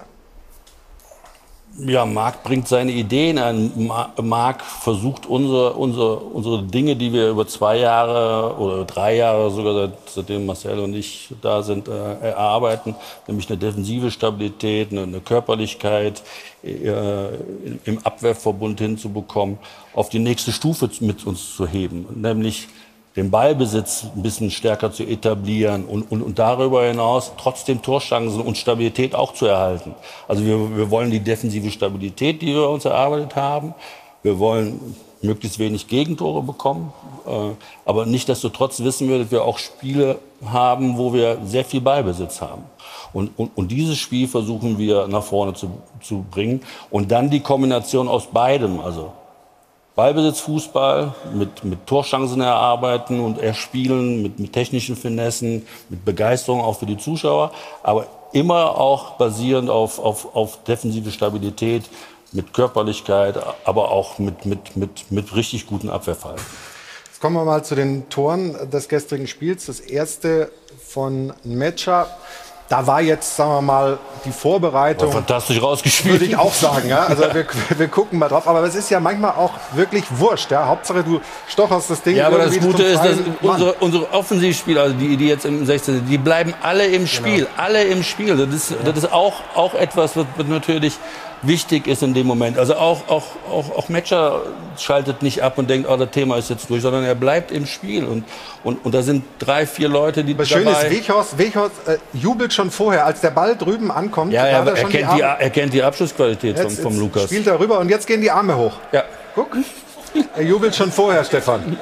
Ja, Marc bringt seine Ideen ein. Marc versucht unsere Dinge, die wir über 2 Jahre oder 3 Jahre sogar, seitdem Marcel und ich da sind, erarbeiten. Nämlich eine defensive Stabilität, eine Körperlichkeit im Abwehrverbund hinzubekommen, auf die nächste Stufe mit uns zu heben. Nämlich den Ballbesitz ein bisschen stärker zu etablieren und darüber hinaus trotzdem Torchancen und Stabilität auch zu erhalten. Also wir wollen die defensive Stabilität, die wir uns erarbeitet haben. Wir wollen möglichst wenig Gegentore bekommen. Aber nichtsdestotrotz wissen wir, dass wir auch Spiele haben, wo wir sehr viel Ballbesitz haben. Und dieses Spiel versuchen wir nach vorne zu bringen. Und dann die Kombination aus beidem, also Ballbesitz, Fußball, mit Torchancen erarbeiten und erspielen, mit technischen Finessen, mit Begeisterung auch für die Zuschauer, aber immer auch basierend auf defensive Stabilität, mit Körperlichkeit, aber auch mit richtig guten Abwehrverhalten. Jetzt kommen wir mal zu den Toren des gestrigen Spiels. Das erste von Metscher. Da war jetzt, sagen wir mal, die Vorbereitung. War fantastisch rausgespielt. Würde ich auch sagen. Ja? Also wir gucken mal drauf. Aber es ist ja manchmal auch wirklich wurscht. Ja? Hauptsache, du stocherst das Ding. Ja, aber das Gute ist, dass unsere Offensivspieler, also die jetzt im 16. die bleiben alle im Spiel. Genau. Alle im Spiel. Das ist auch etwas, was natürlich wichtig ist in dem Moment. Also auch Metscher schaltet nicht ab und denkt, oh, das Thema ist jetzt durch, sondern er bleibt im Spiel. Und da sind 3, 4 Leute, die dabei... Schön ist, Weghorst jubelt schon vorher, als der Ball drüben ankommt. Ja, er kennt die Abschlussqualität vom Lukas. Spielt er rüber und jetzt gehen die Arme hoch. Ja. Guck, er jubelt schon vorher, Stefan.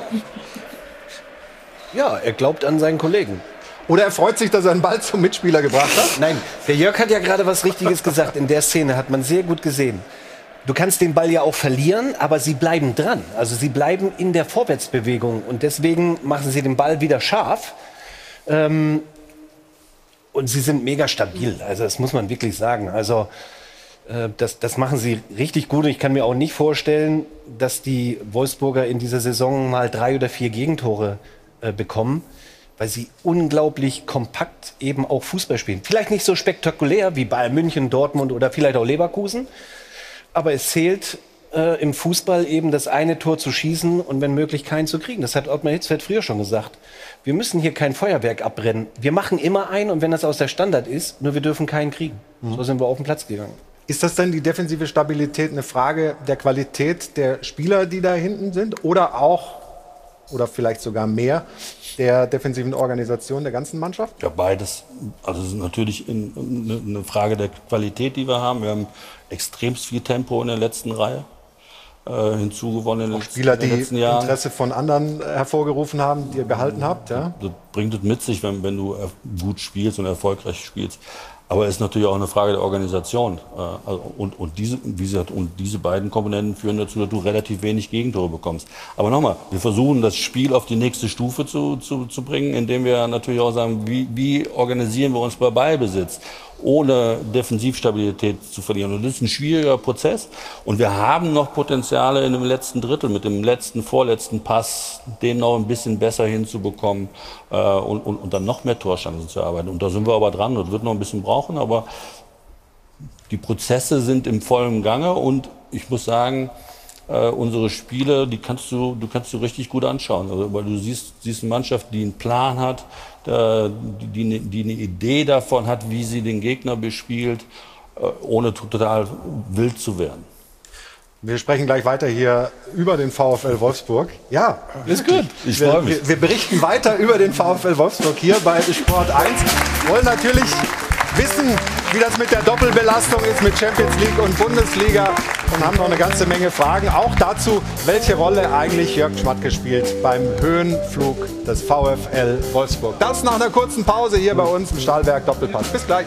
Ja, er glaubt an seinen Kollegen. Oder er freut sich, dass er einen Ball zum Mitspieler gebracht hat? Nein, der Jörg hat ja gerade was Richtiges gesagt. In der Szene hat man sehr gut gesehen. Du kannst den Ball ja auch verlieren, aber sie bleiben dran. Also sie bleiben in der Vorwärtsbewegung. Und deswegen machen sie den Ball wieder scharf. Und sie sind mega stabil. Also das muss man wirklich sagen. Also das machen sie richtig gut. Und ich kann mir auch nicht vorstellen, dass die Wolfsburger in dieser Saison mal 3 oder 4 Gegentore bekommen, weil sie unglaublich kompakt eben auch Fußball spielen. Vielleicht nicht so spektakulär wie Bayern München, Dortmund oder vielleicht auch Leverkusen, aber es zählt im Fußball eben das eine Tor zu schießen und wenn möglich keinen zu kriegen. Das hat Ottmar Hitzfeld früher schon gesagt. Wir müssen hier kein Feuerwerk abbrennen. Wir machen immer einen und wenn das aus der Standard ist, nur wir dürfen keinen kriegen. So sind wir auf den Platz gegangen. Ist das denn die defensive Stabilität eine Frage der Qualität der Spieler, die da hinten sind oder auch oder vielleicht sogar mehr der defensiven Organisation der ganzen Mannschaft? Ja, beides. Also es ist natürlich eine Frage der Qualität, die wir haben. Wir haben extrem viel Tempo in der letzten Reihe hinzugewonnen. Auch Spieler, die Interesse von anderen hervorgerufen haben, die ihr behalten habt. Ja? Das bringt es mit sich, wenn du gut spielst und erfolgreich spielst. Aber es ist natürlich auch eine Frage der Organisation. Und diese beiden Komponenten führen dazu, dass du relativ wenig Gegentore bekommst. Aber nochmal, wir versuchen das Spiel auf die nächste Stufe zu bringen, indem wir natürlich auch sagen, wie organisieren wir uns bei Ballbesitz, ohne Defensivstabilität zu verlieren. Und das ist ein schwieriger Prozess. Und wir haben noch Potenziale in dem letzten Drittel, mit dem vorletzten Pass, den noch ein bisschen besser hinzubekommen und dann noch mehr Torchancen zu erarbeiten. Und da sind wir aber dran. Das wird noch ein bisschen brauchen, aber die Prozesse sind im vollen Gange. Und ich muss sagen, unsere Spiele, die kannst du richtig gut anschauen. Also, weil du siehst eine Mannschaft, die einen Plan hat, die eine Idee davon hat, wie sie den Gegner bespielt, ohne total wild zu werden. Wir sprechen gleich weiter hier über den VfL Wolfsburg. Ja, ist gut. Ich freue mich. Wir berichten weiter über den VfL Wolfsburg hier bei Sport 1. Wollen natürlich wissen, wie das mit der Doppelbelastung ist mit Champions League und Bundesliga und haben noch eine ganze Menge Fragen. Auch dazu, welche Rolle eigentlich Jörg Schmatke spielt beim Höhenflug des VfL Wolfsburg. Das nach einer kurzen Pause hier bei uns im Stahlwerk Doppelpass. Bis gleich.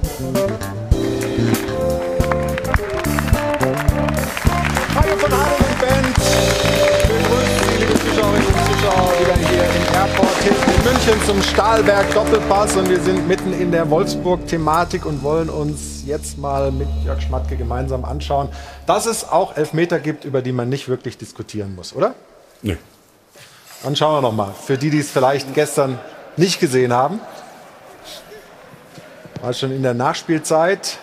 Hallo von Hahn und Band. Begrüßen Sie, liebe Zuschauerinnen und Zuschauer, wieder hier im Airport Hilton in München zum Stahlwerk Doppelpass. Und wir sind mitten in der Wolfsburg-Thematik und wollen uns jetzt mal mit Jörg Schmatke gemeinsam anschauen, dass es auch Elfmeter gibt, über die man nicht wirklich diskutieren muss, oder? Nee. Dann schauen wir noch mal. Für die, die es vielleicht gestern nicht gesehen haben. War schon in der Nachspielzeit.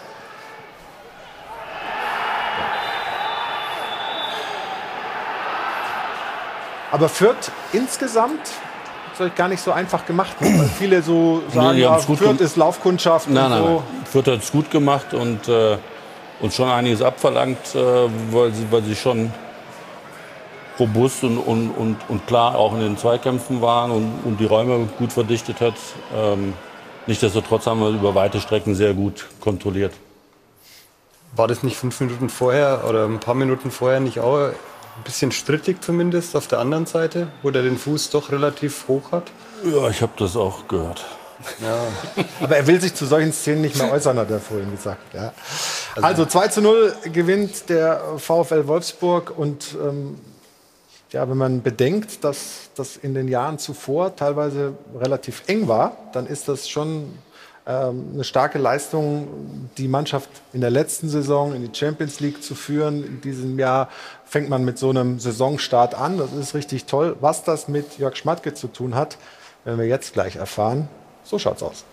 Aber Fürth insgesamt ist euch gar nicht so einfach gemacht, weil viele so sagen, ja, Fürth ist Laufkundschaft und so. Nein. Fürth hat es gut gemacht und uns schon einiges abverlangt, weil sie schon robust und klar auch in den Zweikämpfen waren und die Räume gut verdichtet hat. Nichtsdestotrotz haben wir über weite Strecken sehr gut kontrolliert. War das nicht 5 Minuten vorher oder ein paar Minuten vorher nicht auch ein bisschen strittig zumindest auf der anderen Seite, wo der den Fuß doch relativ hoch hat? Ja, ich habe das auch gehört. Ja. Aber er will sich zu solchen Szenen nicht mehr äußern, hat er vorhin gesagt. Ja. Also 2:0 gewinnt der VfL Wolfsburg und ja, wenn man bedenkt, dass das in den Jahren zuvor teilweise relativ eng war, dann ist das schon eine starke Leistung, die Mannschaft in der letzten Saison in die Champions League zu führen. In diesem Jahr fängt man mit so einem Saisonstart an. Das ist richtig toll. Was das mit Jörg Schmatke zu tun hat, werden wir jetzt gleich erfahren. So schaut's aus.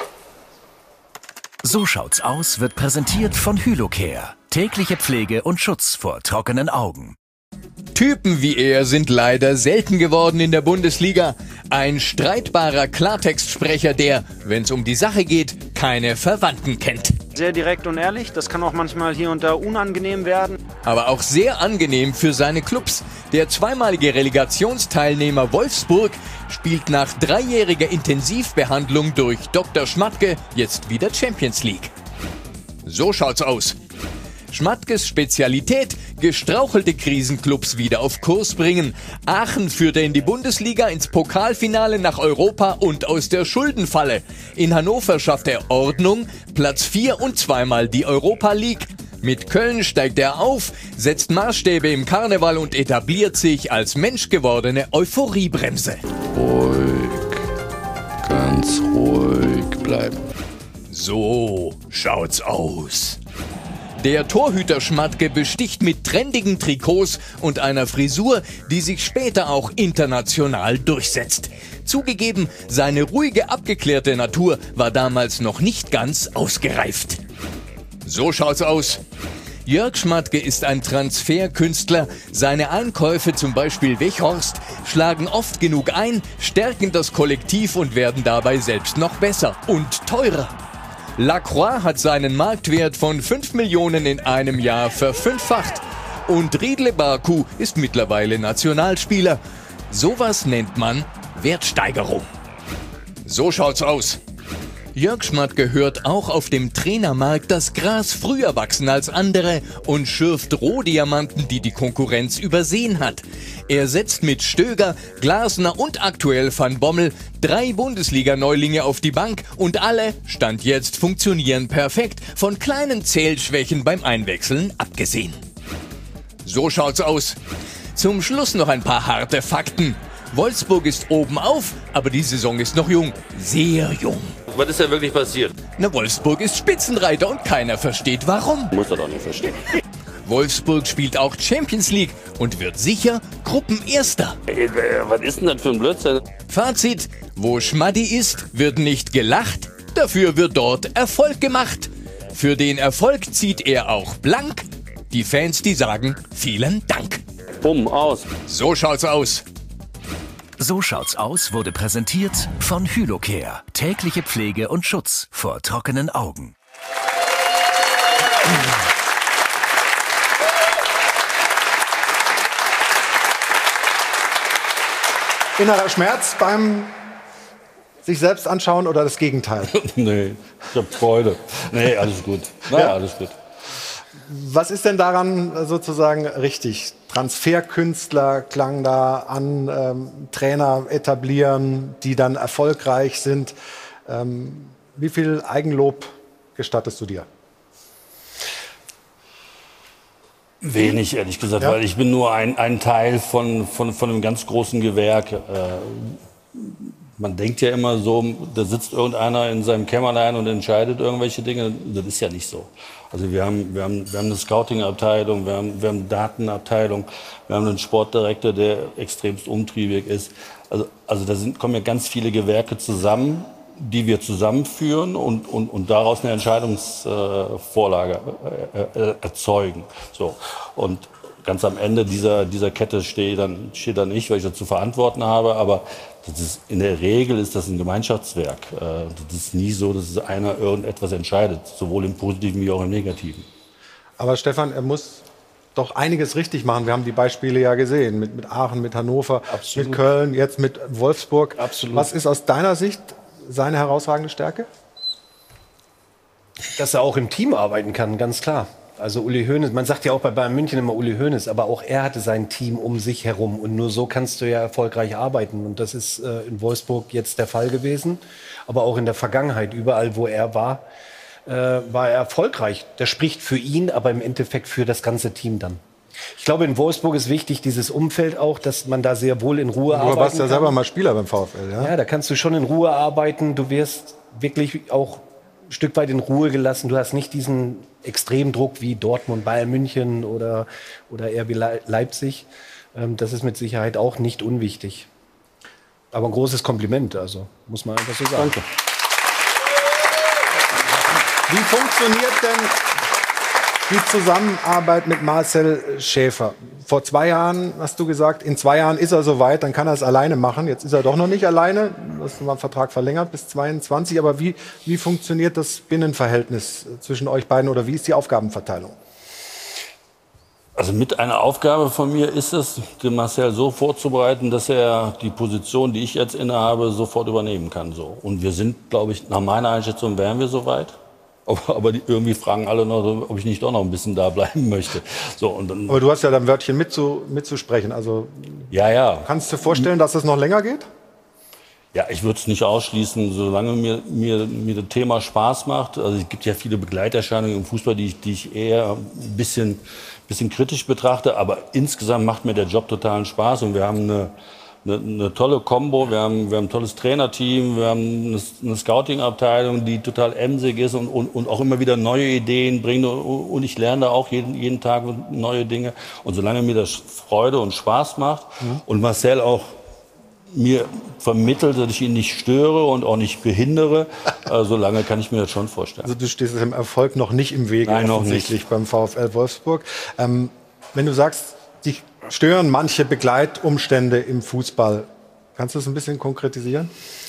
So schaut's aus wird präsentiert von Hylocare. Tägliche Pflege und Schutz vor trockenen Augen. Typen wie er sind leider selten geworden in der Bundesliga. Ein streitbarer Klartextsprecher, der, wenn es um die Sache geht, keine Verwandten kennt. Sehr direkt und ehrlich, das kann auch manchmal hier und da unangenehm werden. Aber auch sehr angenehm für seine Clubs. Der zweimalige Relegationsteilnehmer Wolfsburg spielt nach 3-jähriger Intensivbehandlung durch Dr. Schmatke jetzt wieder Champions League. So schaut's aus. Schmatkes Spezialität, gestrauchelte Krisenclubs wieder auf Kurs bringen. Aachen führt er in die Bundesliga, ins Pokalfinale, nach Europa und aus der Schuldenfalle. In Hannover schafft er Ordnung, Platz 4 und zweimal die Europa League. Mit Köln steigt er auf, setzt Maßstäbe im Karneval und etabliert sich als menschgewordene Euphoriebremse. Ruhig, ganz ruhig bleiben. So schaut's aus. Der Torhüter Schmatke besticht mit trendigen Trikots und einer Frisur, die sich später auch international durchsetzt. Zugegeben, seine ruhige, abgeklärte Natur war damals noch nicht ganz ausgereift. So schaut's aus. Jörg Schmatke ist ein Transferkünstler. Seine Einkäufe, zum Beispiel Weghorst, schlagen oft genug ein, stärken das Kollektiv und werden dabei selbst noch besser und teurer. Lacroix hat seinen Marktwert von 5 Millionen in einem Jahr verfünffacht. Und Riedle Baku ist mittlerweile Nationalspieler. Sowas nennt man Wertsteigerung. So schaut's aus. Jörg Schmatke hört auch auf dem Trainermarkt das Gras früher wachsen als andere und schürft Rohdiamanten, die die Konkurrenz übersehen hat. Er setzt mit Stöger, Glasner und aktuell Van Bommel 3 Bundesliga-Neulinge auf die Bank und alle, Stand jetzt, funktionieren perfekt, von kleinen Zählschwächen beim Einwechseln abgesehen. So schaut's aus. Zum Schluss noch ein paar harte Fakten. Wolfsburg ist oben auf, aber die Saison ist noch jung. Sehr jung. Was ist denn wirklich passiert? Na, Wolfsburg ist Spitzenreiter und keiner versteht warum. Muss er doch nicht verstehen. Wolfsburg spielt auch Champions League und wird sicher Gruppenerster. Was ist denn das für ein Blödsinn? Fazit: Wo Schmaddi ist, wird nicht gelacht, dafür wird dort Erfolg gemacht. Für den Erfolg zieht er auch blank. Die Fans, die sagen vielen Dank. Bumm, aus. So schaut's aus. So schaut's aus wurde präsentiert von Hylocare. Tägliche Pflege und Schutz vor trockenen Augen. Innerer Schmerz beim sich selbst anschauen oder das Gegenteil? Nee, ich habe Freude. Nee, alles gut. Ja, alles gut. Was ist denn daran sozusagen richtig? Transferkünstler klang da an, Trainer etablieren, die dann erfolgreich sind. Wie viel Eigenlob gestattest du dir? Wenig, ehrlich gesagt, weil ich bin nur ein Teil von einem ganz großen Gewerk. Man denkt ja immer so, da sitzt irgendeiner in seinem Kämmerlein und entscheidet irgendwelche Dinge. Das ist ja nicht so. Also wir haben eine Scouting-Abteilung, wir haben eine Datenabteilung, wir haben einen Sportdirektor, der extremst umtriebig ist. Also da kommen ja ganz viele Gewerke zusammen, die wir zusammenführen und daraus eine Entscheidungsvorlage erzeugen. So. Und ganz am Ende dieser Kette steht dann ich, weil ich das zu verantworten habe, aber in der Regel ist das ein Gemeinschaftswerk. Das ist nie so, dass einer irgendetwas entscheidet, sowohl im Positiven wie auch im Negativen. Aber Stefan, er muss doch einiges richtig machen. Wir haben die Beispiele ja gesehen, mit Aachen, mit Hannover, Absolut. Mit Köln, jetzt mit Wolfsburg. Absolut. Was ist aus deiner Sicht seine herausragende Stärke? Dass er auch im Team arbeiten kann, ganz klar. Also Uli Hoeneß, man sagt ja auch bei Bayern München immer Uli Hoeneß, aber auch er hatte sein Team um sich herum und nur so kannst du ja erfolgreich arbeiten und das ist in Wolfsburg jetzt der Fall gewesen, aber auch in der Vergangenheit, überall wo er war er erfolgreich. Das spricht für ihn, aber im Endeffekt für das ganze Team dann. Ich glaube, in Wolfsburg ist wichtig, dieses Umfeld auch, dass man da sehr wohl in Ruhe arbeiten kann. Du warst ja selber mal Spieler beim VfL, ja? Ja, da kannst du schon in Ruhe arbeiten, du wirst wirklich auch ein Stück weit in Ruhe gelassen, du hast nicht diesen Extremdruck wie Dortmund, Bayern München oder RB Leipzig. Das ist mit Sicherheit auch nicht unwichtig. Aber ein großes Kompliment, also muss man einfach so sagen. Danke. Wie funktioniert denn die Zusammenarbeit mit Marcel Schäfer? Vor 2 Jahren hast du gesagt, in 2 Jahren ist er soweit, dann kann er es alleine machen. Jetzt ist er doch noch nicht alleine. Du hast den Vertrag verlängert bis 22. Aber wie funktioniert das Binnenverhältnis zwischen euch beiden oder wie ist die Aufgabenverteilung? Also mit einer Aufgabe von mir ist es, den Marcel so vorzubereiten, dass er die Position, die ich jetzt innehabe, sofort übernehmen kann. So. Und wir sind, glaube ich, nach meiner Einschätzung wären wir soweit. Aber irgendwie fragen alle noch, ob ich nicht doch noch ein bisschen da bleiben möchte. So, und dann, aber du hast ja da ein Wörtchen mitzusprechen. Also ja. Kannst du dir vorstellen, dass es noch länger geht? Ja, ich würde es nicht ausschließen, solange mir das Thema Spaß macht. Also es gibt ja viele Begleiterscheinungen im Fußball, die ich eher ein bisschen kritisch betrachte. Aber insgesamt macht mir der Job totalen Spaß und wir haben eine tolle Kombo, wir haben ein tolles Trainerteam, wir haben eine Scouting-Abteilung, die total emsig ist und auch immer wieder neue Ideen bringt und ich lerne da auch jeden Tag neue Dinge und solange mir das Freude und Spaß macht und Marcel auch mir vermittelt, dass ich ihn nicht störe und auch nicht behindere, solange kann ich mir das schon vorstellen. Also du stehst dem Erfolg noch nicht im Wege, Nein, offensichtlich beim VfL Wolfsburg. Wenn du sagst, dich stören manche Begleitumstände im Fußball. Kannst du das ein bisschen konkretisieren?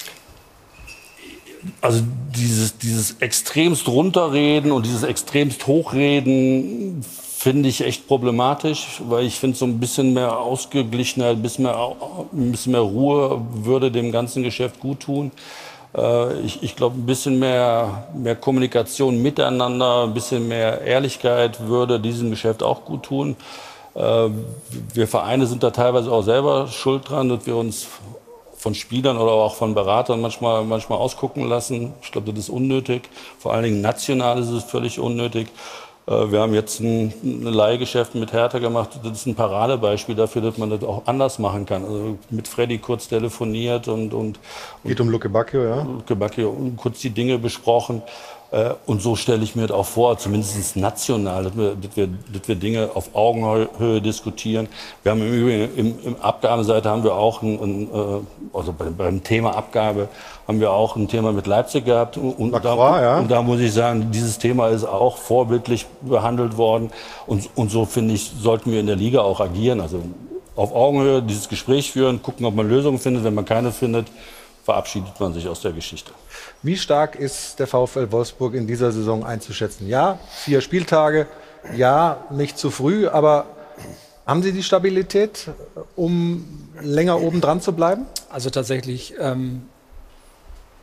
Also dieses extremst runterreden und dieses extremst hochreden finde ich echt problematisch, weil ich finde so ein bisschen mehr Ausgeglichenheit, ein bisschen mehr Ruhe würde dem ganzen Geschäft gut tun. Ich glaube, ein bisschen mehr Kommunikation miteinander, ein bisschen mehr Ehrlichkeit würde diesem Geschäft auch gut tun. Wir Vereine sind da teilweise auch selber schuld dran, dass wir uns von Spielern oder auch von Beratern manchmal ausgucken lassen. Ich glaube, das ist unnötig. Vor allen Dingen national ist es völlig unnötig. Wir haben jetzt ein Leihgeschäft mit Hertha gemacht. Das ist ein Paradebeispiel dafür, dass man das auch anders machen kann. Also mit Freddy kurz telefoniert und geht um Luke Bacchio, ja? Luke Bacchio, kurz die Dinge besprochen. Und so stelle ich mir das auch vor, zumindest national, dass wir Dinge auf Augenhöhe diskutieren. Wir haben im Übrigen im Abgabenseite haben wir auch also beim Thema Abgabe haben wir auch ein Thema mit Leipzig gehabt. Und da muss ich sagen, dieses Thema ist auch vorbildlich behandelt worden. Und so finde ich, sollten wir in der Liga auch agieren. Also auf Augenhöhe dieses Gespräch führen, gucken, ob man Lösungen findet. Wenn man keine findet, verabschiedet man sich aus der Geschichte. Wie stark ist der VfL Wolfsburg in dieser Saison einzuschätzen? Ja, 4 Spieltage, ja, nicht zu früh, aber haben Sie die Stabilität, um länger oben dran zu bleiben? Also tatsächlich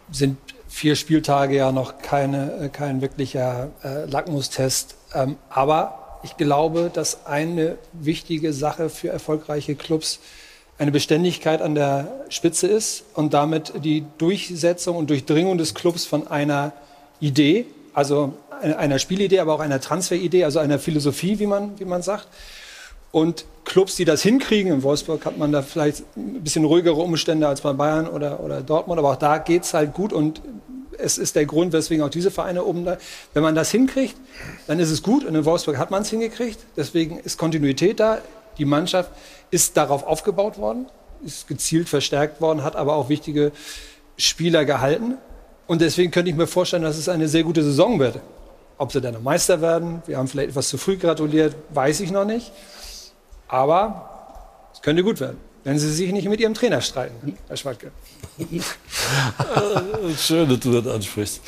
sind 4 Spieltage ja noch kein wirklicher Lackmustest. Aber ich glaube, dass eine wichtige Sache für erfolgreiche Clubs eine Beständigkeit an der Spitze ist und damit die Durchsetzung und Durchdringung des Clubs von einer Idee, also einer Spielidee, aber auch einer Transferidee, also einer Philosophie, wie man sagt. Und Clubs, die das hinkriegen, in Wolfsburg hat man da vielleicht ein bisschen ruhigere Umstände als bei Bayern oder Dortmund, aber auch da geht es halt gut und es ist der Grund, weswegen auch diese Vereine oben da, wenn man das hinkriegt, dann ist es gut und in Wolfsburg hat man es hingekriegt, deswegen ist Kontinuität da, die Mannschaft ist darauf aufgebaut worden, ist gezielt verstärkt worden, hat aber auch wichtige Spieler gehalten und deswegen könnte ich mir vorstellen, dass es eine sehr gute Saison wird. Ob sie dann noch Meister werden, wir haben vielleicht etwas zu früh gratuliert, weiß ich noch nicht. Aber es könnte gut werden, wenn Sie sich nicht mit Ihrem Trainer streiten, Herr Schwadke. Schön, dass du das ansprichst.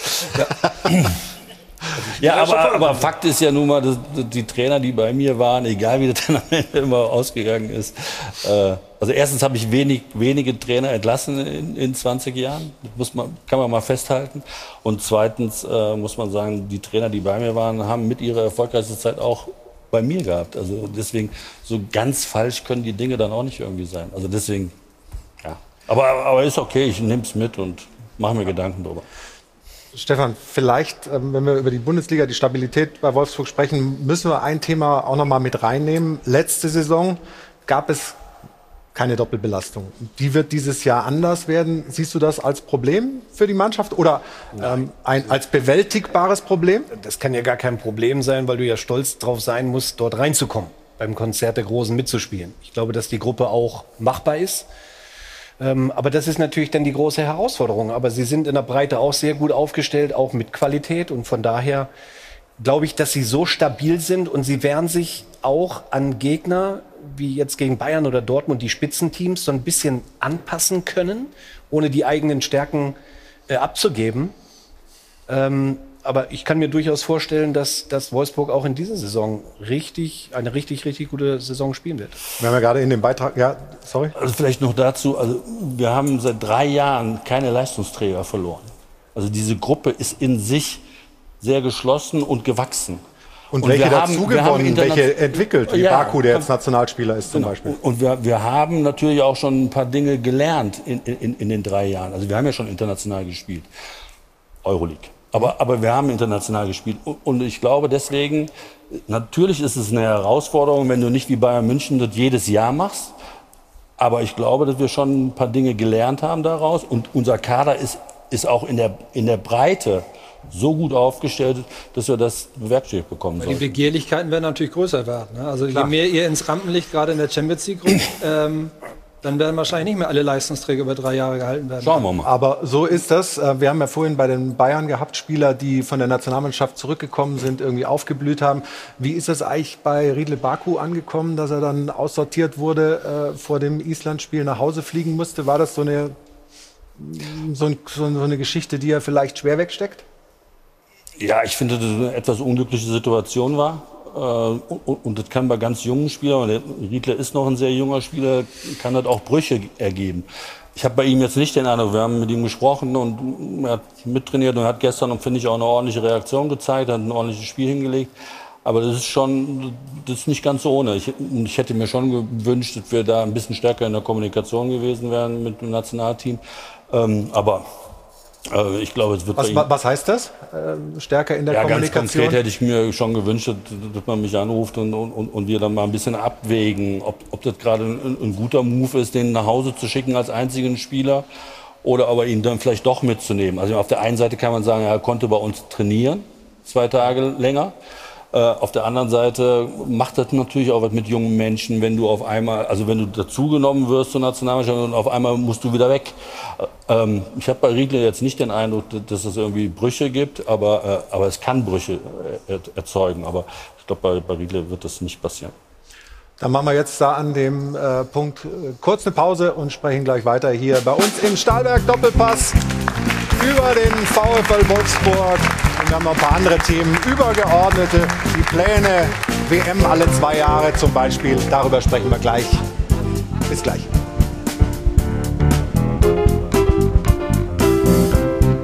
Ja, aber Fakt ist ja nun mal, dass die Trainer, die bei mir waren, egal wie das dann am Ende immer ausgegangen ist. Also erstens habe ich wenige Trainer entlassen in 20 Jahren. Das kann man mal festhalten. Und zweitens muss man sagen, die Trainer, die bei mir waren, haben mit ihrer erfolgreichsten Zeit auch bei mir gehabt. Also deswegen, so ganz falsch können die Dinge dann auch nicht irgendwie sein. Also deswegen, ja. Aber ist okay, ich nehme es mit und mache mir Gedanken drüber. Stefan, vielleicht, wenn wir über die Bundesliga, die Stabilität bei Wolfsburg sprechen, müssen wir ein Thema auch noch mal mit reinnehmen. Letzte Saison gab es keine Doppelbelastung. Die wird dieses Jahr anders werden. Siehst du das als Problem für die Mannschaft oder als bewältigbares Problem? Das kann ja gar kein Problem sein, weil du ja stolz drauf sein musst, dort reinzukommen, beim Konzert der Großen mitzuspielen. Ich glaube, dass die Gruppe auch machbar ist. Aber das ist natürlich dann die große Herausforderung. Aber sie sind in der Breite auch sehr gut aufgestellt, auch mit Qualität. Und von daher glaube ich, dass sie so stabil sind und sie werden sich auch an Gegner wie jetzt gegen Bayern oder Dortmund, die Spitzenteams, so ein bisschen anpassen können, ohne die eigenen Stärken abzugeben. Aber ich kann mir durchaus vorstellen, dass Wolfsburg auch in dieser Saison eine richtig gute Saison spielen wird. Wir haben ja gerade in dem Beitrag, ja, sorry. Also vielleicht noch dazu, also wir haben seit 3 Jahren keine Leistungsträger verloren. Also diese Gruppe ist in sich sehr geschlossen und gewachsen. Und welche dazugewonnen, welche entwickelt, wie Baku, der jetzt Nationalspieler ist zum Beispiel. Und wir haben natürlich auch schon ein paar Dinge gelernt in den 3 Jahren. Also wir haben ja schon international gespielt, Euroleague. Aber wir haben international gespielt. Und ich glaube deswegen, natürlich ist es eine Herausforderung, wenn du nicht wie Bayern München das jedes Jahr machst. Aber ich glaube, dass wir schon ein paar Dinge gelernt haben daraus. Und unser Kader ist auch in der Breite so gut aufgestellt, dass wir das bewerkstelligt bekommen sollen. Die Begehrlichkeiten werden natürlich größer werden. Ne? Also je mehr ihr ins Rampenlicht gerade in der Champions League rückt, dann werden wahrscheinlich nicht mehr alle Leistungsträger über 3 Jahre gehalten werden. Schauen wir mal. Aber so ist das. Wir haben ja vorhin bei den Bayern gehabt, Spieler, die von der Nationalmannschaft zurückgekommen sind, irgendwie aufgeblüht haben. Wie ist es eigentlich bei Riedle Baku angekommen, dass er dann aussortiert wurde, vor dem Island-Spiel nach Hause fliegen musste? War das so eine Geschichte, die er vielleicht schwer wegsteckt? Ja, ich finde, dass es eine etwas unglückliche Situation war. Und das kann bei ganz jungen Spielern, der Riedle ist noch ein sehr junger Spieler, kann das auch Brüche ergeben. Ich habe bei ihm jetzt nicht den Eindruck, wir haben mit ihm gesprochen und er hat mittrainiert und hat gestern, finde ich, auch eine ordentliche Reaktion gezeigt, hat ein ordentliches Spiel hingelegt. Aber das ist nicht ganz so ohne. Ich hätte mir schon gewünscht, dass wir da ein bisschen stärker in der Kommunikation gewesen wären mit dem Nationalteam. Aber ich glaube, es wird was heißt das? Stärker in der Kommunikation? Ganz konkret hätte ich mir schon gewünscht, dass man mich anruft und wir dann mal ein bisschen abwägen, ob das gerade ein guter Move ist, den nach Hause zu schicken als einzigen Spieler oder aber ihn dann vielleicht doch mitzunehmen. Also auf der einen Seite kann man sagen, er konnte bei uns trainieren, 2 Tage länger. Auf der anderen Seite macht das natürlich auch was mit jungen Menschen, wenn du auf einmal, also wenn du dazugenommen wirst zur Nationalmannschaft und auf einmal musst du wieder weg. Ich habe bei Riedle jetzt nicht den Eindruck, dass es irgendwie Brüche gibt, aber es kann Brüche erzeugen. Aber ich glaube, bei Riedle wird das nicht passieren. Dann machen wir jetzt da an dem Punkt kurz eine Pause und sprechen gleich weiter hier bei uns im Stahlberg Doppelpass über den VfL Wolfsburg. Und wir haben noch ein paar andere Themen, übergeordnete, die Pläne, WM alle 2 Jahre zum Beispiel. Darüber sprechen wir gleich. Bis gleich.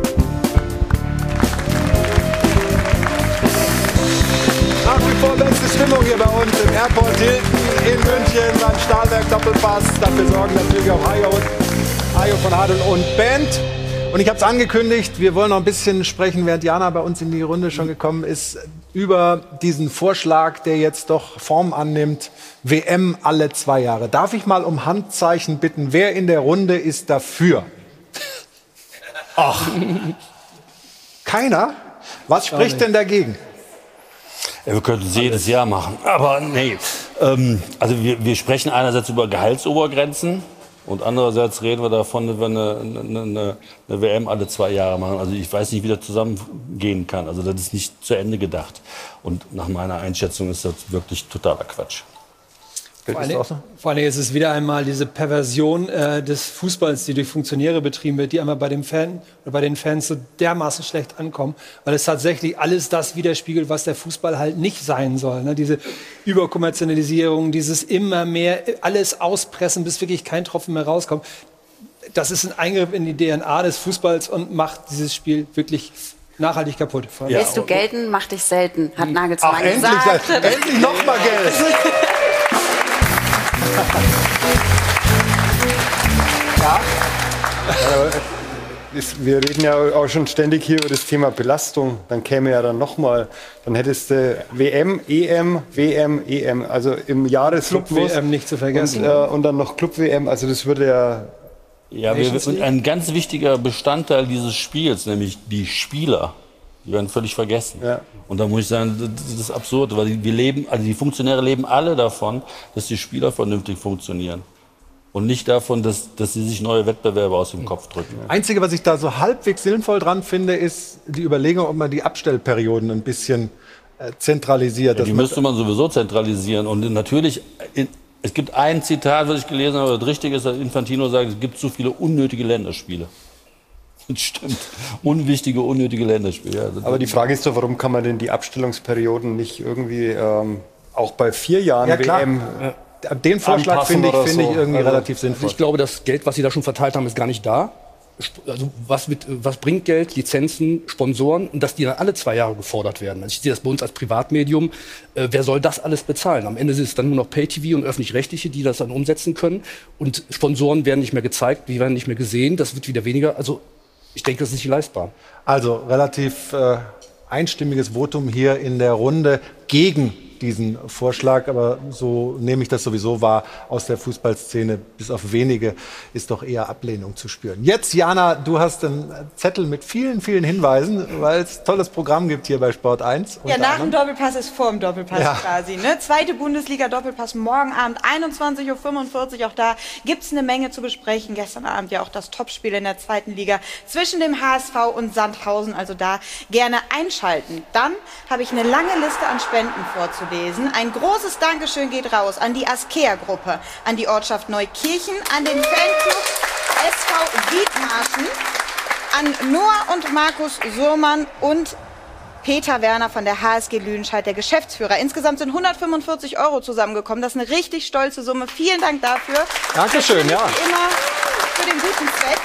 große Stimmung hier bei uns im Airport Hilton in München beim Stahlwerk Doppelpass. Dafür sorgen natürlich auch Hajo von Adel und Band. Und ich habe es angekündigt, wir wollen noch ein bisschen sprechen, während Jana bei uns in die Runde schon gekommen ist, über diesen Vorschlag, der jetzt doch Form annimmt, WM alle 2 Jahre. Darf ich mal um Handzeichen bitten, wer in der Runde ist dafür? Ach, keiner? Was spricht denn dagegen? Ja, wir könnten es jedes Jahr machen, aber nee. Also wir sprechen einerseits über Gehaltsobergrenzen und andererseits reden wir davon, dass wir eine WM alle 2 Jahre machen. Also ich weiß nicht, wie das zusammengehen kann. Also das ist nicht zu Ende gedacht. Und nach meiner Einschätzung ist das wirklich totaler Quatsch. Vor allem ist es wieder einmal diese Perversion des Fußballs, die durch Funktionäre betrieben wird, die einmal bei den Fans so dermaßen schlecht ankommen, weil es tatsächlich alles das widerspiegelt, was der Fußball halt nicht sein soll. Ne? Diese Überkommerzialisierung, dieses immer mehr alles auspressen, bis wirklich kein Tropfen mehr rauskommt. Das ist ein Eingriff in die DNA des Fußballs und macht dieses Spiel wirklich nachhaltig kaputt. Willst du gelten, mach dich selten, hat Nagelsmann gesagt. Endlich noch mal Geld. Ja. Wir reden ja auch schon ständig hier über das Thema Belastung. Dann käme ja dann nochmal, dann hättest du WM, EM, WM, EM, also im Jahresrhythmus. Club-WM nicht zu vergessen. Und dann noch Club-WM, also das würde ja... Ja, ein ganz wichtiger Bestandteil dieses Spiels, nämlich die Spieler, die werden völlig vergessen. Ja. Und da muss ich sagen, das ist absurd, weil die Funktionäre leben alle davon, dass die Spieler vernünftig funktionieren. Und nicht davon, dass sie sich neue Wettbewerbe aus dem Kopf drücken. Einzige, was ich da so halbwegs sinnvoll dran finde, ist die Überlegung, ob man die Abstellperioden ein bisschen zentralisiert. Ja, die müsste man sowieso zentralisieren. Und natürlich, es gibt ein Zitat, was ich gelesen habe, das richtig ist, dass Infantino sagt, es gibt zu viele unnötige Länderspiele. Das stimmt. Unwichtige, unnötige Länderspiele. Ja, aber die Frage ist doch, warum kann man denn die Abstellungsperioden nicht irgendwie auch bei 4 Jahren WM... Den Vorschlag finde ich irgendwie relativ sinnvoll. Ich glaube, das Geld, was Sie da schon verteilt haben, ist gar nicht da. Also was bringt Geld? Lizenzen, Sponsoren, und dass die dann alle 2 Jahre gefordert werden. Also ich sehe das bei uns als Privatmedium. Wer soll das alles bezahlen? Am Ende ist es dann nur noch Pay-TV und Öffentlich-Rechtliche, die das dann umsetzen können. Und Sponsoren werden nicht mehr gezeigt, die werden nicht mehr gesehen. Das wird wieder weniger. Also ich denke, das ist nicht leistbar. Also relativ einstimmiges Votum hier in der Runde gegen diesen Vorschlag, aber so nehme ich das sowieso wahr, aus der Fußballszene bis auf wenige ist doch eher Ablehnung zu spüren. Jetzt, Jana, du hast einen Zettel mit vielen, vielen Hinweisen, weil es ein tolles Programm gibt hier bei Sport 1. Ja, nach dem Doppelpass ist vor dem Doppelpass quasi. Ne? 2. Bundesliga-Doppelpass morgen Abend, 21:45 Uhr. Auch da gibt es eine Menge zu besprechen. Gestern Abend ja auch das Topspiel in der 2. Liga zwischen dem HSV und Sandhausen. Also da gerne einschalten. Dann habe ich eine lange Liste an Spenden vorzulesen. Ein großes Dankeschön geht raus an die Askea-Gruppe, an die Ortschaft Neukirchen, an den Fanclub SV Wiedmarschen, an Noah und Markus Surmann und Peter Werner von der HSG Lüdenscheid, der Geschäftsführer. Insgesamt sind 145 € zusammengekommen. Das ist eine richtig stolze Summe. Vielen Dank dafür. Dankeschön, ja. Immer für den guten Zweck.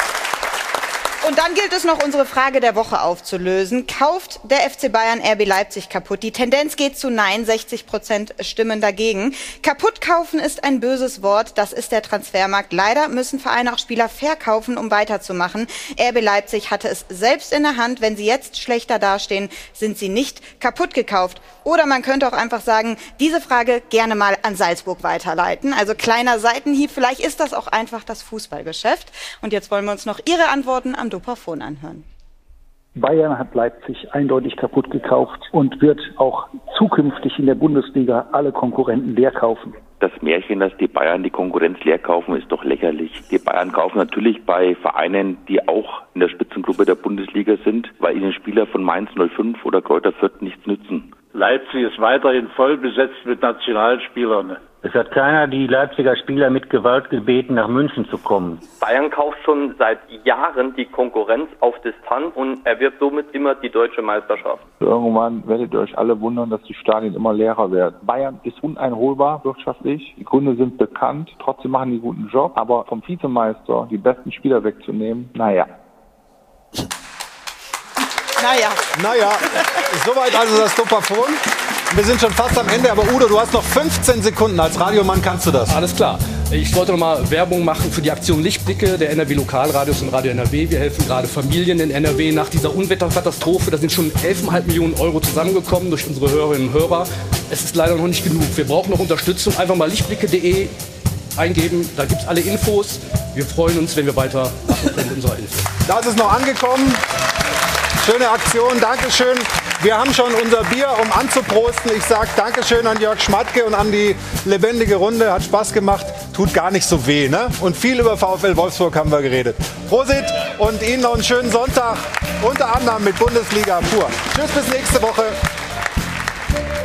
Und dann gilt es noch, unsere Frage der Woche aufzulösen. Kauft der FC Bayern RB Leipzig kaputt? Die Tendenz geht zu Nein, 60% stimmen dagegen. Kaputt kaufen ist ein böses Wort, das ist der Transfermarkt. Leider müssen Vereine auch Spieler verkaufen, um weiterzumachen. RB Leipzig hatte es selbst in der Hand. Wenn sie jetzt schlechter dastehen, sind sie nicht kaputt gekauft. Oder man könnte auch einfach sagen, diese Frage gerne mal an Salzburg weiterleiten. Also kleiner Seitenhieb, vielleicht ist das auch einfach das Fußballgeschäft. Und jetzt wollen wir uns noch Ihre Antworten am Dopafon anhören. Bayern hat Leipzig eindeutig kaputt gekauft und wird auch zukünftig in der Bundesliga alle Konkurrenten leer kaufen. Das Märchen, dass die Bayern die Konkurrenz leer kaufen, ist doch lächerlich. Die Bayern kaufen natürlich bei Vereinen, die auch in der Spitzengruppe der Bundesliga sind, weil ihnen Spieler von Mainz 05 oder Kräuter Fürth nichts nützen. Leipzig ist weiterhin voll besetzt mit Nationalspielern. Es hat keiner die Leipziger Spieler mit Gewalt gebeten, nach München zu kommen. Bayern kauft schon seit Jahren die Konkurrenz auf Distanz und erwirbt somit immer die deutsche Meisterschaft. Irgendwann werdet ihr euch alle wundern, dass die Stadien immer leerer werden. Bayern ist uneinholbar wirtschaftlich. Die Gründe sind bekannt. Trotzdem machen die einen guten Job. Aber vom Vizemeister die besten Spieler wegzunehmen, naja. Naja, soweit also das Dopafon. Wir sind schon fast am Ende, aber Udo, du hast noch 15 Sekunden. Als Radiomann kannst du das. Alles klar. Ich wollte noch mal Werbung machen für die Aktion Lichtblicke der NRW Lokalradios und Radio NRW. Wir helfen gerade Familien in NRW nach dieser Unwetterkatastrophe. Da sind schon 11,5 Millionen Euro zusammengekommen durch unsere Hörerinnen und Hörer. Es ist leider noch nicht genug. Wir brauchen noch Unterstützung. Einfach mal lichtblicke.de eingeben. Da gibt es alle Infos. Wir freuen uns, wenn wir weiter machen können mit unserer Hilfe. Da ist es noch angekommen. Schöne Aktion. Dankeschön. Wir haben schon unser Bier, um anzuprosten. Ich sage Dankeschön an Jörg Schmatke und an die lebendige Runde. Hat Spaß gemacht. Tut gar nicht so weh, ne? Und viel über VfL Wolfsburg haben wir geredet. Prosit und Ihnen noch einen schönen Sonntag. Unter anderem mit Bundesliga pur. Tschüss, bis nächste Woche.